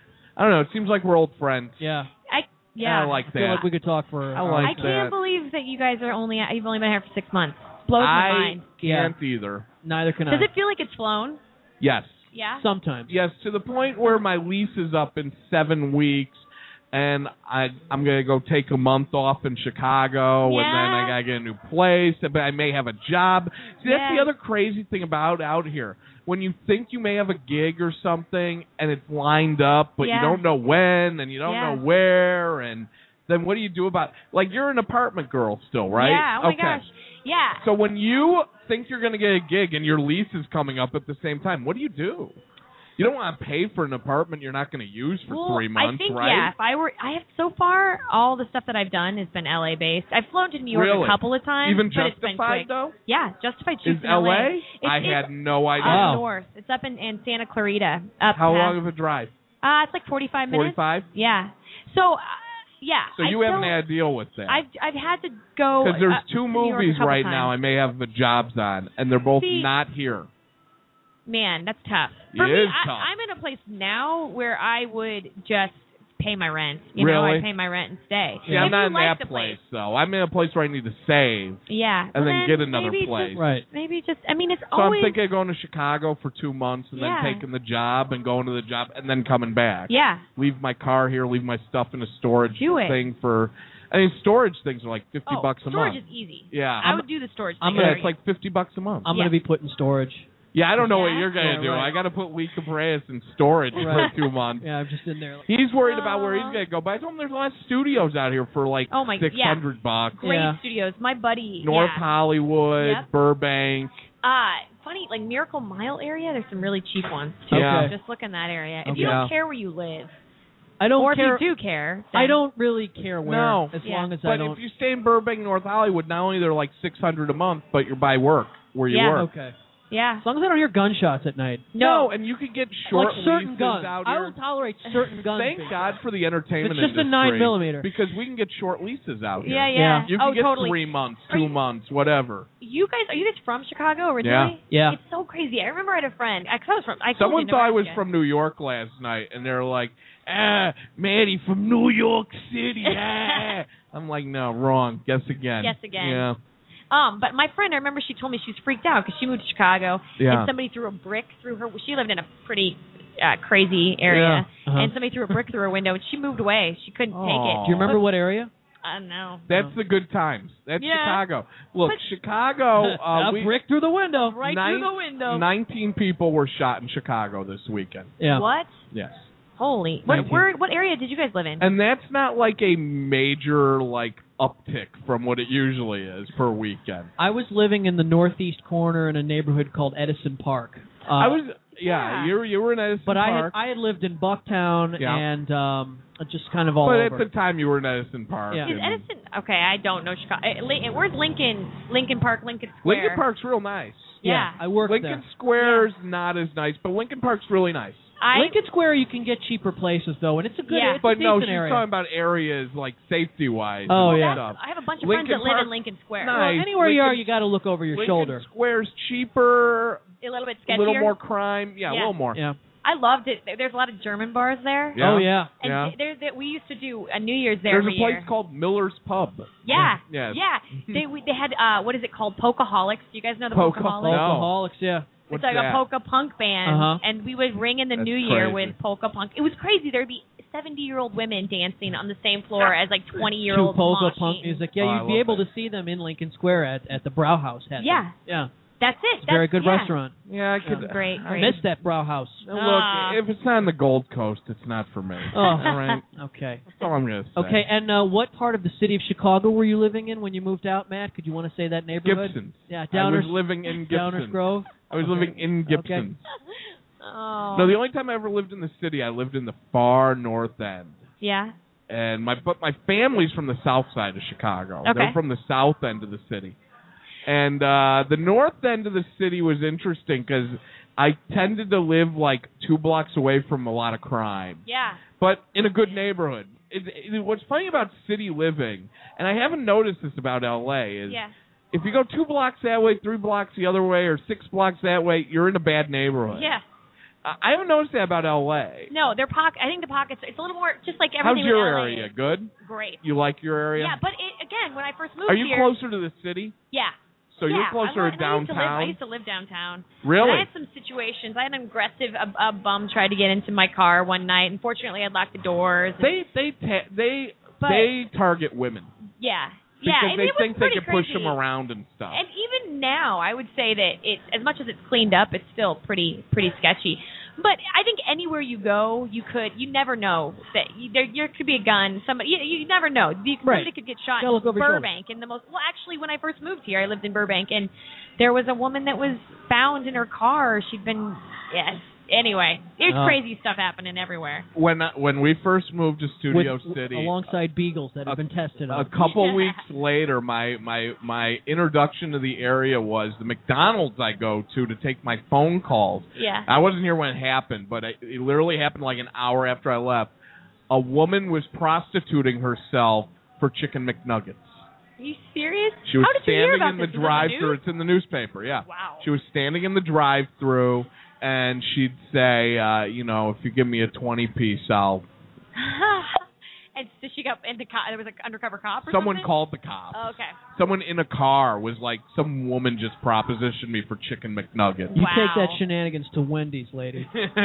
I don't know, it seems like we're old friends. Yeah. I yeah. I like I feel that. like we could talk for. I hours. like I can't that. believe that you guys are only you've only been here for six months. Blows I my mind. can't either. Neither can I. Does it feel like it's flown? Yes. Yeah. Sometimes. Yes, to the point where my lease is up in seven weeks. and I I'm gonna go take a month off in Chicago, and then I Yeah. gotta get a new place, but I may have a job. See, that's Yeah. the other crazy thing about out here. When you think you may have a gig or something, and it's lined up, but Yeah. you don't know when, and you don't Yeah. know where, and then what do you do about? Like, you're an apartment girl still, right? Yeah. Oh my okay. gosh. Yeah. So when you think you're going to get a gig and your lease is coming up at the same time, what do you do? You don't want to pay for an apartment you're not going to use for well, three months, I think, right? yeah, if I were, I have so far, all the stuff that I've done has been L A based. I've flown to New York Really? a couple of times. Even but it's been Justified, quick. though? Yeah, Justified Is shoots in L A? It's, I it's had no idea. up Wow. north. It's up in, in Santa Clarita. Up How past, long of a drive? Uh, it's like forty-five minutes. forty-five? Yeah. So, uh, yeah. So I you haven't still- had to deal with that. I've I've had to go Because there's uh, two to New York a movies couple right times. now I may have the jobs on, and they're both See, not here. Man, that's tough. For It me, is I, tough. I'm in a place now where I would just pay my rent. You know, Really? I pay my rent and stay. See, if I'm not you in like that the place, though. I'm in a place where I need to save. Yeah. And well, then get another maybe place. Just, Right. Maybe just. I mean, it's So always. I'm thinking of going to Chicago for two months and Yeah. then taking the job and going to the job and then coming back. Yeah. Leave my car here, leave my stuff in a storage Do it. thing for. I mean, storage things are like fifty Oh, bucks a storage month. is easy. Yeah. I would do the storage. I'm thing yeah, gonna- for it's you. like fifty bucks a month. I'm Yeah. going to be put in storage. yeah, I don't know what Yeah. you're gonna Yeah, do. right. I got to put Lee Cabrera in storage Right. for two months. Yeah, I'm just in there. He's worried about where he's Aw. gonna go, but I told him there's a lot of studios out here for like Oh my- six hundred bucks. Great Yeah. studios. My buddy. North yeah. Hollywood, Yep. Burbank. Uh, funny, like Miracle Mile area. There's some really cheap ones too. Yeah. Just look in that area. If Okay. you don't Yeah. care where you live, I don't or care. if you do care, I then- don't really care where, No. as Yeah. long as I But don't. if you stay in Burbank, North Hollywood, not only they're like six hundred a month, but you're by work where you Yeah. work. Okay. Yeah. As long as I don't hear gunshots at night. No, and you can get short like certain leases guns. out I here. will tolerate certain guns. Thank God for the entertainment It's just a industry, nine millimeter. because we can get short leases out here. Yeah, yeah. Yeah. You can oh, get totally. three months, Are two you- months, whatever. You guys, are you guys from Chicago originally? Yeah. It's so crazy. I remember I had a friend. I, 'cause I was from. I told Someone you, thought I was Nebraska. from New York last night, and they're like, "Ah, Maddie from New York City." Ah. I'm like, "No, wrong. Guess again." Guess again. Yeah. Um, but my friend, I remember she told me she was freaked out because she moved to Chicago Yeah. and somebody threw a brick through her. She lived in a pretty uh, crazy area, Yeah. Uh-huh. and somebody threw a brick through her window, and she moved away. She couldn't take Aw. it. Do you remember what area? I don't know. That's the good times. That's Yeah. Chicago. Look, But- Chicago. Uh, a we, brick through the window. Right nine- through the window. nineteen people were shot in Chicago this weekend. Yeah. What? Yes. Holy. What, nineteen. where, what area did you guys live in? And that's not like a major like uptick from what it usually is per weekend. I was living in the northeast corner in a neighborhood called Edison Park. Uh, I was yeah, yeah. you were you were in Edison but I had Park. I had lived in Bucktown Yeah. and um, just kind of all but over. at the time you were in Edison Park. Yeah. Is and- Edison? Okay, I don't know Chicago. uh, Li- Where's Lincoln? Lincoln Park, Lincoln Square. Lincoln Park's real nice. Yeah. I worked Lincoln there. Square's not as nice, but Lincoln Park's really nice. I, Lincoln Square, you can get cheaper places though, and it's a good, Yeah. it's a But no, decent she's area. talking about areas like safety wise. Oh, and yeah. stuff. I have a bunch of Lincoln friends that live Park- in Lincoln Square. Nice. Well, anywhere you are, Lincoln- you got to look over your Lincoln shoulder. Square's cheaper, A little bit a sketchier. little more crime. Yeah, a Yeah. little more. Yeah. I loved it. There- There's a lot of German bars there. Yeah. Oh yeah. And Yeah. th- there's that we used to do a New Year's there There's every a place year. called Miller's Pub. Yeah. Yes. Yeah. They we, they had uh what is it called? Polkaholics. Do you guys know the Polka- Polkaholics? No. Alcoholics, yeah. What's It's like that? a polka punk band, Uh-huh. and we would ring in the That's new year crazy. with polka punk. It was crazy. There'd be seventy-year-old women dancing on the same floor as like twenty-year-old To polka moshing. punk music. Yeah, Oh, I you'd be love able that. to see them in Lincoln Square at, at the Brauhaus. Had them. Yeah. Yeah. That's it. It's a very That's- good yeah. restaurant. Yeah, I could. Great, I great. missed that Brauhaus. Look, Ah. if it's not on the Gold Coast, it's not for me. Oh. All right. Okay. That's all I'm gonna say. Okay, and uh, what part of the city of Chicago were you living in when you moved out, Matt? Could you want to say that neighborhood? Gibson. Yeah, I Downers, was living in Gibson. Downers Grove. I was Okay. living in Gibson. Oh. No, the only time I ever lived in the city, I lived in the far north end. Yeah. And my but my family's from the south side of Chicago. Okay. They're from the south end of the city. And uh the north end of the city was interesting because I tended to live like two blocks away from a lot of crime, Yeah. but in a good neighborhood. It, it, what's funny about city living, and I haven't noticed this about L A, is Yeah. if you go two blocks that way, three blocks the other way, or six blocks that way, you're in a bad neighborhood. Yeah. I I haven't noticed that about L A. No, they're pock. I think the pockets. It's a little more just like How's everything. your in L A area? is Good? Great. You like your area? Yeah, but it, again, when I first moved Are you here, closer to the city? yeah, So yeah, you're closer I, to and I used to live- downtown. I used to live downtown. Really? And I had some situations. I had an aggressive a, a bum tried to get into my car one night. Unfortunately, I'd locked the doors. and- They they ta- they But- they target women yeah, because yeah, and they it was think they pretty can push crazy. them around and stuff. And even now, I would say that it, as much as it's cleaned up, it's still pretty pretty sketchy. But I think anywhere you go, you could, you never know that you, there, there could be a gun. Somebody, you, you never know. You, somebody Right. could get shot Gotta look in over your shoulder. Burbank. In the most, well, actually, when I first moved here, I lived in Burbank, and there was a woman that was found in her car. She'd been, yes. Anyway, there's Oh. crazy stuff happening everywhere. When I- when we first moved to Studio With, City, alongside beagles that have a- been tested a on. couple Yeah. weeks later, my, my my introduction to the area was the McDonald's I go to to take my phone calls. Yeah. I wasn't here when it happened, but it, it literally happened like an hour after I left. A woman was prostituting herself for chicken McNuggets. Are you serious? She was How did you hear standing about in this? the Was it in the drive-through. news? It's in the newspaper, yeah. Wow. She was standing in the drive-through, and she'd say, uh, you know, if you give me a twenty-piece, I'll... And so she got into co- there was an undercover cop or Someone something? called the cops. Oh, okay. Someone in a car was like, some woman just propositioned me for chicken McNuggets. You Wow. take that shenanigans to Wendy's, lady.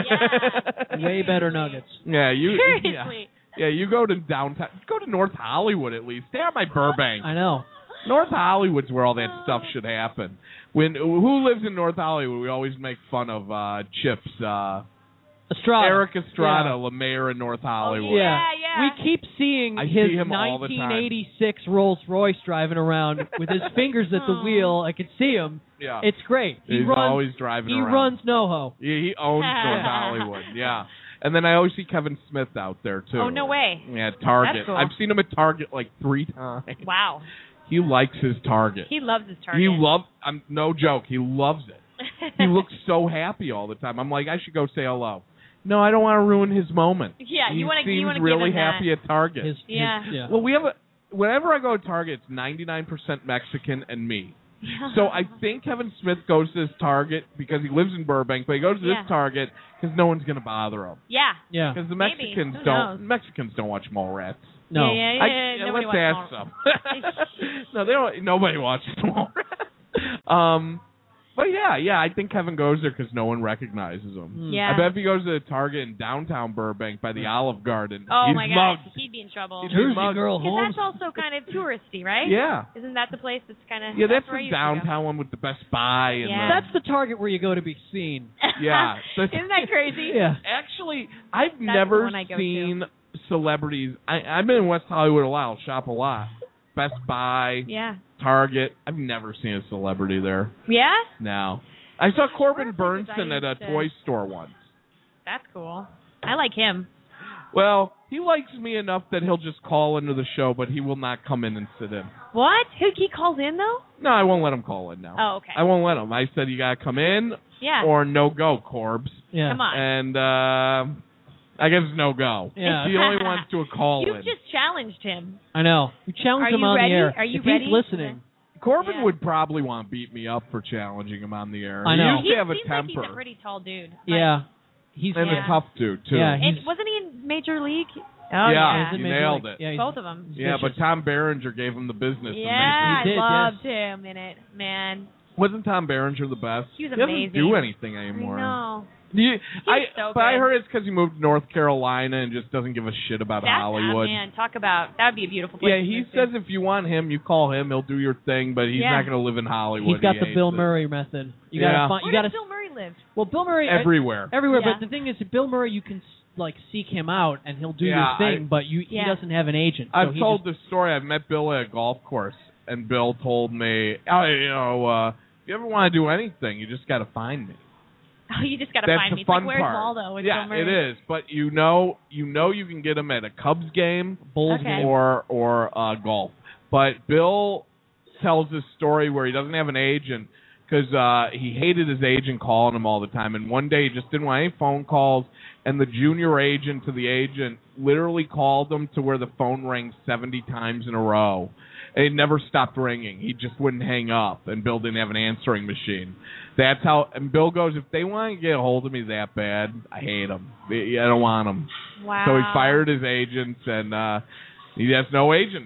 Yeah. Way better nuggets. Yeah, you. Yeah, Seriously. yeah, you go to downtown. Go to North Hollywood at least. Stay out by Burbank. I know. North Hollywood's where all that stuff should happen. When who lives in North Hollywood? We always make fun of uh, Chips. Uh, Estrada. Eric Estrada, Yeah. the mayor in North Hollywood. Yeah. Yeah, yeah. We keep seeing I his see him all the time. nineteen eighty-six Rolls Royce driving around with his fingers at the Oh. wheel. I can see him. Yeah. It's great. He He's runs. always driving he around. runs NoHo. Yeah, he owns North Hollywood. Yeah. And then I always see Kevin Smith out there too. Oh, no way. Yeah, Target. That's cool. I've seen him at Target like three times. Wow. He likes his Target. He loves his Target. He loves. I'm no joke. He loves it. He looks so happy all the time. I'm like, I should go say hello. No, I don't want to ruin his moment. Yeah, he you wanna- you seems wanna give really him that. happy at Target. His, Yeah. His, yeah. Well, we have a. Whenever I go to Target, it's ninety-nine percent Mexican and me. So I think Kevin Smith goes to this Target because he lives in Burbank, but he goes to Yeah. this Target because no one's going to bother him. Yeah. yeah. Because the Maybe. Mexicans Who don't. knows? Mexicans don't watch Mallrats. No. Yeah, yeah, yeah. I, yeah, yeah, nobody let's ask wants them. no, they don't. Nobody watches Mallrats. um, but yeah, yeah, I think Kevin goes there because no one recognizes him. Mm. Yeah. I bet if he goes to the Target in downtown Burbank by the Olive Garden, Oh he's my gosh, mugged. he'd be in trouble. He'd be Jersey mugged. girl Because Holmes. that's also kind of touristy, right? Yeah. Isn't that the place that's kind of Yeah, that's where I the used to go. downtown one with the Best Buy and Yeah. That's the Target where you go to be seen. Yeah. Isn't that crazy? Yeah. the. Actually, I've the never one I go seen celebrities. I, I've been in West Hollywood a lot. I'll shop a lot. Best Buy, Yeah. Target. I've never seen a celebrity there. Yeah? No. I saw Corbin Where was I Bernsen at a used to- toy store once. That's cool. I like him. Well, he likes me enough that he'll just call into the show, but he will not come in and sit in. What? Who he calls in though? No, I won't let him call in now. Oh, okay. I won't let him. I said you gotta come in Yeah. or no go, Corbs. Yeah. Come on. And uh I guess no go. Yeah. He only wants to a call You've in. just challenged him. I know. We challenged Are him you on ready? the air. Are you if ready? he's listening, Corbin Yeah. would probably want to beat me up for challenging him on the air. I He know. used He to have a seems like temper. he's a pretty tall dude. Like, yeah, he's and Yeah. a tough dude too. Yeah, And he's- wasn't he in Major League? Oh Yeah, yeah. he's in you Major nailed League. it. Yeah, he's- Both of them. he's Yeah, but vicious. Tom Berenger gave him the business. Yeah, He did, I loved yes. him in it, man. Wasn't Tom Berenger the best? He was doesn't amazing. do anything anymore. I know. You, I, so but I good. heard it's because he moved to North Carolina and just doesn't give a shit about That's, Hollywood. Oh, man, talk about that would be a beautiful place. Yeah, to he move to. says if you want him, you call him. He'll do your thing, but he's Yeah. not going to live in Hollywood. he's got He the hates Bill it. Murray method. You Yeah. gotta find. Where You gotta. does Bill Murray live? Well, Bill Murray uh, Everywhere. everywhere. Yeah. But the thing is, Bill Murray, you can like seek him out and he'll do Yeah, your thing, I- but you he Yeah. doesn't have an agent. so I've he told just, the story. I've met Bill at a golf course, and Bill told me, oh, you know, uh, if you ever want to do anything, you just got to find me. Oh, you just got to That's find the me. It's fun like, where's part. Waldo with yeah, Bill Murray? it is. But you know, you know, you can get him at a Cubs game, Bulls Okay. game. or or uh, golf. But Bill tells this story where he doesn't have an agent because uh, he hated his agent calling him all the time. And one day he just didn't want any phone calls. And the junior agent to the agent literally called him to where the phone rang seventy times in a row. And it never stopped ringing. He just wouldn't hang up, and Bill didn't have an answering machine. That's how. And Bill goes, if they want to get a hold of me that bad, I hate them. I don't want them. Wow. So he fired his agents, and uh, he has no agent now.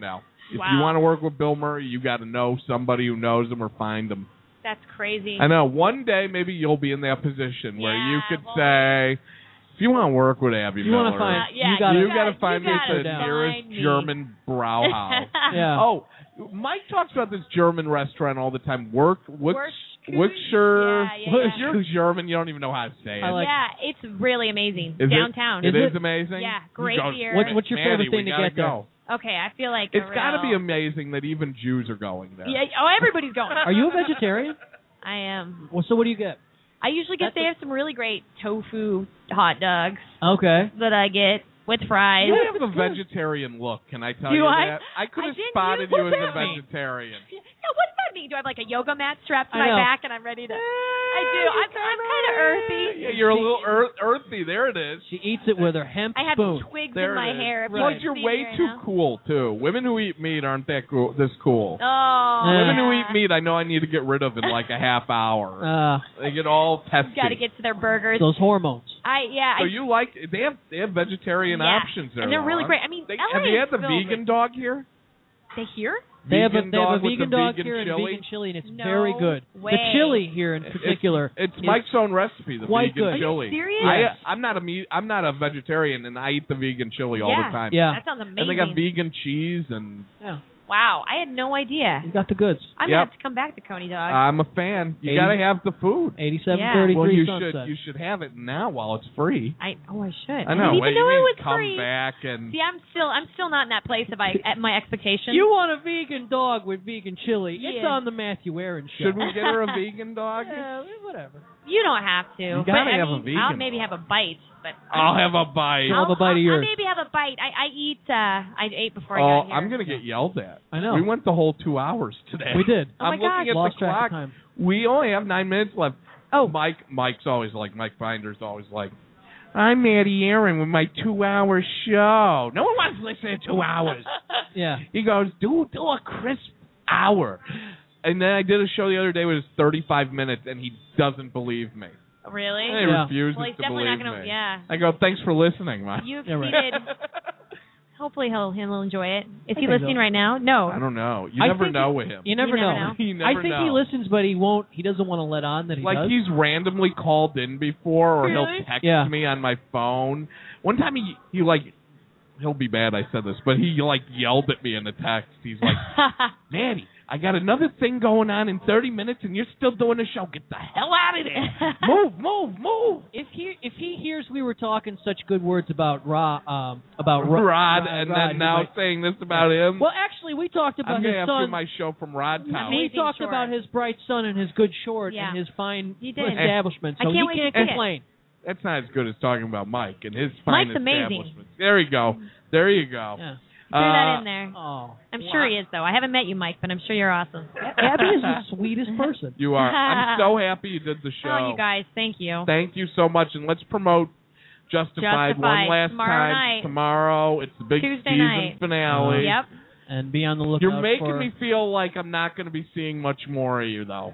If Wow. you want to work with Bill Murray, you got to know somebody who knows him or find him. That's crazy. I know. One day maybe you'll be in that position where Yeah, you could well, say, if you want to work with Abby You Miller, wanna find- Uh, yeah, you gotta- you got got to find me gotta at the find nearest me. German Brauhaus. Yeah. Oh, Mike talks about this German restaurant all the time. Work, Wix, Work- Wicksher. Yeah, yeah, If yeah. you're German, you don't even know how to say it. I like- yeah, it's really amazing. Is it? Downtown. It Is is it? amazing. Yeah, You great go, beer. What- what's your Maddie, favorite thing we to gotta get there? go. Okay, I feel like It's a got to real- be amazing that even Jews are going there. Yeah. Oh, everybody's going. Are you a vegetarian? I am. Well, so what do you get? I usually get. That's They a- have some really great tofu hot dogs Okay. that I get with fries. You have a it's good. vegetarian look. Can I tell Do you I? that? I could I have didn't spotted use- you as what a does that mean? vegetarian. Yeah, what's that mean? Do I have like a yoga mat strapped to I my know. back and I'm ready to? I do. I'm, I'm kind of earthy. Yeah, you're a little earth, earthy. There it is. She eats it with her hemp I have spoon. twigs There in my it is. hair. If Plus, you you're see way me right too now. cool too. Women who eat meat aren't that cool. This cool. Oh. Yeah. Women who eat meat, I know I need to get rid of in like a half hour. Uh, They get all testy. Got to get to their burgers. those hormones. I yeah. So I, you like? They have they have vegetarian Yeah. options there, And they're though, really huh? great. I mean, They, L A have you is had the filled vegan with- dog here? They here? They have a Vegan they have a dog with vegan the dog vegan here and chili? vegan chili, and it's No very good. way. The chili here in particular, It's, it's is Mike's own recipe, the quite vegan good. Are you chili. serious? I, Yes. I'm not a meat. I'm not a vegetarian, and I eat the vegan chili all Yeah. the time. yeah, That sounds amazing. And they got vegan cheese, and yeah, Wow, I had no idea. you got the goods. I'm Yep. gonna have to come back to Coney Dog. I'm a fan. You Eighty- got to have the food. Eighty-seven Yeah. thirty-three Well, you Sunset. should you should have it now while it's free. I oh I should. I know. didn't Wait, even know you it mean was come free. back and See, I'm still I'm still not in that place of I at my expectations. You want a vegan dog with vegan chili? It's Yeah. on the Matthew Aaron show. should we get her a vegan dog? Yeah, whatever. You don't have to. You but, gotta I have a mean, vegan I'll maybe dog. have a bite, but I'll have a bite. I'll have a bite of I'll, yours. I'll maybe have a bite. I I eat. Uh, I ate before I Oh, got here. I'm gonna get yelled at. I know. We went the whole two hours today. We did. Oh my I'm gosh. looking at Lost the track of clock. time. We only have nine minutes left. Oh. Mike. Mike's always like Mike Binder's always like, I'm Maddie Aaron with my two-hour show. No one wants to listen to two hours. Yeah. He goes, do do a crisp hour. And then I did a show the other day with thirty-five minutes, and he doesn't believe me. Really? He Yeah. refuses Well, he's to definitely believe not gonna. me. Yeah. I go, thanks for listening, Mike. You Yeah, right. exceeded. Hopefully he'll he'll enjoy it. Is I he think listening so. right now? No. I don't know. You I never think know he- with him. You never You never know. know. You never I think know. he listens, but he won't. He doesn't want to let on that he Like does. he's randomly called in before, or Really? he'll text Yeah. me on my phone. One time he he like he'll be bad I said this, but he like yelled at me in the text. He's like, Manny, I got another thing going on in thirty minutes, and you're still doing the show. Get the hell out of there! Move, move, move! If he if he hears we were talking such good words about Rod, um, about Ro- Rod, Rod, and Rod, then he now might- saying this about him. Well, actually, we talked about I'm his gonna have to do son. my show from Rod Town. we Amazing talked short. about his bright son and his good short Yeah. and his fine You did. establishment. I So can't he wait to can't see it. complain. That's not as good as talking about Mike and his fine Mike's amazing. establishments. There you go. There you go. Yeah. Threw Uh, that in there. Oh, I'm sure he is, though. I haven't met you, Mike, but I'm sure you're awesome. Abby is the sweetest person. You are. I'm so happy you did the show. Oh, you guys, thank you. Thank you so much, and let's promote Justified, one Justified, last tomorrow time. night. Tomorrow, it's the big Tuesday season night. finale. Yep. And be on the lookout You're making for. me feel like I'm not going to be seeing much more of you, though.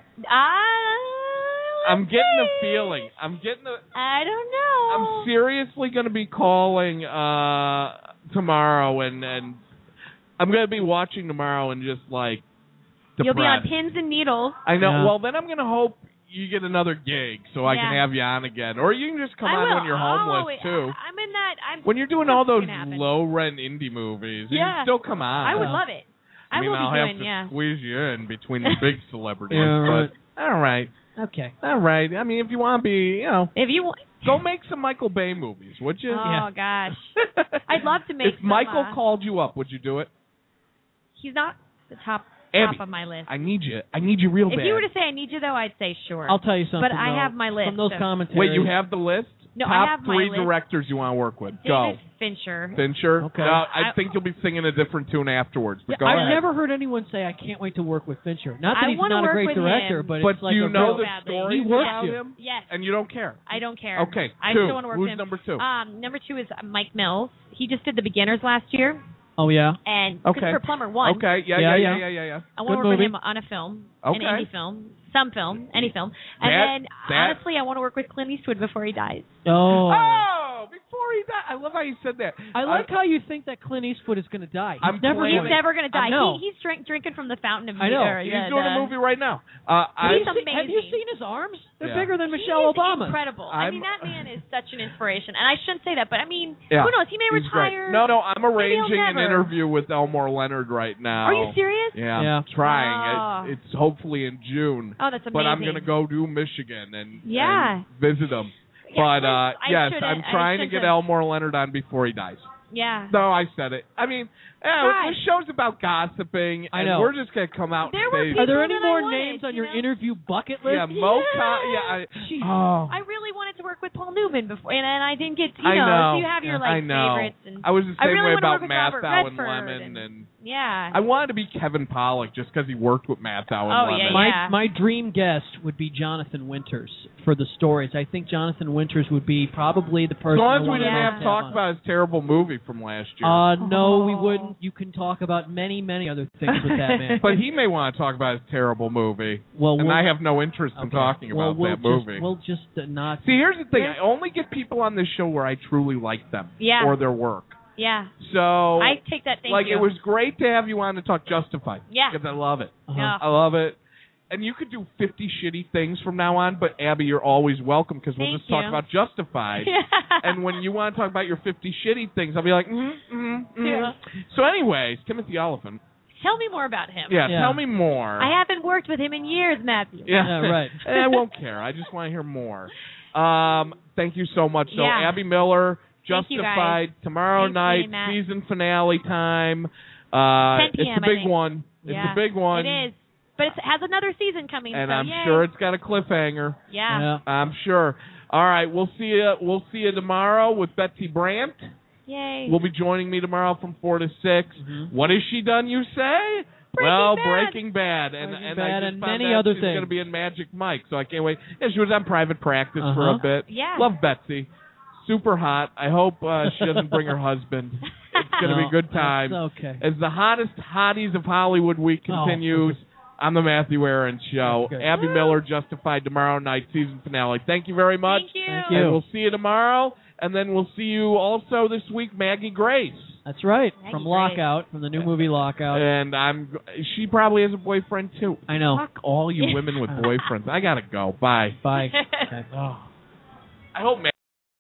Uh, I'm let's getting a see. feeling. I'm getting a. I don't know. I'm seriously going to be calling uh, tomorrow, and and I'm going to be watching tomorrow and just like. You'll be on depressed. pins and needles. I know. Yeah. Well, then I'm going to hope you get another gig so I can Yeah. have you on again, or you can just come I on will. when you're I'll homeless always- too. I'm in that. I'm, When you're doing all those It's gonna happen. low rent indie movies, you Yeah. can still come on. I would Yeah. love it. I, I mean, will I'll be have doing. to Yeah. squeeze you in between the big celebrities. Yeah, right. But all right, Okay. all right. I mean, if you want to be, you know, If you want. go make some Michael Bay movies, would you? Oh gosh, I'd love to make. If some, Michael uh, called you up, would you do it? he's not the top Abby, top of my list. I need you. I need you real If bad. you were to say I need you, though, I'd say sure. I'll tell you something. But I though, have my list, From those so- commentaries. Wait, you have the list? No, I Top have my three list. directors you want to work with. David Go. Fincher. Fincher. Okay. No, I I- think you'll be singing a different tune afterwards. But Yeah, go I've ahead. never heard anyone say I can't wait to work with Fincher. Not that I he's wanna not a work great with director, him. but, But it's like do you a know real, the badly. stories He works about you. him? Yes. And you don't care. I don't care. Okay, I two. still want to work Who's with him. number two? Um, number two is Mike Mills. He just did The Beginners last year, Oh yeah. and Okay. Christopher Plummer won. Okay, yeah, Yeah, yeah, yeah, yeah. yeah, yeah, yeah. I want to Good work movie. with him on a film, Okay. an indie film, some film, any film. And That- then, that- honestly, I want to work with Clint Eastwood before he dies. Oh. Oh, before he died, I love how you said that. I like how you think that Clint Eastwood is going to die. He's I'm never planning- He's never going to die. I know. He, he's drink, drinking from the fountain of I know. Or, He's the, doing the, a movie right now. Uh, I, He's Have you seen- Have you amazing. seen his arms? They're Yeah. bigger than He Michelle is Obama. incredible. I I'm- mean, that man is such an inspiration. And I shouldn't say that, but I mean, Yeah, who knows? He may he's retire. great. No, no, I'm Maybe he'll arranging an never. interview with Elmore Leonard right now. Are you serious? Yeah, Yeah. I'm trying. Oh. It, it's hopefully in June. Oh, that's amazing. But I'm going to go to Michigan and, Yeah. and visit him. Yeah, but uh, I yes, should've- I'm I trying to should've- get Elmore Leonard on before he dies. Yeah. No, I said it. I mean, yeah, Right. the show's about gossiping, I and know. we're just going to come out There and were say, people Are there any that I more wanted, names on you your know? interview bucket list? yeah, Mo Con- yeah, I, Jeez. oh, I really wanted to work with Paul Newman before, and, and I didn't get. You I know, know. so you have your I like know. favorites, and I was the I same really way wanna about work with Robert Matthau and Redford Lemon, and- and yeah. I wanted to be Kevin Pollak just because he worked with Matthau and Oh, Lemon. yeah, My yeah. my dream guest would be Jonathan Winters for the stories. I think Jonathan Winters would be probably the As person. long I as we want didn't to have have talk on. about his terrible movie from last year. Uh, no, we Oh. wouldn't. You can talk about many, many other things with that man. but he may want to talk about his terrible movie, well, and we'll, I have no interest in okay. talking well, about we'll that just, movie. We'll just uh, not. See, here's the thing. Yeah. I only get people on this show where I truly like them Yeah. or their work. Yeah. So, I take that. Thank like, you. it was great to have you on to talk Justified. Yeah. Because I love it. Uh-huh. Yeah. I love it. And you could do fifty shitty things from now on, but Abby, you're always welcome because we'll Thank just talk you. about Justified. Yeah. And when you want to talk about your fifty shitty things, I'll be like, mm-hmm, mm-hmm, mm-hmm. Yeah. So anyways, Timothy Oliphant. Tell me more about him. Yeah, Yeah. tell me more. I haven't worked with him in years, Matthew. Yeah, Yeah, right. And I won't care. I just want to hear more. Um, thank you so much. So, Yeah. Abby Miller, Thank you, Justified, tomorrow Thanks, night, Matt. season finale time. Uh, ten it's p.m., the I big think. one. It's Yeah. the big one. It is. But it has another season coming. And so I'm yay. sure it's got a cliffhanger. Yeah. Yeah. I'm sure. All right, we'll see you. We'll see you tomorrow with Betsy Brandt. Yay. Will be joining me tomorrow from four to six. Mhm. What has she done? You say? Breaking well, Bad. Breaking Bad, and Breaking and Bad I just and found many out other she's things. going to be in Magic Mike, so I can't wait. And she was on Private Practice for a Uh-huh. bit. Yeah. Love Betsy. Super hot. I hope uh, she doesn't bring her husband. It's going to No, be good time. That's okay. As the hottest hotties of Hollywood week Oh. continues on the Matthew Aaron Show. That's good. Abby Miller, Justified, tomorrow night, season finale. Thank you very much. Thank you. Thank And you. we'll see you tomorrow. And then we'll see you also this week, Maggie Grace. That's right. Maggie From Grace. Lockout, from the new movie Lockout. And I'm. She probably has a boyfriend too. I know. Fuck all you women with boyfriends. I gotta go. Bye. Bye. Okay. Oh. I hope.